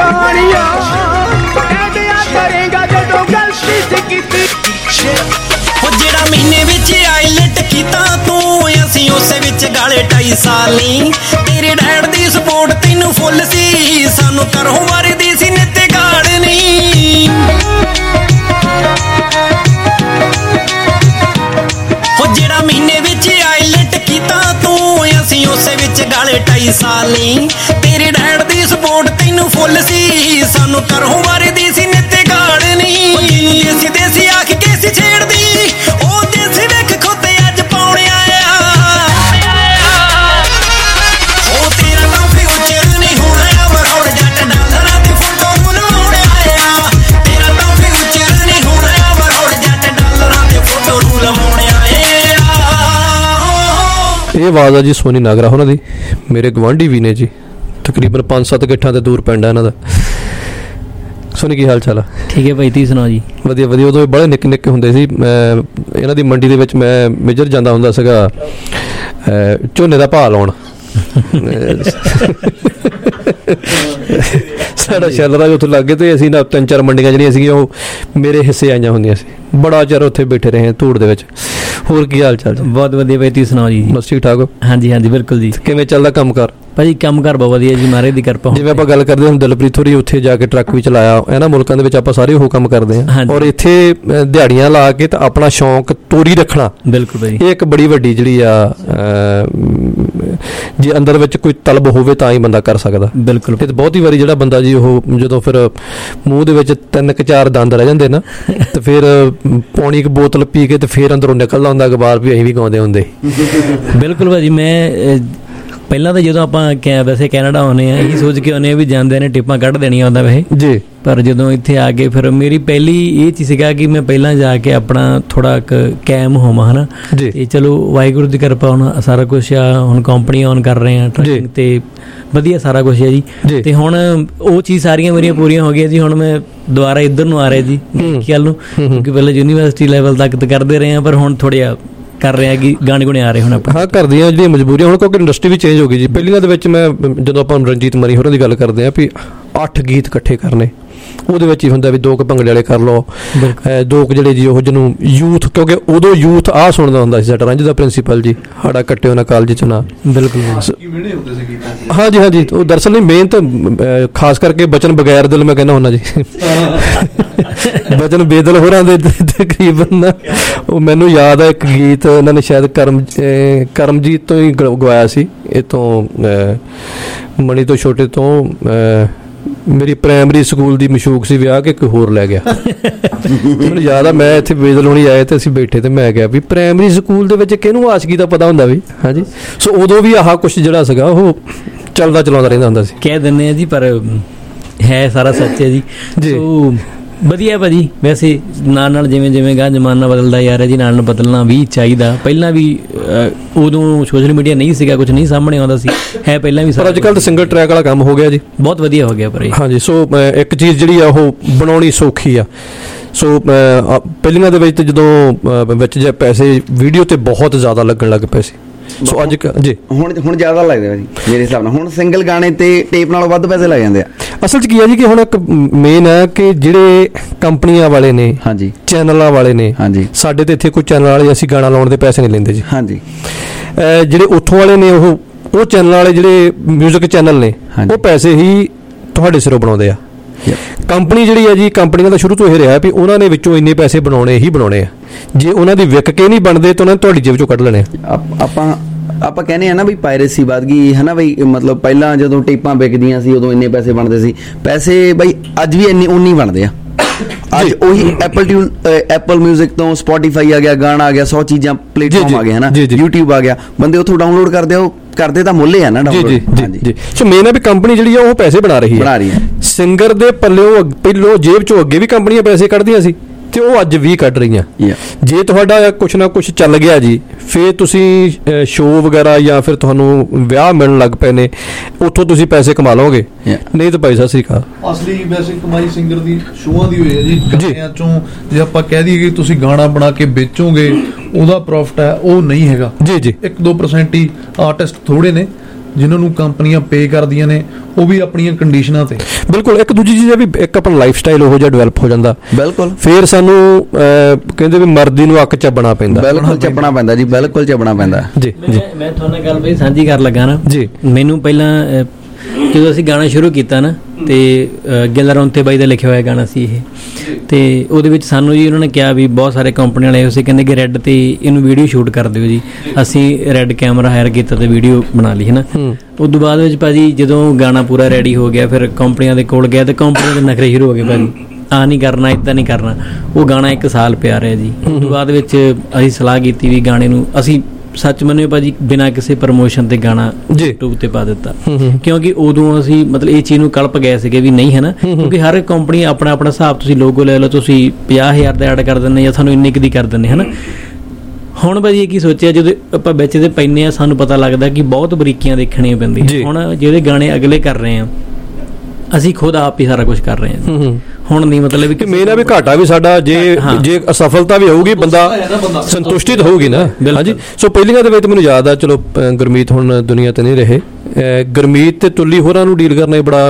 ਜਿਹੜਾ ਮਹੀਨੇ ਵਿੱਚ ਆਈਲੈਟ ਕੀਤਾ ਤੂੰ, ਅਸੀਂ ਉਸੇ ਵਿੱਚ ਗਾਲੇ ਢਾਈ ਸਾਲ ਨੀ। ਤੇਰੇ ਡੈਡ ਦੀ ਸਪੋਰਟ ਤੈਨੂੰ ਫੁੱਲ ਸੀ, ਸਾਨੂੰ ਘਰੋਂ ਵਰਦੀ ਸੀ ਨਿੱਤ ਗਾੜ ਨੀ। ਉਹ ਜਿਹੜਾ ਮਹੀਨੇ ਵਿੱਚ ਆਈਲੈਟ ਕੀਤਾ ਤੂੰ, ਅਸੀਂ ਉਸੇ ਵਿੱਚ ਗਾਲੇ ਢਾਈ ਸਾਲ ਨੀ। ਤੇਰੇ ਡੈਡ ਦੀ ਸਪੋਰਟ ਤੈਨੂੰ ਫੁੱਲ ਸੀ, ਸਾਨੂੰ ਘਰੋਂ ਵਰਦੀ ਸੀ ਨਿੱਤ ਗਾੜ ਨੀ। ਦੇਸੀ ਦੇਸੀ ਆਖ ਕੇ ਸੀ ਛੇੜਦੀ, ਉਹ ਦੇਸੀ ਵੇਖ ਖੋਤੇ ਅੱਜ ਪਾਉਣੇ ਆਇਆ। ਉਹ ਤੇਰਾ ਟੌਫੀ ਉੱਚਰ ਨਹੀਂ ਹੋਣਾ, ਮਰੋੜ ਜੱਟ ਡਾਲਰਾਂ ਦੀ ਫੋਟੋ ਬਣਾਉਣ ਆਇਆ। ਤੇਰਾ ਟੌਫੀ ਉੱਚਰ ਨਹੀਂ ਹੋਣਾ, ਮਰੋੜ ਜੱਟ ਡਾਲਰਾਂ ਦੀ ਫੋਟੋ ਨੂੰ ਲਵਾਉਣ ਆਇਆ। ਇਹ ਆਵਾਜ਼ ਆ ਜੀ ਸੋਨੀ ਨਾਗਰਾ ਉਹਨਾਂ ਦੀ, ਮੇਰੇ ਗਵਾਂਢੀ ਵੀ ਨੇ ਜੀ, ਤਕਰੀਬਨ ਪੰਜ ਸੱਤ ਗਿੱਠਾਂ ਤੇ ਦੂਰ ਪਿੰਡ ਆ ਇਹਨਾਂ ਦਾ। ਸੋਨੀ ਕੀ ਹਾਲ ਚਾਲ ਆ? ਠੀਕ ਹੈ ਭਾਈ, ਤੁਸੀਂ ਸੁਣਾਓ ਜੀ? ਵਧੀਆ ਵਧੀਆ। ਉਦੋਂ ਬੜੇ ਨਿੱਕੇ ਨਿੱਕੇ ਹੁੰਦੇ ਸੀ, ਮੈਂ ਇਹਨਾਂ ਦੀ ਮੰਡੀ ਦੇ ਵਿੱਚ ਮੈਂ ਮੇਜਰ ਜਾਂਦਾ ਹੁੰਦਾ ਸੀਗਾ ਝੋਨੇ ਦਾ ਭਾਅ ਲਾਉਣ। ਸਾਡਾ ਸ਼ੈਲਰਾ ਉੱਥੇ ਲੱਗ ਗਏ ਤੇ ਅਸੀਂ ਨਾ ਤਿੰਨ ਚਾਰ ਮੰਡੀਆਂ ਜਿਹੜੀਆਂ ਸੀਗੀਆਂ ਉਹ ਮੇਰੇ ਹਿੱਸੇ ਆਈਆਂ ਹੁੰਦੀਆਂ ਸੀ। ਬੜਾ ਚਿਰ ਉੱਥੇ ਬੈਠੇ ਰਹੇ ਧੂੜ ਦੇ ਵਿੱਚ। ਹੋਰ ਕੀ ਹਾਲ ਚਾਲ? ਬਹੁਤ ਵਧੀਆ ਭਾਈ, ਤੁਸੀਂ ਸੁਣਾਓ ਜੀ? ਬਸ ਠੀਕ ਠਾਕ ਹੋ? ਹਾਂਜੀ ਹਾਂਜੀ ਬਿਲਕੁਲ ਜੀ। ਕਿਵੇਂ ਚੱਲਦਾ ਕੰਮ ਕਾਰ? ਭਾਜੀ ਕੰਮ ਕਾਰ ਬਹੁਤ ਵਧੀਆ ਜੀ, ਮਹਾਰਾਜ ਦੀ ਕਿਰਪਾ। ਜਿਵੇਂ ਆਪਾਂ ਗੱਲ ਕਰਦੇ ਹਾਂ ਦਿਲਪ੍ਰੀਤ ਹੋਰੀ ਉੱਥੇ ਜਾ ਕੇ ਟਰੱਕ ਵੀ ਚਲਾਇਆ, ਇਹਨਾਂ ਮੁਲਕਾਂ ਦੇ ਵਿੱਚ ਆਪਾਂ ਸਾਰੇ ਉਹ ਕੰਮ ਕਰਦੇ ਹਾਂ, ਔਰ ਇੱਥੇ ਦਿਹਾੜੀਆਂ ਲਾ ਕੇ ਤਾਂ ਆਪਣਾ ਸ਼ੌਂਕ ਤੋਰੀ ਰੱਖਣਾ। ਬਿਲਕੁਲ ਭਾਜੀ, ਇਹ ਇੱਕ ਬੜੀ ਵੱਡੀ ਜਿਹੜੀ ਆ ਜੇ ਅੰਦਰ ਵਿੱਚ ਕੋਈ ਤਲਬ ਹੋਵੇ ਤਾਂ ਹੀ ਬੰਦਾ ਕਰ ਸਕਦਾ। ਬਿਲਕੁਲ। ਤੇ ਬਹੁਤ ਹੀ ਵਾਰੀ ਜਿਹੜਾ ਬੰਦਾ ਜੀ ਉਹ ਜਦੋਂ ਫਿਰ ਮੂੰਹ ਦੇ ਵਿੱਚ ਤਿੰਨ ਕੁ ਚਾਰ ਦੰਦ ਰਹਿ ਜਾਂਦੇ ਨਾ ਤੇ ਫਿਰ ਪੌਣੀ ਇੱਕ ਬੋਤਲ ਪੀ ਕੇ ਤੇ ਫਿਰ ਅੰਦਰੋਂ ਨਿਕਲਦਾ ਹੁੰਦਾ ਅਖਬਾਰ ਵੀ ਅਸੀਂ ਵੀ ਗਾਉਂਦੇ ਹੁੰਦੇ। ਬਿਲਕੁਲ ਭਾਜੀ, ਮੈਂ ਪਹਿਲਾਂ ਤਾਂ ਜਦੋਂ ਆਪਾਂ ਕੈ ਵੈਸੇ ਕੈਨੇਡਾ ਆਉਂਦੇ ਹਾਂ ਇਹੀ ਸੋਚ ਕੇ ਆਉਂਦੇ ਹਾਂ ਵੀ ਜਾਂਦੇ ਨੇ ਟਿੱਪਾਂ ਕੱਢ ਦੇਣੀਆਂ ਹੁੰਦਾ ਵੈਸੇ ਜੀ, ਪਰ ਜਦੋਂ ਇੱਥੇ ਆ ਕੇ ਫਿਰ ਮੇਰੀ ਪਹਿਲੀ ਇਹ ਚੀਜ਼ ਸੀਗਾ ਕਿ ਮੈਂ ਪਹਿਲਾਂ ਜਾ ਕੇ ਆਪਣਾ ਥੋੜਾ ਕਾਇਮ ਹੋਵਾਂ ਹੈ ਨਾ। ਤੇ ਚਲੋ ਵਾਹਿਗੁਰੂ ਦੀ ਕਿਰਪਾ ਹੁਣ ਸਾਰਾ ਕੁਛ ਆ, ਹੁਣ ਕੰਪਨੀ ਔਨ ਕਰ ਰਹੇ ਆ ਟਰੱਕਿੰਗ ਤੇ ਵਧੀਆ ਸਾਰਾ ਕੁਛ ਹੈ ਜੀ। ਤੇ ਹੁਣ ਉਹ ਚੀਜ਼ ਸਾਰੀਆਂ ਮੇਰੀਆਂ ਪੂਰੀਆਂ ਹੋ ਗਈਆਂ ਜੀ। ਹੁਣ ਮੈਂ ਦੁਬਾਰਾ ਇੱਧਰ ਨੂੰ ਆ ਰਿਹਾ ਜੀ ਕੱਲ ਨੂੰ, ਕਿਉਂਕਿ ਪਹਿਲਾਂ ਯੂਨੀਵਰਸਿਟੀ ਲੈਵਲ ਤੱਕ ਤਾਂ ਕਰਦੇ ਰਹੇ ਹਾਂ, ਪਰ ਹੁਣ ਥੋੜ੍ਹਾ ਕਰ ਰਿਹਾ ਕਿ ਗਾਣੇ ਗੁਣੇ ਆ ਰਹੇ ਹੁਣ ਆਪਣੇ। ਹਾਂ, ਘਰ ਦੀਆਂ ਜਿਹੜੀਆਂ ਮਜਬੂਰੀਆਂ ਹੁਣ ਕਿਉਂਕਿ ਇੰਡਸਟਰੀ ਵੀ ਚੇਂਜ ਹੋ ਗਈ ਜੀ। ਪਹਿਲੀਆਂ ਦੇ ਵਿੱਚ ਮੈਂ ਜਦੋਂ ਆਪਾਂ ਰਣਜੀਤ ਮਣੀ ਹੋਰਾਂ ਦੀ ਗੱਲ ਕਰਦੇ ਹਾਂ ਵੀ ਅੱਠ ਗੀਤ ਇਕੱਠੇ ਕਰਨੇ, ਉਹਦੇ ਵਿੱਚ ਹੀ ਹੁੰਦਾ ਵੀ ਦੋ ਕੁ ਭੰਗੜੇ ਵਾਲੇ ਕਰ ਲਓ, ਦੋ ਕੁ ਜਿਹੜੇ ਜੀ ਉਹ ਜਿਹਨੂੰ ਯੂਥ, ਕਿਉਂਕਿ ਉਦੋਂ ਯੂਥ ਆਹ ਸੁਣਦਾ ਹੁੰਦਾ ਸੀ ਸਾਡਾ ਰੰਜ ਦਾ ਪ੍ਰਿੰਸੀਪਲ ਜੀ ਸਾਡਾ ਕੱਟਿਓ ਨਾ ਕਾਲਜ ਚ ਨਾ। ਬਿਲਕੁਲ ਹਾਂਜੀ ਹਾਂਜੀ, ਉਹ ਦਰਅਸਲ ਨਹੀਂ ਮਿਹਨਤ ਖਾਸ ਕਰਕੇ ਬਚਨ ਬਗੈਰ ਦਿਲ ਮੈਂ ਕਹਿੰਦਾ ਹੁੰਦਾ ਜੀ। ਬਚਨ ਬੇਦਲ ਹੋਰਾਂ ਦੇ ਤਕਰੀਬਨ ਨਾ ਉਹ ਮੈਨੂੰ ਯਾਦ ਆ ਇੱਕ ਗੀਤ ਇਹਨਾਂ ਨੇ ਸ਼ਾਇਦ ਕਰਮ ਕਰਮਜੀਤ ਤੋਂ ਹੀ ਗਵਾਇਆ ਸੀ। ਇਹ ਤੋਂ ਮਣੀ ਤੋਂ ਛੋਟੇ ਤੋਂ ਮੇਰੀ ਪ੍ਰਾਇਮਰੀ ਸਕੂਲ ਦੀ ਮਸ਼ੂਕ ਸੀ ਵਿਆਹ ਕੇ ਕੋਈ ਹੋਰ ਲੈ ਗਿਆ। ਮੈਨੂੰ ਯਾਦ ਆ ਮੈਂ ਇੱਥੇ ਬੇਦਲ ਹੋਣੀ ਆਏ ਤੇ ਅਸੀਂ ਬੈਠੇ ਤੇ ਮੈਂ ਕਿਹਾ ਵੀ ਪ੍ਰਾਇਮਰੀ ਸਕੂਲ ਦੇ ਵਿੱਚ ਕਿਹਨੂੰ ਆਸ਼ਕੀ ਦਾ ਪਤਾ ਹੁੰਦਾ ਵੀ। ਹਾਂਜੀ, ਸੋ ਉਦੋਂ ਵੀ ਆਹ ਕੁਛ ਜਿਹੜਾ ਸੀਗਾ ਉਹ ਚੱਲਦਾ ਚਲਾਉਂਦਾ ਰਹਿੰਦਾ ਹੁੰਦਾ ਸੀ। ਕਹਿ ਦਿੰਦੇ ਆ ਜੀ ਪਰ ਹੈ ਸਾਰਾ ਸੱਚ ਹੈ ਜੀ। ਸੋ ਵਧੀਆ ਭਾਜੀ, ਵੈਸੇ ਨਾਲ ਨਾਲ ਜਿਵੇਂ ਜਿਵੇਂ ਗਾ ਜ਼ਮਾਨਾ ਬਦਲਦਾ ਜਾ ਰਿਹਾ ਜੀ, ਨਾਲ ਨਾਲ ਬਦਲਣਾ ਵੀ ਚਾਹੀਦਾ। ਪਹਿਲਾਂ ਵੀ ਉਦੋਂ ਸੋਸ਼ਲ ਮੀਡੀਆ ਨਹੀਂ ਸੀਗਾ, ਕੁਝ ਨਹੀਂ ਸਾਹਮਣੇ ਆਉਂਦਾ ਸੀ, ਹੈ ਪਹਿਲਾਂ ਵੀ, ਪਰ ਅੱਜ ਕੱਲ੍ਹ ਤਾਂ ਸਿੰਗਲ ਟਰੈਕ ਵਾਲਾ ਕੰਮ ਹੋ ਗਿਆ ਜੀ, ਬਹੁਤ ਵਧੀਆ ਹੋ ਗਿਆ। ਪਰ ਹਾਂਜੀ, ਸੋ ਇੱਕ ਚੀਜ਼ ਜਿਹੜੀ ਆ ਉਹ ਬਣਾਉਣੀ ਸੌਖੀ ਆ। ਸੋ ਪਹਿਲੀਆਂ ਦੇ ਵਿੱਚ ਜਦੋਂ ਵਿੱਚ ਜੇ ਪੈਸੇ ਵੀਡੀਓ ਤੇ ਬਹੁਤ ਜ਼ਿਆਦਾ ਲੱਗਣ ਲੱਗ ਪਏ ਸੀ, ਸੋ ਅੱਜ ਜੀ ਹੁਣ ਹੁਣ ਜ਼ਿਆਦਾ ਲੱਗਦਾ ਜੀ ਮੇਰੇ ਹਿਸਾਬ ਨਾਲ। ਹੁਣ ਸਿੰਗਲ ਗਾਣੇ ਤੇ ਟੇਪ ਨਾਲੋਂ ਵੱਧ ਪੈਸੇ ਲੱਗ ਜਾਂਦੇ ਆ। ਅਸਲ 'ਚ ਕੀ ਹੈ ਜੀ ਕਿ ਹੁਣ ਇੱਕ ਮੇਨ ਹੈ ਕਿ ਜਿਹੜੇ ਕੰਪਨੀਆਂ ਵਾਲੇ ਨੇ, ਹਾਂਜੀ, ਚੈਨਲਾਂ ਵਾਲੇ ਨੇ, ਹਾਂਜੀ, ਸਾਡੇ ਤੇ ਇੱਥੇ ਕੋਈ ਚੈਨਲ ਵਾਲੇ ਅਸੀਂ ਗਾਣਾ ਲਾਉਣ ਦੇ ਪੈਸੇ ਨਹੀਂ ਲੈਂਦੇ ਜੀ। ਹਾਂਜੀ, ਜਿਹੜੇ ਉੱਥੋਂ ਵਾਲੇ ਨੇ ਉਹ ਉਹ ਚੈਨਲ ਵਾਲੇ ਜਿਹੜੇ ਮਿਊਜ਼ਿਕ ਚੈਨਲ ਨੇ ਉਹ ਪੈਸੇ ਹੀ ਤੁਹਾਡੇ ਸਿਰੋਂ ਬਣਾਉਂਦੇ ਆ। ਕੰਪਨੀ ਜਿਹੜੀ ਹੈ ਜੀ, ਕੰਪਨੀਆਂ ਦਾ ਸ਼ੁਰੂ ਤੋਂ ਇਹ ਰਿਹਾ ਵੀ ਉਹਨਾਂ ਨੇ ਵਿੱਚੋਂ ਇੰਨੇ ਪੈਸੇ ਬਣਾਉਣੇ ਹੀ ਬਣਾਉਣੇ ਆ। ਜੇ ਉਹਨਾਂ ਦੀ ਵਿਕ ਕੇ ਨਹੀਂ ਬਣਦੇ ਤਾਂ ਉਹਨਾਂ ਨੇ ਤੁਹਾਡੀ ਜੇਬ ਚੋਂ ਕੱਢ ਲੈਣੇ ਆ। ਆਪਾਂ ਆਪਾਂ ਕਹਿੰਦੇ ਆ ਨਾ ਵੀ ਪਾਇਰੇਸੀ ਵੱਧ ਗਈ ਹੈ ਨਾ ਬਈ, ਮਤਲਬ ਪਹਿਲਾਂ ਜਦੋਂ ਟੇਪਾਂ ਵਿਕਦੀਆਂ ਸੀ ਉਦੋਂ ਇੰਨੇ ਪੈਸੇ ਬਣਦੇ ਸੀ, ਪੈਸੇ ਬਈ ਅੱਜ ਵੀ ਇੰਨੀ ਉਨੀ ਬਣਦੇ ਆ। ਅੱਜ ਉਹੀ ਐਪਲ ਟਿਊਨ ਐਪਲ ਮਿਊਜ਼ਿਕ ਤੋਂ ਸਪੋਟੀਫਾਈ ਆ ਗਿਆ, ਗਾਣਾ ਆ ਗਿਆ, ਸੌ ਚੀਜ਼ਾਂ ਪਲੇਟਫਾਰਮ ਆ ਗਏ ਹਨਾ, YouTube ਆ ਗਿਆ, ਬੰਦੇ ਉੱਥੋਂ ਡਾਊਨਲੋਡ ਕਰਦੇ ਆ, ਉਹ ਕਰਦੇ ਤਾਂ ਮੁੱਲ ਆ ਨਾ ਡਾਊਨਲੋਡ। ਜੀ ਜੀ ਜੀ ਸੋ ਮੇਨ ਹੈ ਵੀ ਕੰਪਨੀ ਜਿਹੜੀ ਆ ਉਹ ਪੈਸੇ ਬਣਾ ਰਹੀ ਹੈ ਬਣਾ ਰਹੀ ਹੈ ਸਿੰਗਰ ਦੇ ਪੱਲਿਓਂ, ਪਹਿਲੋਂ ਜੇਬ ਚੋਂ ਅੱਗੇ ਵੀ ਕੰਪਨੀਆਂ ਪੈਸੇ ਕੱਢਦੀਆਂ ਸੀ ਤੇ ਉਹ ਅੱਜ ਵੀ ਕੱਢ ਰਹੀਆਂ। ਜੇ ਤੁਹਾਡਾ ਕੁਛ ਨਾ ਕੁਛ ਚੱਲ ਗਿਆ ਜੀ, ਫਿਰ ਤੁਸੀਂ ਸ਼ੋਅ ਵਗੈਰਾ ਜਾਂ ਫਿਰ ਤੁਹਾਨੂੰ ਵਿਆਹ ਮਿਲਣ ਲੱਗ ਪਏ ਨੇ, ਉੱਥੋਂ ਤੁਸੀਂ ਪੈਸੇ ਕਮਾ ਲਓਗੇ, ਨਹੀਂ ਤਾਂ ਭਾਈ ਸਤਿ ਸ੍ਰੀ ਅਕਾਲ। ਅਸਲੀ ਵੈਸੇ ਕਮਾਈ ਸਿੰਗਰ ਦੀ ਸ਼ੋਆਂ ਦੀ ਹੋਈ ਹੈ ਜੀ, ਗਾਣਿਆਂ ਚੋਂ ਜੇ ਆਪਾਂ ਕਹਿ ਦਈਏ ਕਿ ਤੁਸੀਂ ਗਾਣਾ ਬਣਾ ਕੇ ਵੇਚੋਗੇ ਉਹਦਾ ਪ੍ਰੋਫਿਟ ਹੈ, ਉਹ ਨਹੀਂ ਹੈਗਾ ਜੀ ਜੀ। ਇੱਕ ਦੋ ਪਰਸੈਂਟ ਹੀ ਆਰਟਿਸਟ ਥੋੜੇ ਨੇ ਜਿਨ੍ਹਾਂ ਨੂੰ ਕੰਪਨੀਆਂ ਪੇ ਕਰਦੀਆਂ ਨੇ, ਉਹ ਵੀ ਆਪਣੀਆਂ ਕੰਡੀਸ਼ਨਾਂ ਤੇ। ਬਿਲਕੁਲ। ਇੱਕ ਦੂਜੀ ਚੀਜ਼ ਹੈ ਵੀ ਇੱਕ ਆਪਣਾ ਲਾਈਫ ਸਟਾਈਲ ਉਹੋ ਜਿਹਾ ਡਿਵੈਲਪ ਹੋ ਜਾਂਦਾ। ਬਿਲਕੁਲ। ਫਿਰ ਸਾਨੂੰ ਕਹਿੰਦੇ ਵੀ ਮਰਦੀ ਨੂੰ ਅੱਕ ਚੱਬਣਾ ਪੈਂਦਾ। ਬਿਲਕੁਲ ਚੱਬਣਾ ਪੈਂਦਾ ਜੀ, ਬਿਲਕੁਲ ਚੱਬਣਾ ਪੈਂਦਾ ਜੀ ਜੀ। ਮੈਂ ਤੁਹਾਡੇ ਨਾਲ ਗੱਲ ਬਈ ਸਾਂਝੀ ਕਰਨ ਲੱਗਾ ਨਾ ਜੀ। ਮੈਨੂੰ ਪਹਿਲਾਂ ਜਦੋਂ ਅਸੀਂ ਗਾਣਾ ਸ਼ੁਰੂ ਕੀਤਾ ਨਾ, ਤੇ ਗਿੱਲ ਰੌਂਤੇ ਬਾਈ ਦਾ ਲਿਖਿਆ ਹੋਇਆ ਗਾਣਾ ਸੀ ਇਹ, ਤੇ ਉਹਦੇ ਵਿੱਚ ਸਾਨੂੰ ਜੀ ਉਹਨਾਂ ਨੇ ਕਿਹਾ ਵੀ ਬਹੁਤ ਸਾਰੇ ਕੰਪਨੀ ਵਾਲੇ ਉਸੇ ਕਹਿੰਦੇ ਕਿ ਰੈੱਡ ਤੇ ਇਹਨੂੰ ਵੀਡੀਓ ਸ਼ੂਟ ਕਰ ਦਿਓ ਜੀ। ਅਸੀਂ ਰੈੱਡ ਕੈਮਰਾ ਹਾਇਰ ਕੀਤਾ ਤੇ ਵੀਡੀਓ ਬਣਾ ਲਈ ਹੈ ਨਾ। ਉਸ ਤੋਂ ਬਾਅਦ ਵਿੱਚ ਭਾਜੀ ਜਦੋਂ ਗਾਣਾ ਪੂਰਾ ਰੈਡੀ ਹੋ ਗਿਆ, ਫਿਰ ਕੰਪਨੀਆਂ ਦੇ ਕੋਲ ਗਿਆ ਤੇ ਕੰਪਨੀਆਂ ਦੇ ਨਖਰੇ ਸ਼ੁਰੂ ਹੋ ਗਏ ਭਾਜੀ, ਆ ਨਹੀਂ ਕਰਨਾ, ਇੱਦਾਂ ਨਹੀਂ ਕਰਨਾ। ਉਹ ਗਾਣਾ ਇੱਕ ਸਾਲ ਪਿਆ ਰਿਹਾ ਜੀ। ਉਸ ਤੋਂ ਬਾਅਦ ਵਿੱਚ ਅਸੀਂ ਸਲਾਹ ਕੀਤੀ ਵੀ ਗਾਣੇ ਨੂੰ ਅਸੀਂ ਸੱਚ ਮੰਨਿਓ ਭਾਜੀ ਬਿਨਾਂ ਕਿਸੇ ਪ੍ਰਮੋਸ਼ਨ ਤੇ ਗਾਣਾ YouTube ਤੇ ਪਾ ਦਿੱਤਾ, ਕਿਉਂਕਿ ਉਦੋਂ ਅਸੀਂ ਮਤਲਬ ਇਹ ਚੀਜ਼ ਨੂੰ ਕਲਪ ਗਏ ਸੀਗੇ ਵੀ ਨਹੀਂ ਹੈ ਨਾ, ਕਿਉਂਕਿ ਹਰ ਕੰਪਨੀ ਆਪਣਾ ਆਪਣਾ ਹਿਸਾਬ, ਤੁਸੀਂ ਲੋਗੋ ਲੈ ਲਓ, ਤੁਸੀਂ ਪੰਜਾਹ ਹਜ਼ਾਰ ਦਾ ਐਡ ਕਰ ਦਿੰਦੇ ਜਾਂ ਤੁਹਾਨੂੰ ਇੰਨੇ ਕੁ ਦੀ ਕਰ ਦਿੰਦੇ ਹੈ ਨਾ। ਹੁਣ ਭਾਜੀ ਇਹ ਕੀ ਸੋਚਿਆ, ਜਦੋਂ ਆਪਾਂ ਵਿੱਚ ਦੇ ਪੈਂਦੇ ਆ ਸਾਨੂੰ ਪਤਾ ਲੱਗਦਾ ਕਿ ਬਹੁਤ ਬਰੀਕੀਆਂ ਦੇਖਣੀਆਂ ਪੈਂਦੀਆਂ। ਹੁਣ ਜਿਹੜੇ ਗਾਣੇ ਅਗਲੇ ਕਰ ਰਹੇ ਆ, ਅਸੀਂ ਖੁਦ ਆਪ ਹੀ ਸਾਰਾ ਕੁਝ ਕਰ ਰਹੇ ਹਾਂ। ਹੁਣ ਨਹੀਂ ਮਤਲਬ ਕਿ ਮੇਨ ਆ ਵੀ ਘਾਟਾ ਵੀ ਸਾਡਾ, ਜੇ ਜੇ ਅਸਫਲਤਾ ਵੀ ਹੋਊਗੀ ਬੰਦਾ ਸੰਤੁਸ਼ਟੀ ਤਾਂ ਹੋਊਗੀ ਨਾ। ਹਾਂਜੀ। ਸੋ ਪਹਿਲੀਆਂ ਦੇ ਵਿੱਚ ਮੈਨੂੰ ਯਾਦ ਆ, ਚਲੋ ਗੁਰਮੀਤ ਹੁਣ ਦੁਨੀਆ ਤੇ ਨਹੀਂ ਰਹੇ, ਗੁਰਮੀਤ ਤੇ ਤੁੱਲੀ ਹੋਰਾਂ ਨੂੰ ਡੀਲ ਕਰਨਾ ਬੜਾ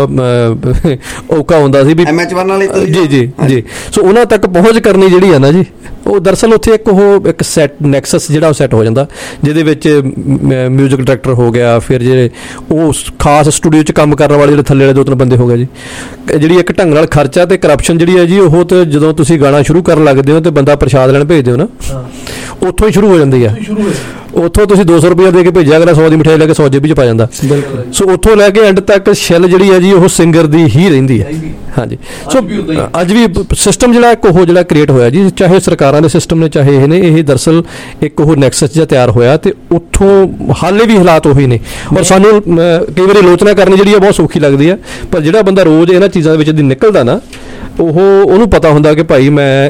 ਔਖਾ ਹੁੰਦਾ ਸੀ ਵੀ ਜੀ ਜੀ ਜੀ। ਸੋ ਉਹਨਾਂ ਤੱਕ ਪਹੁੰਚ ਕਰਨੀ ਜਿਹੜੀ ਆ ਨਾ ਜੀ, ਉਹ ਦਰਅਸਲ ਉੱਥੇ ਇੱਕ ਉਹ ਇੱਕ ਸੈਟ ਨੈਕਸਸ ਜਿਹੜਾ ਉਹ ਸੈੱਟ ਹੋ ਜਾਂਦਾ, ਜਿਹਦੇ ਵਿੱਚ ਮਿਊਜ਼ਿਕ ਡਾਇਰੈਕਟਰ ਹੋ ਗਿਆ, ਫਿਰ ਜਿਹੜੇ ਉਹ ਖਾਸ ਸਟੂਡੀਓ 'ਚ ਕੰਮ ਕਰਨ ਵਾਲੇ ਜਿਹੜੇ ਥੱਲੇ ਵਾਲੇ ਦੋ ਤਿੰਨ ਬੰਦੇ ਹੋ ਗਏ ਜੀ। ਜਿਹੜੀ ਇੱਕ ਢੰਗ ਨਾਲ ਖਰਚਾ ਤੇ ਕਰਪਸ਼ਨ ਜਿਹੜੀ ਹੈ ਜੀ, ਉਹ ਤੇ ਜਦੋਂ ਤੁਸੀਂ ਗਾਣਾ ਸ਼ੁਰੂ ਕਰਨ ਲੱਗਦੇ ਹੋ ਤੇ ਬੰਦਾ ਪ੍ਰਸ਼ਾਦ ਲੈਣ ਭੇਜਦੇ ਹੋ ਨਾ, ਉੱਥੋਂ ਹੀ ਸ਼ੁਰੂ ਹੋ ਜਾਂਦੀ ਆ। ਉੱਥੋਂ ਤੁਸੀਂ ਦੋ ਸੌ ਰੁਪਇਆ ਦੇ ਕੇ ਭੇਜਿਆ, ਅਗਲਾ ਸੌ ਦੀ ਮਿਠਾਈ ਲੈ ਕੇ ਸੌ ਜੇਬੀ 'ਚ ਪਾ ਜਾਂਦਾ। ਸੋ ਉੱਥੋਂ ਲੈ ਕੇ ਐਂਡ ਤੱਕ ਸ਼ੈਲ ਜਿਹੜੀ ਹੈ ਜੀ ਉਹ ਸਿੰਗਰ ਦੀ ਹੀ ਰਹਿੰਦੀ ਹੈ। ਹਾਂਜੀ। ਸੋ ਅੱਜ ਵੀ ਸਿਸਟਮ ਜਿਹੜਾ ਇੱਕ ਉਹ ਜਿਹੜਾ ਕ੍ਰੀਏਟ ਹੋਇਆ ਜੀ, ਚਾਹੇ ਸਰਕਾਰਾਂ ਦੇ ਸਿਸਟਮ ਨੇ ਚਾਹੇ ਇਹ ਨੇ, ਇਹ ਦਰਅਸਲ ਇੱਕ ਉਹ ਨੈਕਸਸ ਜਿਹਾ ਤਿਆਰ ਹੋਇਆ ਤੇ ਉੱਥੋਂ ਹਾਲੇ ਵੀ ਹਾਲਾਤ ਉਹੀ ਨੇ। ਔਰ ਸਾਨੂੰ ਕਈ ਵਾਰੀ ਆਲੋਚਨਾ ਕਰਨੀ ਜਿਹੜੀ ਆ ਬਹੁਤ ਸੌਖੀ ਲੱਗਦੀ ਆ, ਪਰ ਜਿਹੜਾ ਬੰਦਾ ਰੋਜ਼ ਇਹਨਾਂ ਚੀਜ਼ਾਂ ਦੇ ਵਿੱਚ ਦੀ ਨਿਕਲਦਾ ਨਾ, ਉਹ ਉਹਨੂੰ ਪਤਾ ਹੁੰਦਾ ਕਿ ਭਾਈ ਮੈਂ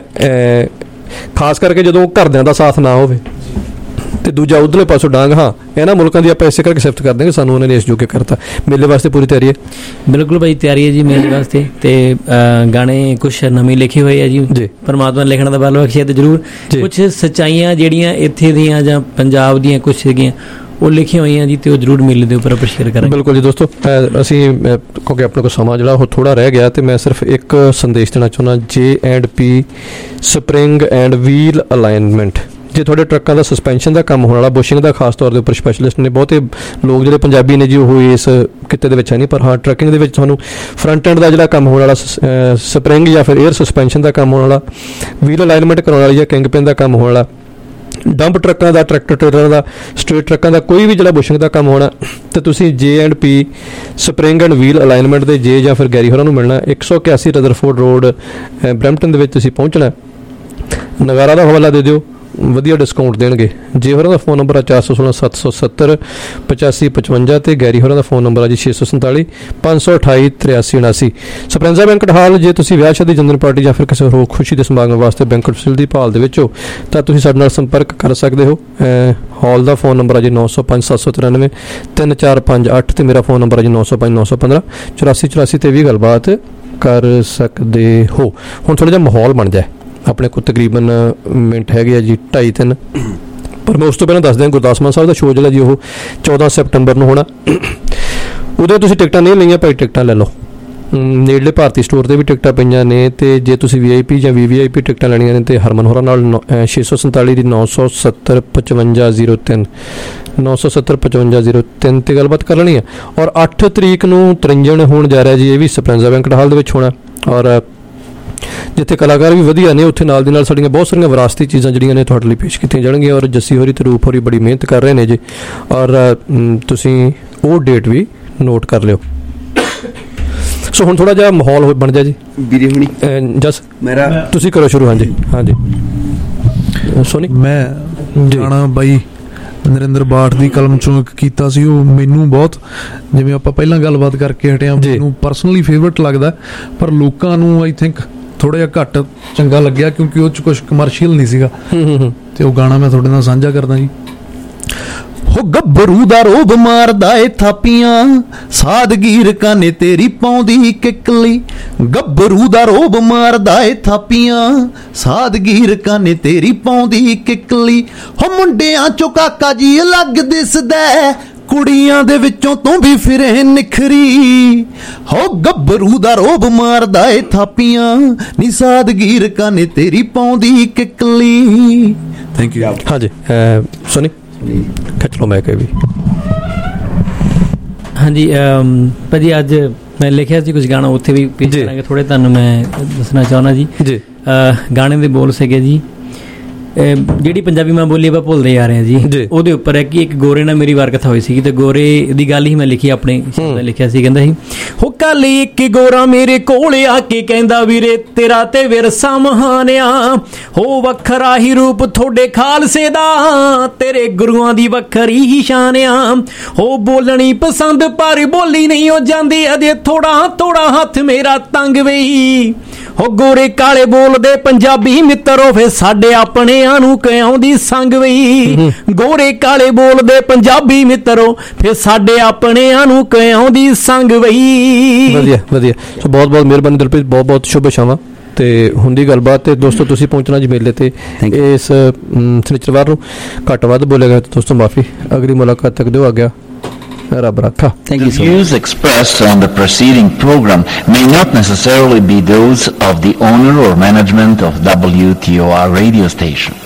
ਖਾਸ ਕਰਕੇ ਜਦੋਂ ਘਰਦਿਆਂ ਦਾ ਸਾਥ ਨਾ ਹੋਵੇ ਤੇ ਦੂਜਾ ਉਧਰਲੇ ਪਾਸੋਂ ਡਾਂਗ, ਹਾਂ ਇਹਨਾਂ ਮੁਲਕਾਂ ਦੀ ਆਪਾਂ ਇਸੇ ਕਰਕੇ ਸਿਫਤ ਕਰ ਦੇਂਗੇ, ਸਾਨੂੰ ਉਹਨਾਂ ਨੇ ਇਸ ਜੋਗੇ ਕਰਤਾ। ਮੇਲੇ ਵਾਸਤੇ ਪੂਰੀ ਤਿਆਰੀ ਹੈ? ਬਿਲਕੁਲ ਭਾਈ ਤਿਆਰੀ ਹੈ ਜੀ ਮੇਲੇ ਵਾਸਤੇ, ਤੇ ਗਾਣੇ ਕੁਛ ਨਵੇਂ ਲਿਖੇ ਹੋਏ ਆ ਜੀ। ਪਰਮਾਤਮਾ ਲਿਖਣ ਦਾ ਬਲ ਬਖਸ਼ਿਆ, ਤੇ ਜ਼ਰੂਰ ਕੁਛ ਸੱਚਾਈਆਂ ਜਿਹੜੀਆਂ ਇੱਥੇ ਦੀਆਂ ਜਾਂ ਪੰਜਾਬ ਦੀਆਂ ਕੁਛ ਸੀਗੀਆਂ ਉਹ ਲਿਖੀਆਂ ਹੋਈਆਂ ਜੀ, ਤੇ ਉਹ ਜ਼ਰੂਰ ਮੇਲੇ ਦੇ ਉੱਪਰ ਆਪਾਂ ਸ਼ੇਅਰ ਕਰਾਂਗੇ। ਬਿਲਕੁਲ ਜੀ ਦੋਸਤੋ, ਅਸੀਂ ਕਿਉਂਕਿ ਆਪਣੇ ਕੋਲ ਸਮਾਂ ਜਿਹੜਾ ਉਹ ਥੋੜਾ ਰਹਿ ਗਿਆ, ਤੇ ਮੈਂ ਸਿਰਫ ਇੱਕ ਸੰਦੇਸ਼ ਦੇਣਾ ਚਾਹੁੰਦਾ, J and P spring and wheel alignment. ਜੇ ਤੁਹਾਡੇ ਟਰੱਕਾਂ ਦਾ ਸਸਪੈਂਸ਼ਨ ਦਾ ਕੰਮ ਹੋਣ ਵਾਲਾ, ਬੁਸ਼ਿੰਗ ਦਾ ਖਾਸ ਤੌਰ ਦੇ ਉੱਪਰ ਸਪੈਸ਼ਲਿਸਟ ਨੇ, ਬਹੁਤੇ ਲੋਕ ਜਿਹੜੇ ਪੰਜਾਬੀ ਨੇ ਜੀ ਉਹ ਇਸ ਕਿੱਤੇ ਦੇ ਵਿੱਚ ਹੈ ਨਹੀਂ, ਪਰ ਹਾਂ ਟਰੱਕਿੰਗ ਦੇ ਵਿੱਚ ਤੁਹਾਨੂੰ ਫਰੰਟ ਐਂਡ ਦਾ ਜਿਹੜਾ ਕੰਮ ਹੋਣ ਵਾਲਾ, ਸਪਰਿੰਗ ਜਾਂ ਫਿਰ ਏਅਰ ਸਸਪੈਂਸ਼ਨ ਦਾ ਕੰਮ ਹੋਣ ਵਾਲਾ, ਵੀਲ ਅਲਾਈਨਮੈਂਟ ਕਰਾਉਣ ਵਾਲੀ ਜਾਂ ਕਿੰਗ ਪਿਨ ਦਾ ਕੰਮ ਹੋਣ ਵਾਲਾ, ਡੰਪ ਟਰੱਕਾਂ ਦਾ, ਟਰੈਕਟਰ ਟ੍ਰੇਲਰਾਂ ਦਾ, ਸਟ੍ਰੇਟ ਟਰੱਕਾਂ ਦਾ ਕੋਈ ਵੀ ਜਿਹੜਾ ਬੁਸ਼ਿੰਗ ਦਾ ਕੰਮ ਹੋਣਾ, ਤੇ ਤੁਸੀਂ J and P spring and wheel alignment ਦੇ ਜੇ ਜਾਂ ਫਿਰ ਗੈਰੀ ਹੋਰਾਂ ਨੂੰ ਮਿਲਣਾ। ਇੱਕ ਸੌ ਇਕਿਆਸੀ ਰਦਰਫੋਰਡ ਰੋਡ ਬਰੈਂਪਟਨ ਦੇ ਵਿੱਚ ਤੁਸੀਂ ਪਹੁੰਚਣਾ। ਨਗਾਰਾ ਦਾ ਹਵਾਲਾ ਦੇ ਦਿਓ, ਵਧੀਆ ਡਿਸਕਾਊਂਟ ਦੇਣਗੇ। ਜੇ ਹੋਰਾਂ ਦਾ ਫੋਨ ਨੰਬਰ ਆ ਚਾਰ ਸੌ ਸੋਲਾਂ ਸੱਤ ਸੌ ਸੱਤਰ ਪਚਾਸੀ ਪਚਵੰਜਾ, ਤੇ ਗੈਰੀ ਹੋਰਾਂ ਦਾ ਫੋਨ ਨੰਬਰ ਆ ਜੀ ਛੇ ਸੌ ਸੰਤਾਲੀ ਪੰਜ ਸੌ ਅਠਾਈ ਤਰਿਆਸੀ ਉਨਾਸੀ। ਸਪਰੈਂਜ਼ਾ ਬੈਂਕਟ ਹਾਲ, ਜੇ ਤੁਸੀਂ ਵਿਆਹ ਸ਼ਾਦੀ, ਜਨਮ ਪਾਰਟੀ ਜਾਂ ਫਿਰ ਕਿਸੇ ਹੋਰ ਖੁਸ਼ੀ ਦੇ ਸਮਾਗਮ ਵਾਸਤੇ ਬੈਂਕਟ ਫੈਸਿਲਿਟੀ ਭਾਲ ਦੇ ਵਿੱਚ ਹੋ, ਤਾਂ ਤੁਸੀਂ ਸਾਡੇ ਨਾਲ ਸੰਪਰਕ ਕਰ ਸਕਦੇ ਹੋ। ਹਾਲ ਦਾ ਫੋਨ ਨੰਬਰ ਆ ਜੀ ਨੌ ਸੌ ਪੰਜ ਸੱਤ ਸੌ ਤਰਾਨਵੇਂ ਤਿੰਨ ਚਾਰ ਪੰਜ ਅੱਠ, ਤੇ ਮੇਰਾ ਫੋਨ ਨੰਬਰ ਆ ਜੀ ਨੌ ਸੌ ਪੰਜ ਨੌ ਸੌ ਪੰਦਰਾਂ ਚੁਰਾਸੀ ਚੁਰਾਸੀ, ਤੇ ਵੀ ਗੱਲਬਾਤ ਕਰ ਸਕਦੇ ਹੋ। ਹੁਣ ਥੋੜ੍ਹਾ ਜਿਹਾ ਮਾਹੌਲ ਬਣ ਜਾਏ, ਆਪਣੇ ਕੋਲ ਤਕਰੀਬਨ ਮਿੰਟ ਹੈਗੇ ਆ ਜੀ ਢਾਈ ਤਿੰਨ, ਪਰ ਮੈਂ ਉਸ ਤੋਂ ਪਹਿਲਾਂ ਦੱਸ ਦਿਆਂ ਗੁਰਦਾਸ ਮਾਨ ਸਾਹਿਬ ਦਾ ਸ਼ੋਅ ਜਿਹੜਾ ਜੀ ਉਹ ਚੌਦਾਂ ਸੈਪਟੰਬਰ ਨੂੰ ਹੋਣਾ। ਉਹਦੇ ਤੁਸੀਂ ਟਿਕਟਾਂ ਨਹੀਂ ਲਈਆਂ ਭਾਈ, ਟਿਕਟਾਂ ਲੈ ਲਓ। ਨੇੜਲੇ ਭਾਰਤੀ ਸਟੋਰ 'ਤੇ ਵੀ ਟਿਕਟਾਂ ਪਈਆਂ ਨੇ, ਤੇ ਜੇ ਤੁਸੀਂ ਵੀ ਆਈ ਪੀ ਜਾਂ ਵੀ ਵੀ ਆਈ ਪੀ ਟਿਕਟਾਂ ਲੈਣੀਆਂ ਨੇ ਤੇ ਹਰਮਨ ਹੋਰਾਂ ਨਾਲ ਛੇ ਸੌ ਸੰਤਾਲੀ ਦੀ ਨੌ ਸੌ ਸੱਤਰ ਪਚਵੰਜਾ ਜ਼ੀਰੋ ਤਿੰਨ ਨੌ ਸੌ ਸੱਤਰ ਪਚਵੰਜਾ ਜ਼ੀਰੋ ਤਿੰਨ 'ਤੇ ਗੱਲਬਾਤ ਕਰ ਲੈਣੀ ਆ। ਔਰ ਅੱਠ ਤਰੀਕ ਨੂੰ ਤਰਿੰਜਣ ਹੋਣ ਜਾ ਰਿਹਾ ਜੀ, ਇਹ ਵੀ ਸਪਰੈਂਜ਼ਾ ਬੈਂਕਟ ਹਾਲ ਦੇ ਵਿੱਚ ਹੋਣਾ। ਔਰ ਜਿੱਥੇ ਕਲਾਕਾਰ ਵੀ ਵਧੀਆ ਨੇ ਉੱਥੇ ਨਾਲ ਦੀ ਨਾਲ ਸਾਡੀਆਂ ਬਹੁਤ ਸਾਰੀਆਂ ਵਿਰਾਸਤੀ ਚੀਜ਼ਾਂ ਜਿਹੜੀਆਂ ਨੇ ਤੁਹਾਡੇ ਲਈ ਪੇਸ਼ ਕੀਤੀਆਂ ਜਾਣਗੀਆਂ। ਔਰ ਜੱਸੀ ਹੋਰੀ ਤੇ ਰੂਪ ਹੋਰੀ ਬੜੀ ਮਿਹਨਤ ਕਰ ਰਹੇ ਨੇ ਜੀ, ਔਰ ਤੁਸੀਂ ਉਹ ਡੇਟ ਵੀ ਨੋਟ ਕਰ ਲਿਓ। ਸੋ ਹੁਣ ਥੋੜਾ ਜਿਹਾ ਮਾਹੌਲ ਬਣ ਜਾ ਜੀ ਵੀਰੇ ਹੁਣੀ ਜਸ ਮੇਰਾ ਤੁਸੀਂ ਕਰੋ ਸ਼ੁਰੂ। ਹਾਂਜੀ ਹਾਂਜੀ ਸੋਨੀ। ਮੈਂ ਗਾਣਾ ਬਾਈ ਨਰਿੰਦਰ ਬਾਠ ਦੀ ਕਲਮ ਚੋਂ ਇੱਕ ਕੀਤਾ ਸੀ, ਉਹ ਮੈਨੂੰ ਬਹੁਤ, ਜਿਵੇਂ ਆਪਾਂ ਪਹਿਲਾਂ ਗੱਲਬਾਤ ਕਰਕੇ ਹਟਿਆ, ਮੈਨੂੰ ਪਰਸਨਲੀ ਫੇਵਰਟ ਲੱਗਦਾ, ਪਰ ਲੋਕਾਂ ਨੂੰ ਆਈ ਥਿੰਕ ਥੋੜਾ ਜਿਹਾ ਘੱਟ ਚੰਗਾ ਲੱਗਿਆ ਕਿਉਂਕਿ ਉਹ 'ਚ ਕੁਛ ਕਮਰਸ਼ੀਅਲ ਨਹੀਂ ਸੀਗਾ। ਤੇ ਉਹ ਗਾਣਾ ਮੈਂ ਤੁਹਾਡੇ ਨਾਲ ਸਾਂਝਾ ਕਰਦਾ ਜੀ। ਹੋ ਗੱਭਰੂ ਦਾ ਰੋਬ ਮਾਰਦਾ ਏ ਥਾਪੀਆਂ, ਸਾਦਗੀ ਰਕਾਨੇ ਤੇਰੀ ਪਾਉਂਦੀ ਕਿੱਕਲੀ। ਗੱਭਰੂ ਦਾ ਰੋਬ ਮਾਰਦਾ ਏ ਥਾਪੀਆਂ, ਸਾਦਗੀ ਰਕਾਨੇ ਤੇਰੀ ਪਾਉਂਦੀ ਕਿੱਕਲੀ। ਹੋ ਮੁੰਡਿਆਂ ਚੋਂ ਕਾਕਾ ਜੀ ਅਲੱਗ ਦਿਸਦਾ, ਕੁੜੀਆਂ ਦੇ ਵਿੱਚੋਂ ਤੂੰ ਵੀ ਫਿਰੇ ਨਿਖਰੀ। ਹੋ ਗੱਭਰੂ ਦਾ ਰੋਬ ਮਾਰਦਾ ਏ ਥਾਪੀਆਂ, ਨੀ ਸਾਦਗੀ ਰਕਾਨੇ ਤੇਰੀ ਪਾਉਂਦੀ ਕਿੱਕਲੀ। Thank you. ਹਾਂਜੀ ਸੋਨੀ ਖਿੱਚ ਲਓ ਮੈਂ ਕਿ ਵੀ। ਹਾਂਜੀ ਭਾਜੀ ਅੱਜ ਮੈਂ ਲਿਖਿਆ ਸੀ ਕੁਝ ਗਾਣਾ, ਉੱਥੇ ਵੀ ਪੇਸ਼ ਕਰਾਂਗੇ। ਥੋੜੇ ਤੁਹਾਨੂੰ ਮੈਂ ਦੱਸਣਾ ਚਾਹੁੰਦਾ ਜੀ ਜੀ ਗਾਣੇ ਦੇ ਬੋਲ ਸੀਗੇ ਜੀ, ਜਿਹੜੀ ਪੰਜਾਬੀ ਮਾਂ ਬੋਲੀ ਆਪਾਂ ਭੁੱਲਦੇ ਆ ਰਹੇ ਹਾਂ ਜੀ, ਉਹਦੇ ਉੱਪਰ ਹੈ ਕਿ ਇੱਕ ਗੋਰੇ ਨਾਲ ਮੇਰੀ ਵਾਰਕਥਾ ਹੋਈ ਸੀਗੀ, ਤੇ ਗੋਰੇ ਦੀ ਗੱਲ ਹੀ ਮੈਂ ਲਿਖੀ, ਆਪਣੇ ਸ਼ਬਦਾਂ ਲਿਖਿਆ ਸੀ। ਕਹਿੰਦਾ ਸੀ ਹੋ ਕੱਲ ਇੱਕ ਗੋਰਾ ਮੇਰੇ ਕੋਲ ਆ ਕੇ ਕਹਿੰਦਾ ਵੀਰੇ ਤੇਰਾ ਤੇ ਵਿਰਸਾ ਮਹਾਨਿਆ, ਹੋ ਵੱਖਰਾ ਹੀ ਰੂਪ ਤੁਹਾਡੇ ਖਾਲਸੇ ਦਾ, ਤੇਰੇ ਗੁਰੂਆਂ ਦੀ ਵੱਖਰੀ ਹੀ ਸ਼ਾਨਿਆ। ਹੋ ਬੋਲਣੀ ਪਸੰਦ ਪਰ ਬੋਲੀ ਨਹੀਂ ਹੋ ਜਾਂਦੀ, ਅਜੇ ਥੋੜਾ ਥੋੜਾ ਹੱਥ ਮੇਰਾ ਤੰਗ ਵਈ। ਹੋ ਗੋਰੇ ਕਾਲੇ ਬੋਲਦੇ ਪੰਜਾਬੀ ਮਿੱਤਰੋ, ਫੇ ਸਾਡੇ ਆਪਣਿਆਂ ਨੂੰ ਕਿਉਂ ਦੀ ਸੰਗ ਵਈ। ਗੋਰੇ ਕਾਲੇ ਬੋਲਦੇ ਪੰਜਾਬੀ ਮਿੱਤਰੋ, ਫੇ ਸਾਡੇ ਆਪਣਿਆਂ ਨੂੰ ਕਿਉਂ ਦੀ ਸੰਗ ਵਈ। ਵਧੀਆ ਵਧੀਆ। ਸੋ ਬਹੁਤ ਬਹੁਤ ਮਿਹਰਬਾਨੀ ਦਿਲਪ੍ਰੀਤ, ਬਹੁਤ ਬਹੁਤ ਸ਼ੁਭ ਇਛਾਵਾਂ ਤੇ ਹੁੰਦੀ ਗੱਲਬਾਤ। ਤੇ ਦੋਸਤੋ ਤੁਸੀਂ ਪਹੁੰਚਣਾ ਜੀ ਮੇਲੇ ਤੇ ਇਸ ਸ਼ਨੀਚਰਵਾਰ ਨੂੰ। ਘੱਟ ਵੱਧ ਬੋਲੇਗਾ ਦੋਸਤੋ ਮਾਫੀ, ਅਗਲੀ ਮੁਲਾਕਾਤ ਤੱਕ ਦਿਓ ਆ ਗਿਆ। ਰੱਬ ਰੱਖਾ। Thank you. The views expressed on the preceding program may not necessarily be those of the owner or management of W T O R radio station.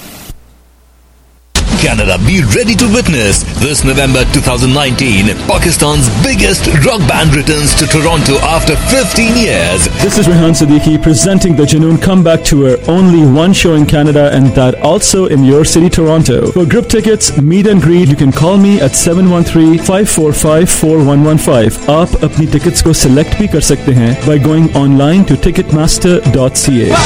Canada, be ready to witness this November twenty nineteen Pakistan's biggest rock band returns to Toronto after fifteen years. This is Rehan Siddiqui presenting the Junoon Comeback Tour. Only one show in Canada, and that also in your city, Toronto. For group tickets, meet and greet, you can call me at seven one three, five four five, four one one five. आप अपनी tickets को select भी कर सकते हैं by going online to ticketmaster dot c a.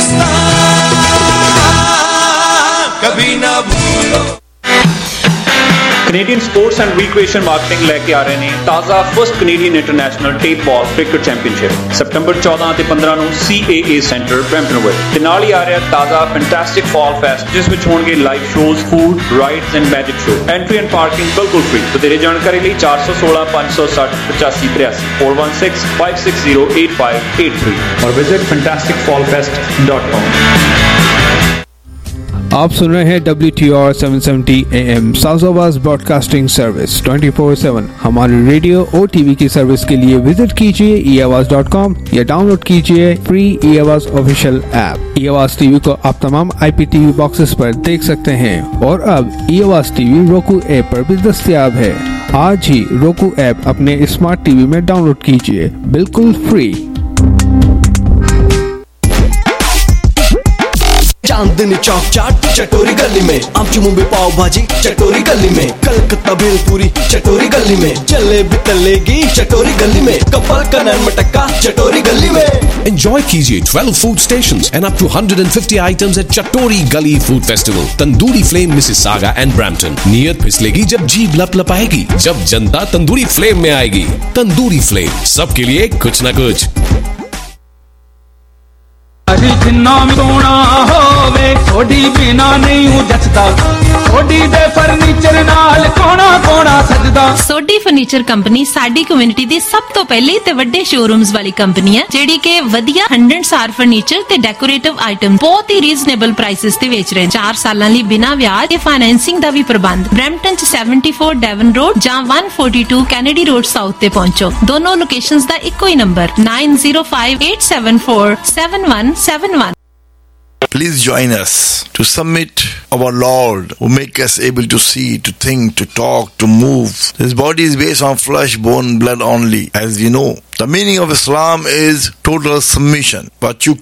कभी ना भूलो। Canadian sports and recreation marketing ਲੈ ਕੇ ਆ ਰਹੇ ਨੇ ਤਾਜ਼ਾ first Canadian international tape ball cricket championship ਸਤੰਬਰ ਚੌਦਾਂ ਤੇ ਪੰਦਰਾਂ ਨੂੰ ਸੀ ਏ ਏ ਸੈਂਟਰ ਬਰੈਂਪਟਨ ਵਿੱਚ। ਤੇ ਨਾਲ ਹੀ ਆ ਰਿਹਾ ਤਾਜ਼ਾ ਫੈਂਟੈਸਟਿਕ ਫਾਲ ਫੈਸਟ, ਜਿਸ ਵਿੱਚ ਹੋਣਗੇ live shows, food, rides and magic show. Entry and parking ਬਿਲਕੁਲ ਫ੍ਰੀ। ਵਧੇਰੇ ਜਾਣਕਾਰੀ ਲਈ ਚਾਰ ਸੌ ਸੋਲਾਂ ਪੰਜ ਸੌ ਸੱਠ ਪਚਾਸੀ ਤਰਿਆਸੀ four one six, five six zero, eight five eight three और visit fantastic fall fest dot com. आप सुन रहे हैं W T O R seven seventy A M south broadcasting service twenty-four seven। हमारे रेडियो और टीवी की service के लिए विजिट कीजिए ई आवाज डॉट कॉम या डाउनलोड कीजिए free e Awaaz official app. ई आवाज टीवी को आप तमाम आई पी टीवी बॉक्सेस पर देख सकते हैं और अब ई आवाज टीवी roku ऐप पर भी दस्तयाब है। आज ही roku ऐप अपने स्मार्ट टीवी में डाउनलोड कीजिए बिल्कुल फ्री। चांदनी चौक चाट चटोरी गली में, आमची मुंबई पाव भाजी चटोरी गली में, कलकत्ता भेलपूरी चटोरी गली में, जलेबी तलेगी चटोरी गली में, कपल का नरम टक्का चटोरी गली में। Enjoy कीजिए twelve food stations and up to one hundred fifty items at Chatori Gully Food Festival, Tandoori Flame, Mississauga and Brampton। नीयत फिसलेगी जब जीभ लपलपाएगी, जब जनता तंदूरी फ्लेम में आएगी। तंदूरी फ्लेम, सबके लिए कुछ न कुछ। जिन्ना भी सोना होवे थोड़ी बिना नहीं जचदा, सोडी दे फर्नीचर नाल कोना कोना सजदा। सोडी फर्नीचर कंपनी साडी कम्युनिटी दी सब तो पहली ते वड्डे शोरूम्स वाली कंपनी है, जेड़ी के वधिया हंड्रेड स्टार फर्नीचर ते डेकोरेटिव आइटम बहुत ही रीजनेबल प्राइसेस ते बेच रहे हैं। चार सालां लई बिना ब्याज ते फाइनेंसिंग दा भी प्रबंध। ब्रैम्पटन च seventy-four डेवन रोड जां one forty-two Kennedy road south ते पहुंचो। दोनों लोकेशंस दा इक्को ही number nine zero five eight seven four seven one seven one। Please join us to submit our Lord who make us able to see, to think, to talk, to move. This body is based on flesh, bone, blood only, as we know. The meaning of Islam is total submission. But you